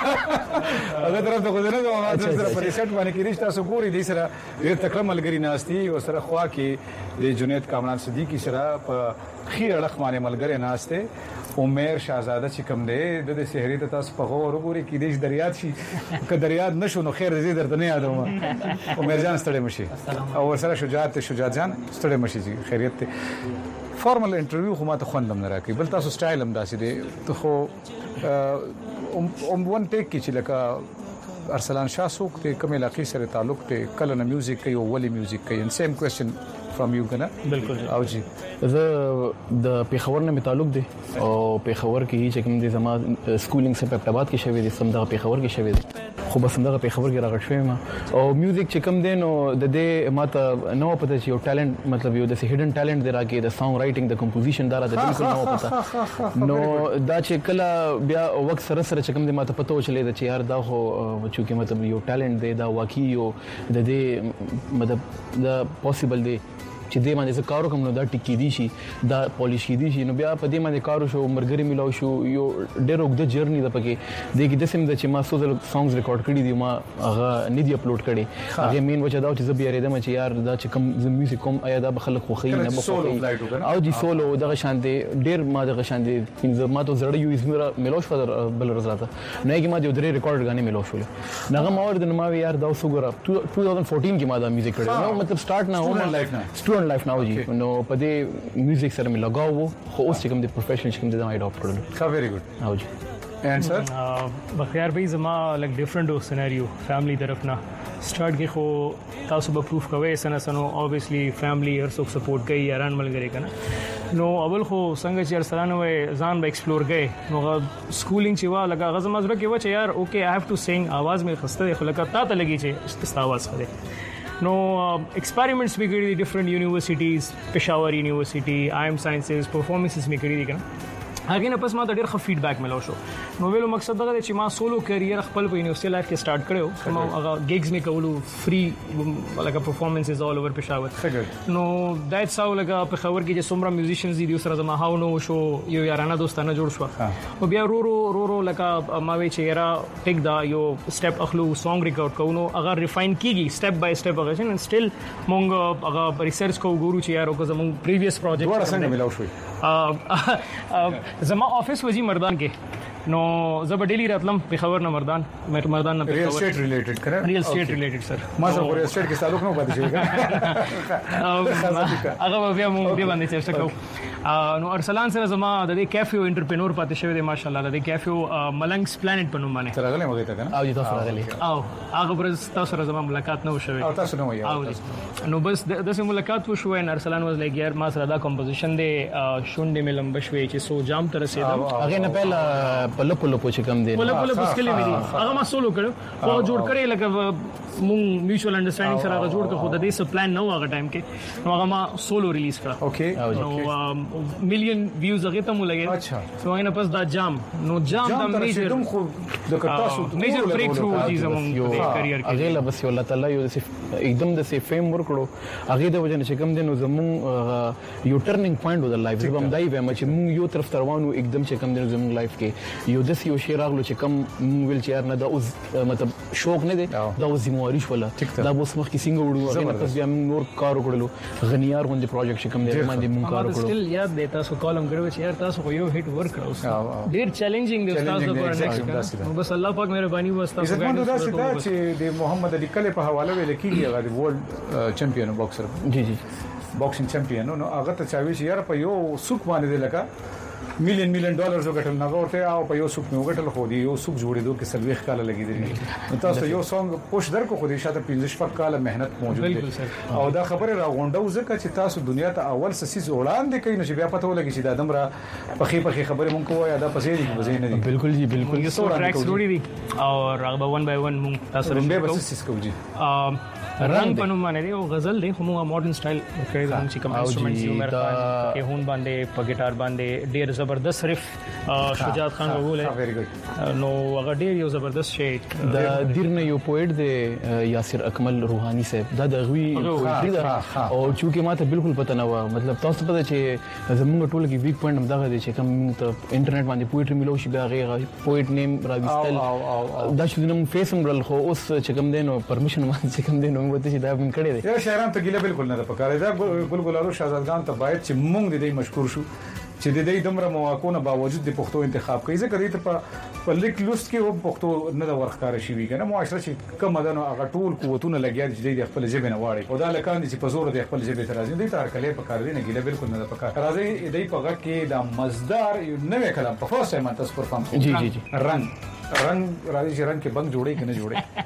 هغه طرف ته غوډنه نو ما سره په ریسټ باندې کې رښتا سو ګوري دي سره ډیر تکړه ملګری ناشتي او سره خوا کې د جنید کامران صدیقی سره په خیر اړه باندې ملګری ناشته عمر شاهزاده چې کوم دی د سحری ته تاسو په غوړ وګوري کې دیش دریات شي که دریات نشو نو خیر دې درته نه یادوم عمر جان ستړي مشي او سره شجاعت جان ستړي مشي خیریت فارمل انټرویو خو ماته خوندم نه راکې بل تاسو سټایل هم داسې دی خو ون ټیک کې چې لکه ارسلان شاه سوق ته کوم علاقې سره تعلق ته کله نه میوزیک کوي او ولی میوزیک کوي ان سیم کوېسچن فرام یو کنه بالکل او جی زه د پیښور نه تعلق دی او پیښور کې چې کوم دي زما سکولینګ سره په آباد کې شوی دي سم د پیښور کې شوی دي خو بس دغه پیښور کې راغښ شوی ما او میوزیک چې کوم دی نو د دې ماته نو پته چې یو ټالنت مطلب یو د هډن ټالنت دی راکې د سانګ رائټینګ د کمپوزیشن دارا د بالکل نو پته نو دا چې کله بیا وخت سره سره چې کوم دی ماته پته وچلې چې یار دا خو چې مطلب یو ټالنت دی دا واقعي یو د دې مطلب دا پوسیبل دی چې دې باندې کارو کوم نو دا ټکی دي شي دا پالیش کی دي شي نو بیا په دې باندې کارو شو مرګري ملاو شو یو ډېر وګ د جرنی د پکې د کې د سیم د چې ما سوزل سانګز ریکارډ کړی دي ما هغه نه دی اپلوډ کړی هغه مین وجه دا چې زه بیا ریدم چې یار دا چې کوم میوزیک کوم آیا دا بخلک خوخی نه بخوخی او دي سولو دغه شان دي ډېر ما دغه شان دي ما ته زړه یو اسمره ملاو شو بل رضاته نو کې ما د درې ریکارډ غانې ملاو شو نغه ما ور د ما یار دا وسوګره 2014 کې ما دا میوزیک کړی نو مطلب سٹارټ نه هو لایف نه لایف نو جی نو په دې میوزیک سره مې لګاو خو اوس چې کوم د پروفیشنل چې کوم د ما اډاپټ کړل ښه ویری ګډ او جی انسر بخیر به زما لک ډیفرنٹ سيناريو فیملی طرف نه سٹارټ کې خو تاسو به پروف کوي سنو اوبویسلی فیملی هر څوک سپورټ کوي یاران ملګری کنه نو اول خو څنګه چې ارسلان وې ځان به ایکسپلور غي نو سکولینګ چې وا لګا غزم مزره کې و چې یار اوکے آی هاف ټو سینګ आवाज مې خسته خو لکه تا ته لګي چې استاواز خره نو ایکسپریمنټس به کړی دي ډیفرنٹ یونیورسيټیز پېښور یونیورسيټي آی ایم ساينسز پرفارمنسز مې کړی دي کنه هغه نه پس ما ته ډېر ښه فیډبیک ملو شو نو ویلو مقصد دا دی چې ما سولو کیریئر خپل په یونیورسيټي لایف کې سٹارټ کړو ما هغه ګیگز مې کولو فری لکه پرفارمنسز اول اوور پېښور نو دایټس هاو لکه په خبر کې چې څومره میوزیشنز دي سره زما هاو نو شو یو یارانه دوستانه جوړ شو او بیا رو لکه ما وی چې یاره ټیک دا یو سټپ اخلو سانګ ریکارډ کوو هغه ریفاین کیږي سټپ بای سټپ هغه ان سټیل مونږ هغه ریسرچ کوو ګورو چې یاره کوم زموږ پریویس پروجیکټ څنګه ملاو شوی زما آفس وځي مردان کې نو زه به ډیلی راتلم په خبر نه مردان نه ریل اسټیټ ریلیټډ کړه ریل اسټیټ ریلیټډ سر ما سره ریل اسټیټ کې تعلق نه پاتې شي هغه بیا مونږ دی باندې چرته کوو نو ارسلان سره زما د دې کیفیو انټرپرینور پاتې شوی دی ماشاءالله د دې کیفیو ملنګس پلانټ په نوم باندې سره غلې مګی ته کنه او تاسو راغلي او هغه برز تاسو سره زما ملاقات نه وشوي او تاسو نه وایي نو بس دغه ملاقات وشو ان ارسلان واز لایک یار ما سره دا کمپوزیشن دی شونډې مې لمب شوي چې سو جام تر رسیدم هغه نه پهلا پلو پوچ کم دی پلو بسکلې مې هغه ما سولو کړو خو جوړ کړی لکه مون میوچوال انډرستانډینګ سره هغه جوړ کړ خو د دې سپلان نو هغه ټایم کې نو هغه ما سولو ریلیز کړ اوکې نو مليون ویوز هغه ته مو لګي اچھا سو اینه پس دا جام نو جام د میجر خو د کتاسو میجر بریک تھرو دي زموږ کریئر کې هغه لا بس الله تعالی یو एकदम د سی فیم ورکړو هغه د وجه چې کوم دینو زموږ یو ټرنینګ پوینټ و د لایف زبم دای و چې موږ یو طرف روانو एकदम چې کوم دینو زموږ لایف کې یو د یو شی راغلو چې کوم ویل چې نه دا مطلب شوق نه دی دا ذمہواری شولا دا اوس مخ کې څنګه وړو هغه پس بیا نور کار وکړلو غنیار غونډه پروجیکټ چې کوم دی باندې موږ کار وکړو سټیل یاد دیتا سو کالم کړو چې یار تاسو خو یو هټ ورک کړو ډیر چیلنجینګ دی تاسو لپاره نو بس الله پاک مهرباني واسطه چې د محمد علي کله په حواله ویل کیږي هغه ورلد چمپیون باکسر جی باکسینګ چمپیون نو هغه ته چاوي چې یار په یو سوق باندې لکه $1,000,000 وګټل نه ورته او په یو سوق مې وګټل خو دی یو سوق جوړېدو کې سلويخ کال لګیدل نو تاسو یو سونګ پوش درکو خو دې شاته 15 کال مهنت موجود دی او دا خبره راغونډو ځکه چې تاسو دنیا ته اول سسیز وړاندې کوي نو چې بیا پته ولګي چې دا دمره پخې خبره مونږ کوه یا دا پسې دي وځي نه دي بالکل جی بالکل یو ټریکس جوړې دي او راغبه 1 by 1 مونږ تاسو رنګ به سسیز کوي رنگ پنو باندې دی او غزل دی خو موږ ماډرن سټایل کړی دا چې کوم انسټرومنټس یو مرکان کې هون باندې په ګټار باندې ډیر زبردست رف شجاعت خان وګول نو هغه ډیر یو زبردست شی دا دیرنه یو پوئټ دی یاسر اکمل روحانی صاحب دا د غوي پوئټری دا او چې ماته بالکل پته نه و مطلب تاسو پته چې زموږ ټول کې ویک پوینټ هم دا دی چې کوم ته انټرنیټ باندې پوئټری ملو شي بیا غیر پوئټ نیم راوستل دا شو نم فیسم رل خو اوس چې کوم دینو پرمیشن باندې چې کوم دینو وته چې دا من کړی دی یا شهرام ته ګیله بالکل نه ده پکاره دا ګلګلارو شاهزادګان ته باید چې مونږ دې مشکور شو چې د دې دمر مواقعونو باوجود د پښتو انتخاب کوي ځکه دې په لیک لوست کې هم پښتو نه د ورخکار شي وی کنه معاشره چې کوم دنو هغه ټول قوتونه لګیا دي د خپل ژبه نه واړي او دا لکان چې په زور د خپل ژبه ترازی دي تر کله په کار دي نه ګیله بالکل نه پکار راځي دې په غږ کې د مصدر نوې کلام په فرست ټایم تاسو پرفارم کوئ جی رنگ راځي چې رنگ کې بنګ جوړي کنه جوړي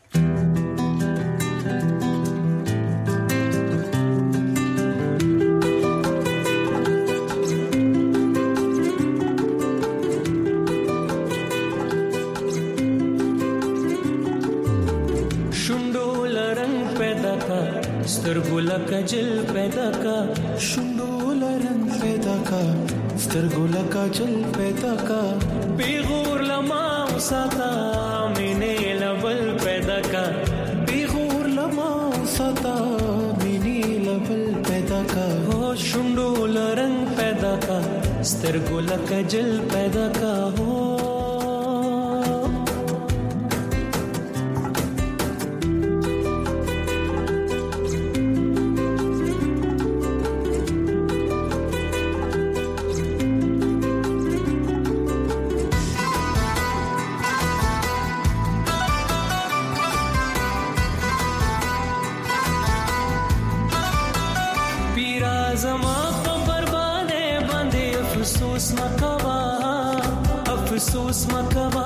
سترګولا کجل پیدا کا شوندولا رنگ پیدا کا سترګولا کجل پیدا کا بیغور لما وساتا مینه لبل پیدا کا بیغور لما وساتا مینه لبل پیدا کا هو شوندولا رنگ پیدا کا سترګولا کجل پیدا کا هو अफसोस मकवा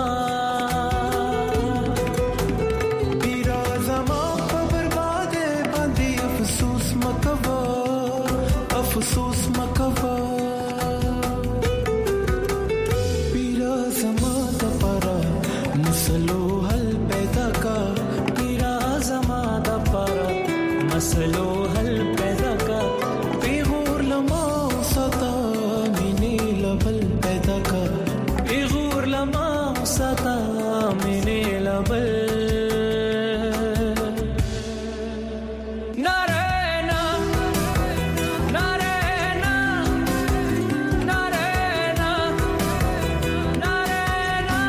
पीरा ज़मा बर्बादे बंदी अफसोस मकवा अफसोस मकवा पीरा ज़मा दपरा मसलो हल पैदा का पीरा ज़मा दपरा मसलो हल पैदा का बेगूर लमा सता मिनी लबल पैदा का सता मिने लबल नारेना नारेना नारेना नारेना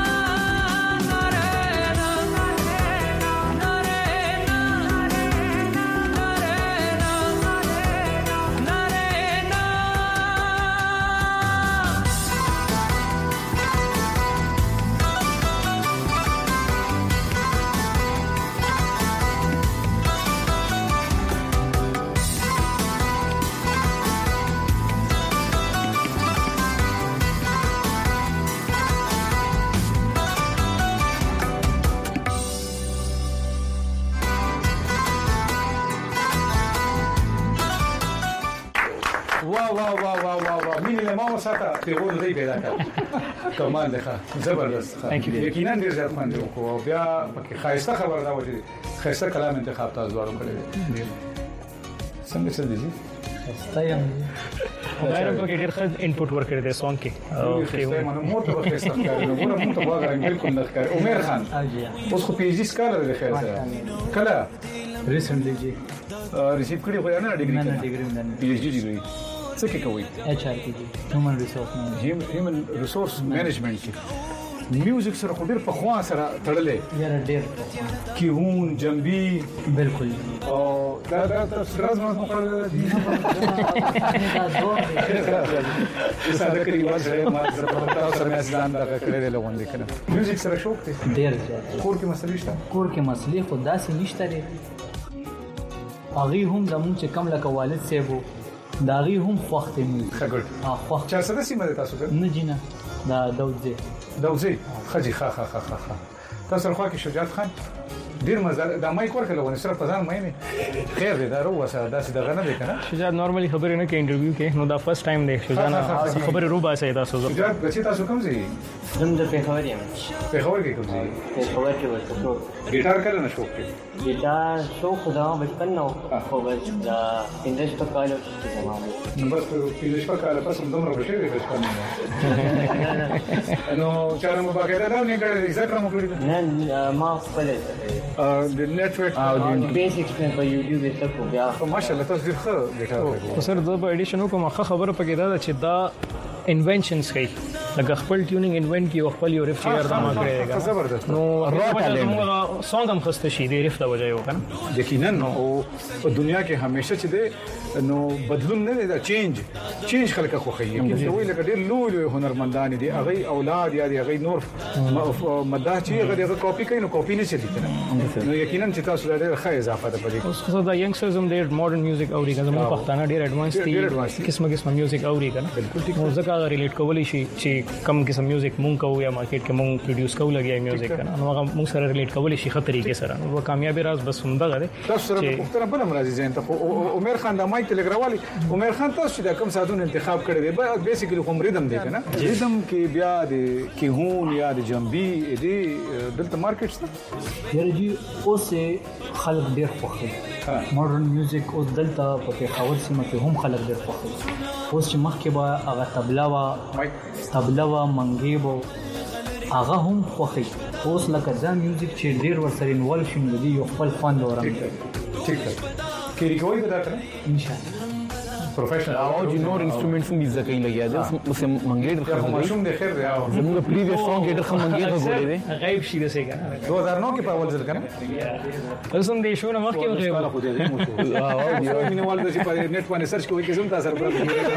नारेना नारेना नारेना वाह مين له ما وساته پیغور دی پیدا کړ کمال ده زبردست یقینا ډیر ځات باندې او بیا پکې خاصه خبر دا وځي خاصه کلام انتخاب تاسو ورو کړی څنګه څه دي ستایم غیر په کې ډیر ښه انپوټ ورکړی دی سونګ کې او خو مونږ موټر په خسته کړو نو موږ ته واغره بالکل نه ښکاري عمر خان اوس خو پیجی سکالر دی خیر سره کله ریسنټلی جی ریسیو کړی خو نه ډیګری نه پی ایچ ډی ډیګری څه کې کوي ایچ آر کې هیومن ریسورس مینجمنت کې میوزیک سره خو ډیر په خوا سره تړلې یاره ډیر کیون جنبي بالکل او دا سرز ما مقرره دي ساده کړي وځه ما سره په تاسو سره مې ځان دا کړې له وندې کنه میوزیک سره شوق ته ډیر زیات کور کې مسلې شته کور کې مسلې خو داسې نشته لري اغي هم زمون چې کم لکه والد سیبو داغي هم خوخت می خګړ خوخت چا سره سیمه تاسو ته نه جنا دا دوزي خجي خا تاسو خو کې شجاعت خان ډیر مزه د مای کور کله ونه سره په ځان مې خیر دی دا رو وسه داسې دغه نه دی کنه شجاعت نورمالي خبرې نه کې انټرویو کې نو دا فرست ټایم دی شجاعت خبرې رو باسه تاسو شجاعت بچی تاسو کوم ځای زم د پیښور یم پیښور کې کوم ځای پیښور کې ورته ګیټار کله نه شوق کې ګیټار شوق دا بچپن نو خو بس دا انډس په کال کې زمانه نو بس په دې شپه کال پس دومره بشي بچپن نو چاره مو باګه دا نه کړی ذکر مو کړی نه ما خپل د نتورک او د بیسیکس په یوټیوب کې تاسو بیا ماشاءالله تاسو ډیر ښه ګټه خو سر د ایډیشن کومه خبره پکې دا چې دا انوینشنز کوي لکه خپل ټیونینګ انوینټ کی خپل یو ریف شیر دا ما کړی دی زبردست نو را ټالنت سونګ هم خسته شي دی ریف دا وجه یو کنه یقینا او په دنیا کې همیشه چې دی نو بدلون نه دی دا چینج خلک خو خي چې وی لکه ډیر لوی هنرمندان دي هغه اولاد یا هغه نور مدح چې هغه کاپی کوي نو کاپی نه چلی کنه نو یقینا چې تاسو ډیر ښه اضافه ده پدې اوس دا ینګسترز هم ډیر ماډرن میوزیک اوري کنه زموږ پښتانه ډیر ایڈوانس دي قسمه میوزیک اوري کنه نو ځکه ریلیټ کولی شي چې کم قسم میوزیک مونږ کوو یا مارکیټ کې مونږ پروډوس کوو لګي میوزیک کنه نو هغه مونږ سره ریلیټ کولی شي خطرې کې سره نو کامیابی راز بس همدغه ده تاسو سره پښتنه بل مرضی ځین ته عمر خان د مایک تلګراوالي عمر خان تاسو دا کوم ساتون انتخاب کړی دی بیسیکلی کوم ریدم دی کنه ریدم کې بیا د کیهون یا د جنبي دی دلته مارکیټ څه یاره جی اوسه خلک ډیر خوښي ماډرن میوزیک او دلته په پېښور سیمه کې هم خلک ډیر خوښي اوس چې مخکې به هغه طبله وا منګي بو هغه هم خوښي اوس لکه دا میوزیک چې ډیر ورسره انوالو شوم دی یو خپل خوند ورم ټیک کېری کوي دا کنه ان شاء الله प्रोफेशनल आवाज जी नोर इंस्ट्रूमेंट्स में यूज कहीं लग गया था उसे मंगेटर का माशूम दे खैर यार जमुगा प्रीवियस सॉन्ग गेटर खम मंगेटर बोले थे غیب شي دسه کنه 2009 کې په اول ځل کنه اوس هم دې شو نه مخکې غیب والا خو دې مو مینوال د چې په نت باندې سرچ کوي کې زم تاسو پر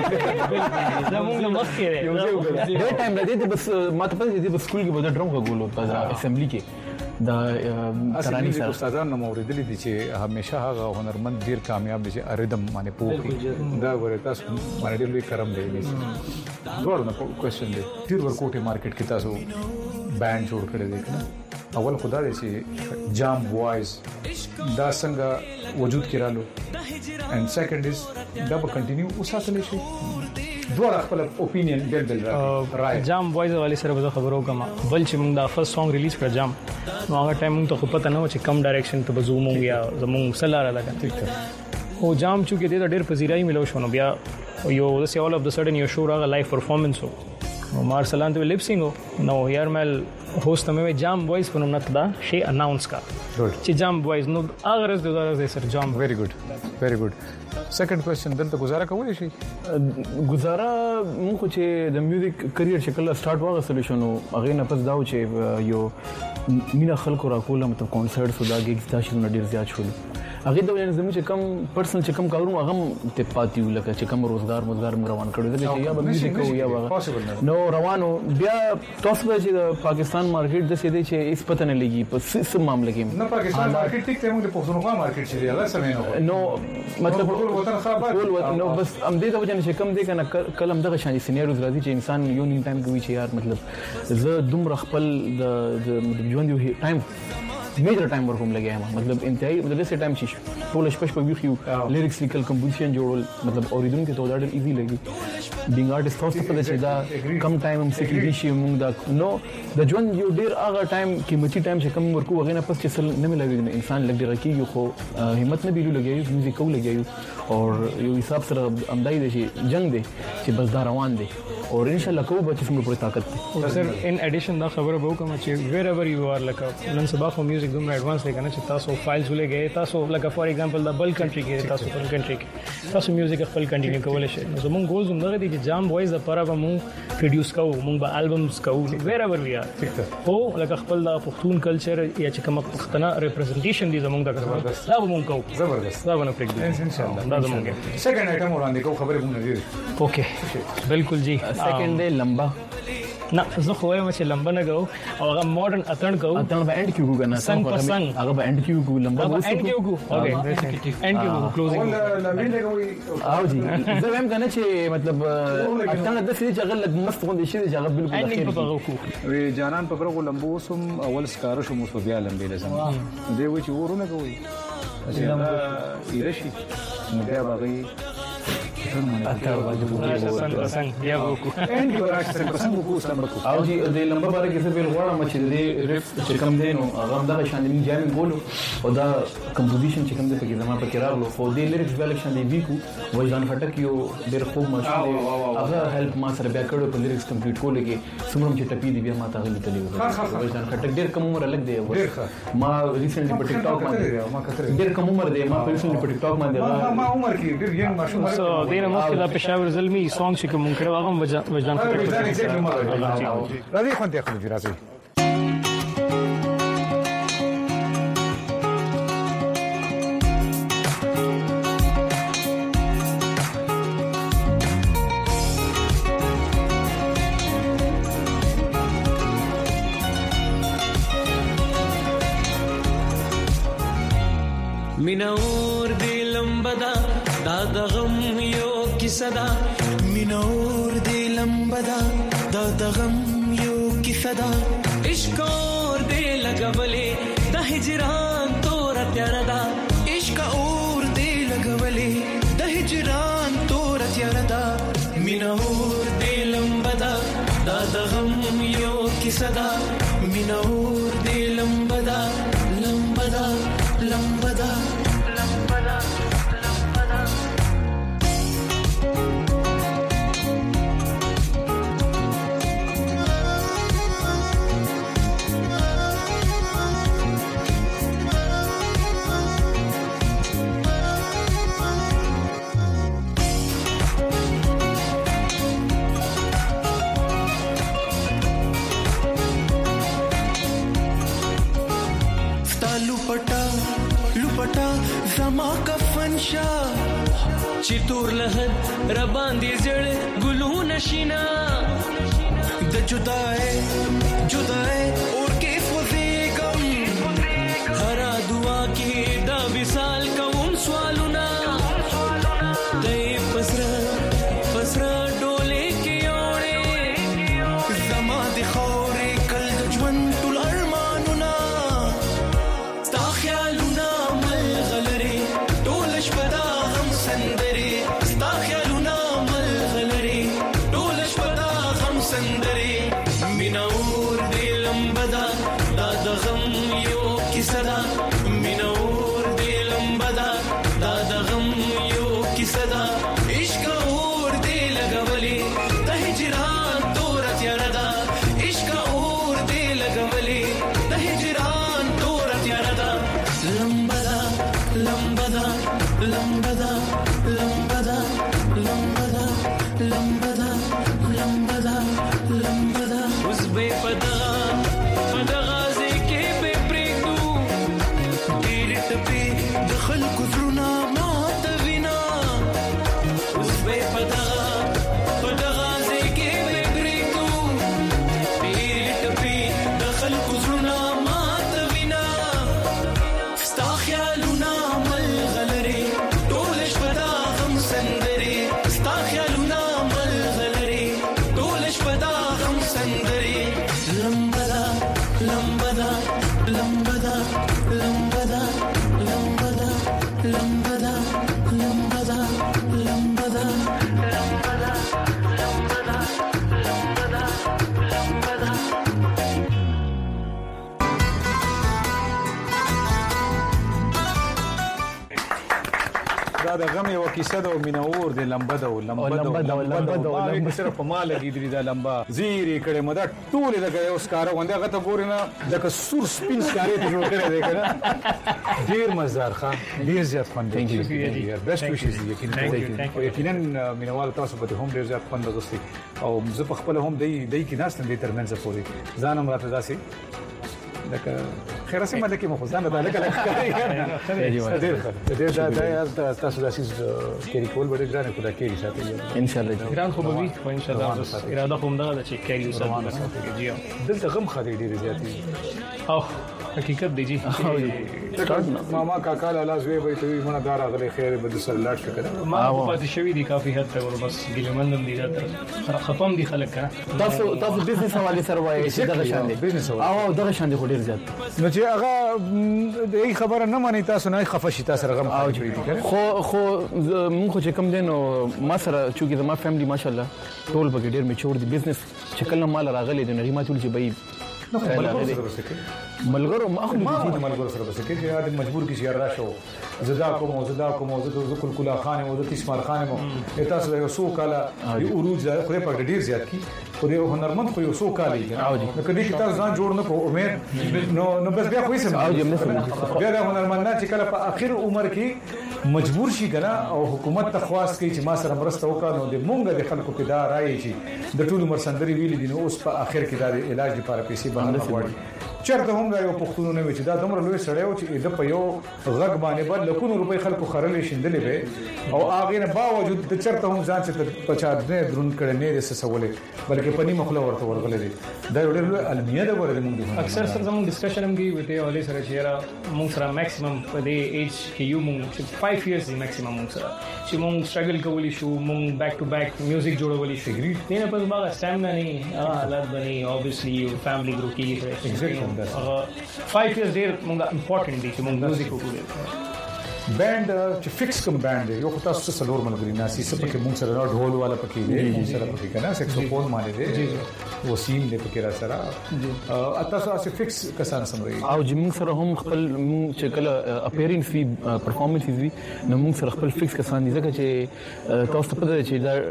زموږ نه مخکې دی ډېر ټایم لګی ته بس ماته په دې په سکول کې به ډرم غولو په اسمبلی کې دا ترانې سره استادانو موریدلې دي چې همیشه هغه هنرمند ډیر کامیاب دي چې اردم باندې پوهي دا ور تاسو باندې ډیر لوی کرم دی ورنه کوېسچن دی ډیر ورکوټه مارکیټ کې تاسو بانډ جوړ کړی دی کنه اول خدا دې چې جام وایز دا څنګه وجود کې رالو and second is دا به کنټینیو وساتل شي دوه خپل اپینین بل راي جام وایز والی سره به خبرو کما بل چې موږ دا فرست سانګ ریلیز کړ جام نو هغه ټایم موږ ته پته نه و چې کم ډایرکشن ته بزوم یا زموږ سلاره لګا او جام چې کې ډېر پذیرای ملو شو نو بیا یو د سی اول اف د سډن یو شو راغ لایف پرفارمنس نو مارسلان ته لپسینګ نو یارمل هوست مې جام وایز په نوم نه دا شی اناونس کا چې جام وایز نو اگر از 2000 سر جام ویری ګډ سیکنډ کوېسچن دلته گزاره کولی شي گزاره مونږ چې د میوزیک کریئر شکل سٹارټ واغسل شو نو هغه نه پس داو چې یو مینا خلکو راکول مطلب کانسرټ سودا ګیګز دا شنو ډیر زیات شول هغه د زموږ چې کم پرسنل چې کم کارونه هغه ته پاتیو لکه چې کم روزګار روان کړو دلته یا به میوزیک او یا نو روانو بیا تاسو چې د پاکستان مارکیټ د سیده چې اس پته نه لګي په څه معاملې کې نه پاکستان مارکیټ ټیک ته موږ په پښتونخوا مارکیټ چې دی هغه سمې نو مطلب ټول وطن خبر نو بس ام دې د وجه چې کم دی کنه کلم دغه شان سینیروز راځي چې انسان یو نیم ټایم کوي چې یار مطلب زه دومره خپل د ژوند یو ټایم میجر ټایم ورکوم لګیا ما مطلب انتهایی مطلب دې ټایم شي ټول شپه ویخیو لیریکس لیکل کمپوزیشن جوړول مطلب اوریدونکو ته دا ډېر ایزی لګي بینګ آرټیست تاسو په دې دا کم ټایم هم سکی دي شي موږ دا نو د ژوند یو ډېر هغه ټایم قیمتي ټایم چې کم ورکو هغه نه پس چې سل نه ملګری انسان لګ ډېر کیږي خو همت نه بیلو لګي میوزیک کو لګي او یو حساب سره امدای دي چې جنگ دی چې بس دا روان دی اور ان شاء الله کو به څومره پوره طاقت دی سر ان ایډیشن دا خبره به کوم چې ویر ایور یو ار لکه نن سبا خو میوزیک دومره ایڈوانس دی کنه چې تاسو فایلز ولګي تاسو لکه فار ایگزامپل د بل کنټری کې تاسو بل کنټری کې تاسو میوزیک خپل کنټینیو کولای شئ نو زموږ ګولز هم دغه دي چې جام وایز لپاره به موږ پروډوس کوو موږ به البمز کوو ویر ایور وی ار خو لکه خپل د پښتون کلچر یا چې کوم پښتنه ریپرزنټیشن دي زموږ د کار دا به موږ کوو زبردست دا به پرېږدو ان شاء الله دا زموږ سیکنډ آیټم وړاندې کوم خبره مونږ نه دي اوکې بالکل جی سیکنډ دی لمبا نه زه خو وایم چې لمبا نه غو او هغه ماډرن اتن کو اتن به اند کیو کنه څنګه په څنګه هغه به اند کیو کو لمبا به اند کیو کو اوکې اند کیو کو کلوزینګ ولا لمبي لګوي او جی زه وایم کنه چې مطلب اتن د سې چې هغه لګ مست غوندې شي چې هغه بالکل اخر کو وی جانان په برغو لمبو سم اول سکار شو مو بیا لمبي لازم دی و چې ورونه کوي چې ایرشي نو بیا باغی او جی د لمبا باره کې څه ویل غواړم چې د ریف چې کوم دی نو هغه دغه شان دی جامین بولو او دا کمپوزیشن چې کوم دی په زما په کې راغلو خو د لیریکس ویل شان دی ویکو وجدان خټک یو ډېر خوب ماشوم دی هغه هیلپ ما سره بیا کړو په لیریکس کمپلیټ کول کې سمرم چې ټپی دی بیا ما ته غلی تلی وجدان خټک ډېر کم عمر لګ دی ما ریسنټلی په ټیک ټاک باندې ډېر کم عمر دی ما ریسنټلی په ټیک ټاک باندې ما عمر کې ډېر ینګ ماشوم دینه مخکې دا پېښور زلمی سونګ چې کوم کړه هغه وجدان راځي خو ته خو راځي مینور دی لمبدا دا د غم یو کیسه دا مینور دی لمبدا دا د غم یو کیسه دا عشق اور دی لګولې د هجران تور تیار دا عشق اور دی لګولې د هجران تور تیار دا مینور دی لمبدا دا د غم یو کیسه دا مینور دی لمبدا لمبدا لمبدا لمبدا لمبدا لپټا زما کفن شا چې تور لهد را باندې زړ ګلو نشینا د جدای اور کې فوزیګم هر دعا کې دا وصال کوم سوالونه دای پسرا ډولې کې اورې زما د خورې کل د ژوند ټول ارمانونه ستا خیالونه مل غلري ټول شپه دا غم سندري ستا خیالونه مل غلري ټول شپه دا غم سندري مینور دی لمبدا دا د غم یو کیسه دا مینور دی لمبدا دا د غم یو کیسه دا عشق اور دی لګولې د هجران تور تیار دا عشق اور دی لګولې د هجران تور تیار دا لمبدا لمبدا لمبدا لمبدا لمبدا لمبدا لمبدا لمبدا اوس به پدا ځکه به پریږدو ډېر ټپې د خلکو زړونه ماته وینا اوس به پدا ځکه به پریږدو ډېر ټپې د خلکو زړونه ماته وینا ستا خیالونه مل غلري ټول شپه دا غم سندري ستا خیالونه مل غلري ټول شپه دا غم سندري لمبدا لمبدا لمبدا لمبدا لمبدا لمبدا لمبدا لمبدا لمبدا لمبدا لمبدا دا د غم یو کیسه ده او مینور د لمبدا او لمبدا صرف په مال کې د لمبا زیری کړه مدا ټول لګي اوس کار غونډه غته ګورنه د سور سپین سکاري ته جوړ کړی دی کنه ډیر مزدار ښه ډیر زیات خوند دی بیسټ ویشز یقینا مینوال تاسو په هم ډیر زیات خوند غوستي او زه په خپل هم دی کې ناس تم دي ترمنځ پوري ځانم راته داسي لکه خیر سم ده کې مخزانه ده لکه ډېر دا تاسو داسې کېری کول به ډېر نه کوي کېری ساتي ان شاء الله ایران خو به وي ان شاء الله اراده کوم دا چې کېری ساتي جی دلته غم خاطر ډېر زیات دي او حقیقت دی جی ماما کاکا لاله زوی به ته مونږ دار غلي خیر به د سر لاټ کړه ما په دې شوی دي کافي حد ته ور بس ګلمندم دي ختم دي خلک کنه تاسو بزنس حواله سره وایي چې دغه شان دي او دغه شان دي ډیر زیات نو چې هغه دې خبره نه مانی تاسو نه خفشي تاسو رقم خو مونږ چې کم دین او ما سره چې زما فیملی ماشاءالله ټول به ډیر میچور دي بزنس شکل نه مال راغلي دي نه ما ټول چې به ملګرو ما خو ملګرو سره بس کې چې مجبور کې شهر راشو زدا کوم زدا کلا خان او د اسماعیل خان مو تاسو یو سو کاله دی اوروج خو په ډیر زیات کی خو یو هنرمند خو یو سو کاله نو کدي چې تاسو ځان جوړ نه کو امید نو بس بیا خو یې سم بیا د هنرمند چې کله په اخر عمر کې مجبور شي کنه او حکومت ته خواست کوي چې ما سره مرسته وکړي نو د مونږ د خلکو کې دا راي چې د ټولو مرسندري ویلي دي نو اوس په اخر کې دا علاج لپاره پیسې باندې غواړي چرته هم یو پښتون نه وي چې دا دومره لوی سړی و چې د په یو غږ باندې بل لکونو روپۍ خلکو خرلې شندلې به او هغه نه باوجود د چرته هم ځان چې په چا نه درون کړي نه رسولې بلکې پني مخله ورته ورغلې دي دا ډېر لوی علمیه ده ورته موږ اکثر سره زموږ ډسکشن هم کوي وته اولې سره چې موږ سره میکسیمم په دې ایج کې یو موږ 5 years دی میکسیمم موږ سره چې موږ struggle کولی شو موږ بیک ټو بیک میوزیک جوړولی شو دینه په باغ سټامنا نه حالات باندې obviously یو فیملی ګروپ کې 5 years ډیر موږ امپورټنٹ دي چې موږ میوزیک وکړو بند چې فکس کوم بند دی یو خو تاسو څلور ملګری ناسي څه پکې مونږ سره ډول والا پکې دی مونږ سره پکې کنه سکسوفون باندې دی وسیم دی پکې را سره تاسو تاسو فکس کسان سموي او چې مونږ سره هم خپل مونږ چې کله اپیرینس وی پرفارمنس وی نو مونږ سره خپل فکس کسان دي ځکه چې تاسو ته پته چې دا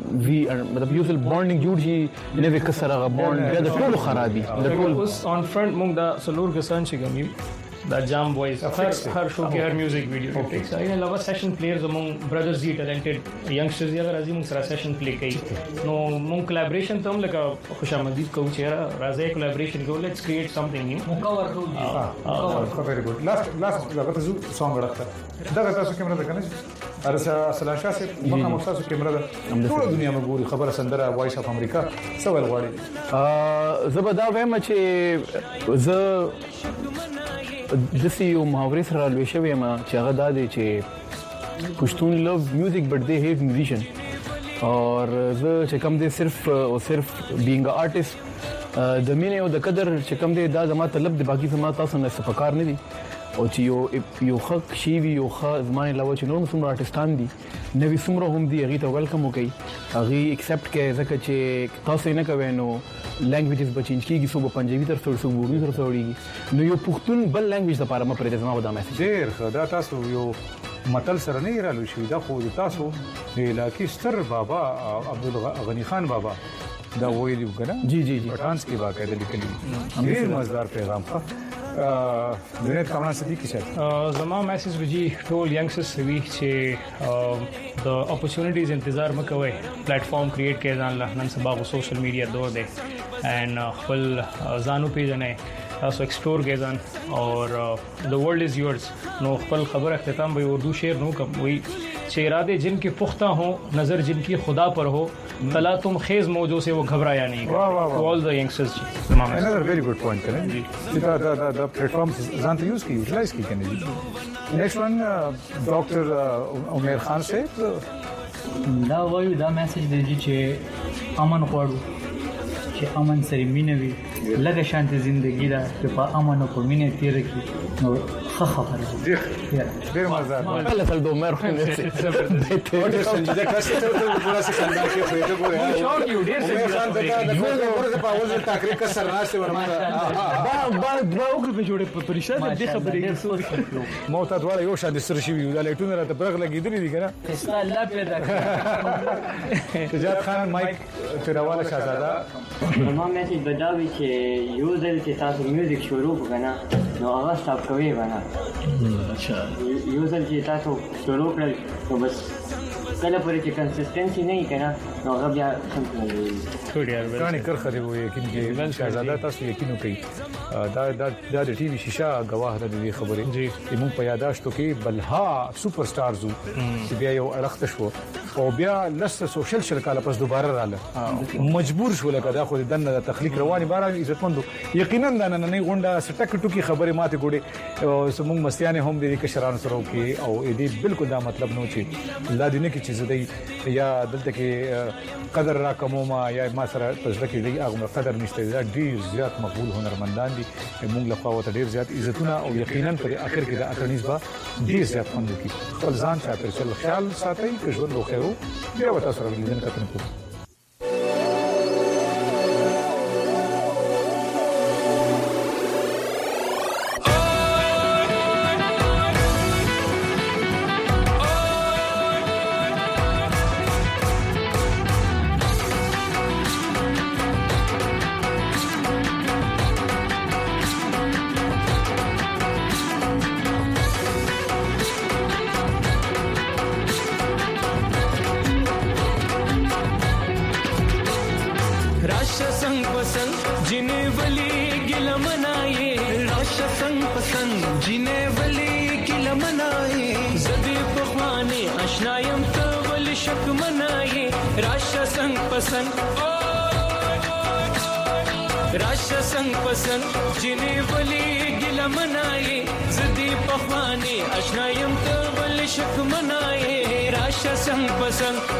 مطلب یو ځل بانډینګ جوړ شي نه وکسره غ بانډ د ټولو خرابي د ټول اوس آن فرنٹ مونږ دا سلور کسان چې ګمي دا جام بوایز هر شو کې هر میوزیک ویډیو ټیکس اینا لوا سیشن پلیئرز امون برادرز دی ټیلنټډ ینګسټرز یې راځي موږ سره سیشن پلی کوي نو موږ کولیبریشن ته هم لکه خوشامدید کوو چې راځي کولیبریشن کوو لیټس کریټ سمثینګ نیو کور کوو very good last دا غته سونګ راځه دا تاسو کیمرا ده کنه ارسا سلاشا سے مخه مخصوص کیمرا ده ټول دنیا مګوري خبره سندره وایس اف امریکا سوال غواړي زبدا وایم چې ز د سیو محاورې سره لوي شوی ما چې هغه د دې چې پښتون لو میوزک بٹ دے هیو میوزیشن اور زه چې کوم دې صرف او صرف بینګ آرټیست د مینه او د قدر چې کوم دې دا زما طلب د باقی زما تاسو نه سفکار نه دي او چې یو حق شی وی یو خ زمانه لو چې نور مسلمان آرټستان دي نوې سمره هم دی هغه ته ویلکم وکي هغه ایکسپټ کې ځکه چې تاسو نه کوي نو لانګویجز به چینج کیږي صوب پنجابي تر څو وګوري تر څو وړي نو یو پښتون بل لانګویج لپاره ما پرې ځما ودا میسج ډیر خدا تاسو یو متل سره نه رالو شي دا خو تاسو د علاقې ستر بابا عبدالغنی خان بابا دا ویلی وګنه جی پټانس کې واقع د لیکلي ډیر مزدار پیغام دنیا کامران صدیقی صاحب زما میسج وجي ټول ینګسټرز وی چې د اپورچونټیز انتظار مکوئ پلیټ فارم کریټ کړئ ځان له نن سبا غو سوشل میډیا دور دی ان خپل ځانو پیژنئ تاسو ایکسپلور کړئ ځان اور د ورلد از یورز نو خپل خبر اختتام به اردو شعر نو کوم وی چې ارادے جن کے پختہ ہوں نظر جن کی خدا پر ہو تلا تم خیز موجوں سے وہ گھبرایا نہیں آل دی ینگسٹرز another very good point کنه جی دا پلیټ فارم ځان ته یوز کی یوټیلایز کی کنه جی نیکسٹ ون ډاکټر عمر خان صاحب دا وایو دا میسج دی چې امن غواړو چې امن سره مینه وي لږه شانتي ژوندۍ ده چې په امن او په مینه تیر کی نو خبره ډیر مزه ولا تل دو مر خو نه ته سنجیده کاسه ته پورا څه خندان کې خو ته ګوره شوق یو ډیر څه د پورا په اول تقریر کا سرناسته ورما با وګړي په جوړه په پریشان دي خبرې مو ته دواړه یو شان سره شي ویل لایټونه راته برغ لګیدلې دي کنه استا الله پیدا کړ تجاد خان مایک تیرواله شاهزاده ما میسج بداوی چې یو ځل چې تاسو میوزیک شروع وکړه نو هغه سټاپ کوي ونه اچھا یو ځل چې تاسو شروع کړل نو بس کله پرې چې کنسستنسي نه کنه نو هغه بیا څنګه کانی کرخه دی وو یقین کې شاهزاده تاسو یقین وکړئ دا د ټي وي شیشه غواه ده د خبرې جی موږ په یاداشتو کې بلها سوپر سٹارز چې بیا یو اړخت شو او بیا لسه سوشل شرکاله پس دوباره رااله مجبور شو لکه دا خو د دنه تخلیق رواني بار عزتمندو یقینا دا نه غونډه سټک ټوکی خبره ماته ګوډه سمون مستیانه هم د کشران سره کې او دې بالکل دا مطلب نو چې لا دې نه کې چیز دی یا دلته کې قدر را کومه یا ما سره پزړه کې دی هغه قدر نشته دا ډیر زیات مقبول هنرمندان دي موږ له خوا ته ډیر زیات عزتونه او یقینا پر اخر کې د اټرنیز با ډیر زیات خوند کی خپل ځان چاته چل خیال ساتي چې ژوند لو خیرو بیا وتا سره لیدل کتن کو पसंद जिने वली की लमनाए जदी पखवाने आशनायम तो वली शक मनाए राशा संग पसंद राशा संग पसंद जिने वली की लमनाए जदी पखवाने आशनायम तो वली शक मनाए राशा संग पसंद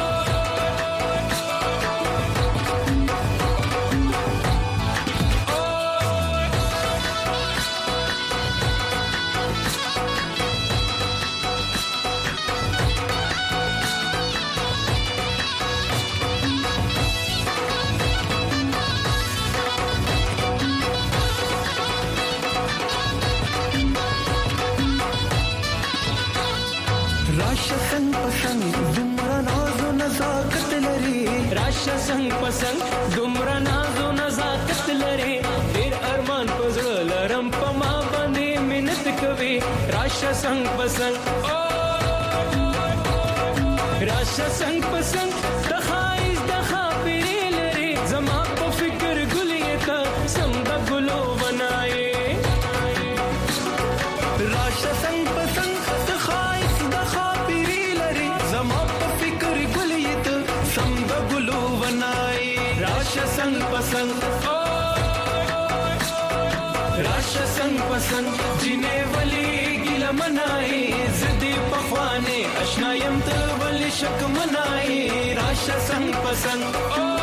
राशा संग पसंद दुमरा नाजो नजाकत लरे राशा संग पसंद दुमरा नाजो नजाकत लरे तेर अरमान पजल लरम पमा बंदे मिन्नत कवे राशा संग पसंद राशा संग पसंद तखाइज दखा पेरे लरे जमा को फिक्र गुलियता समदा गुलो बनाए राशा संग पसंद तखाइज दखा पेरे लरे जमा को फिक्र गुलियत समदा गुलो बनाए राशा संग पसंद राशा संग पसंद जिने वली गिला मनाए जिद्दी पखवाने अशनायम तो वली शक मनाए राशा संग पसंद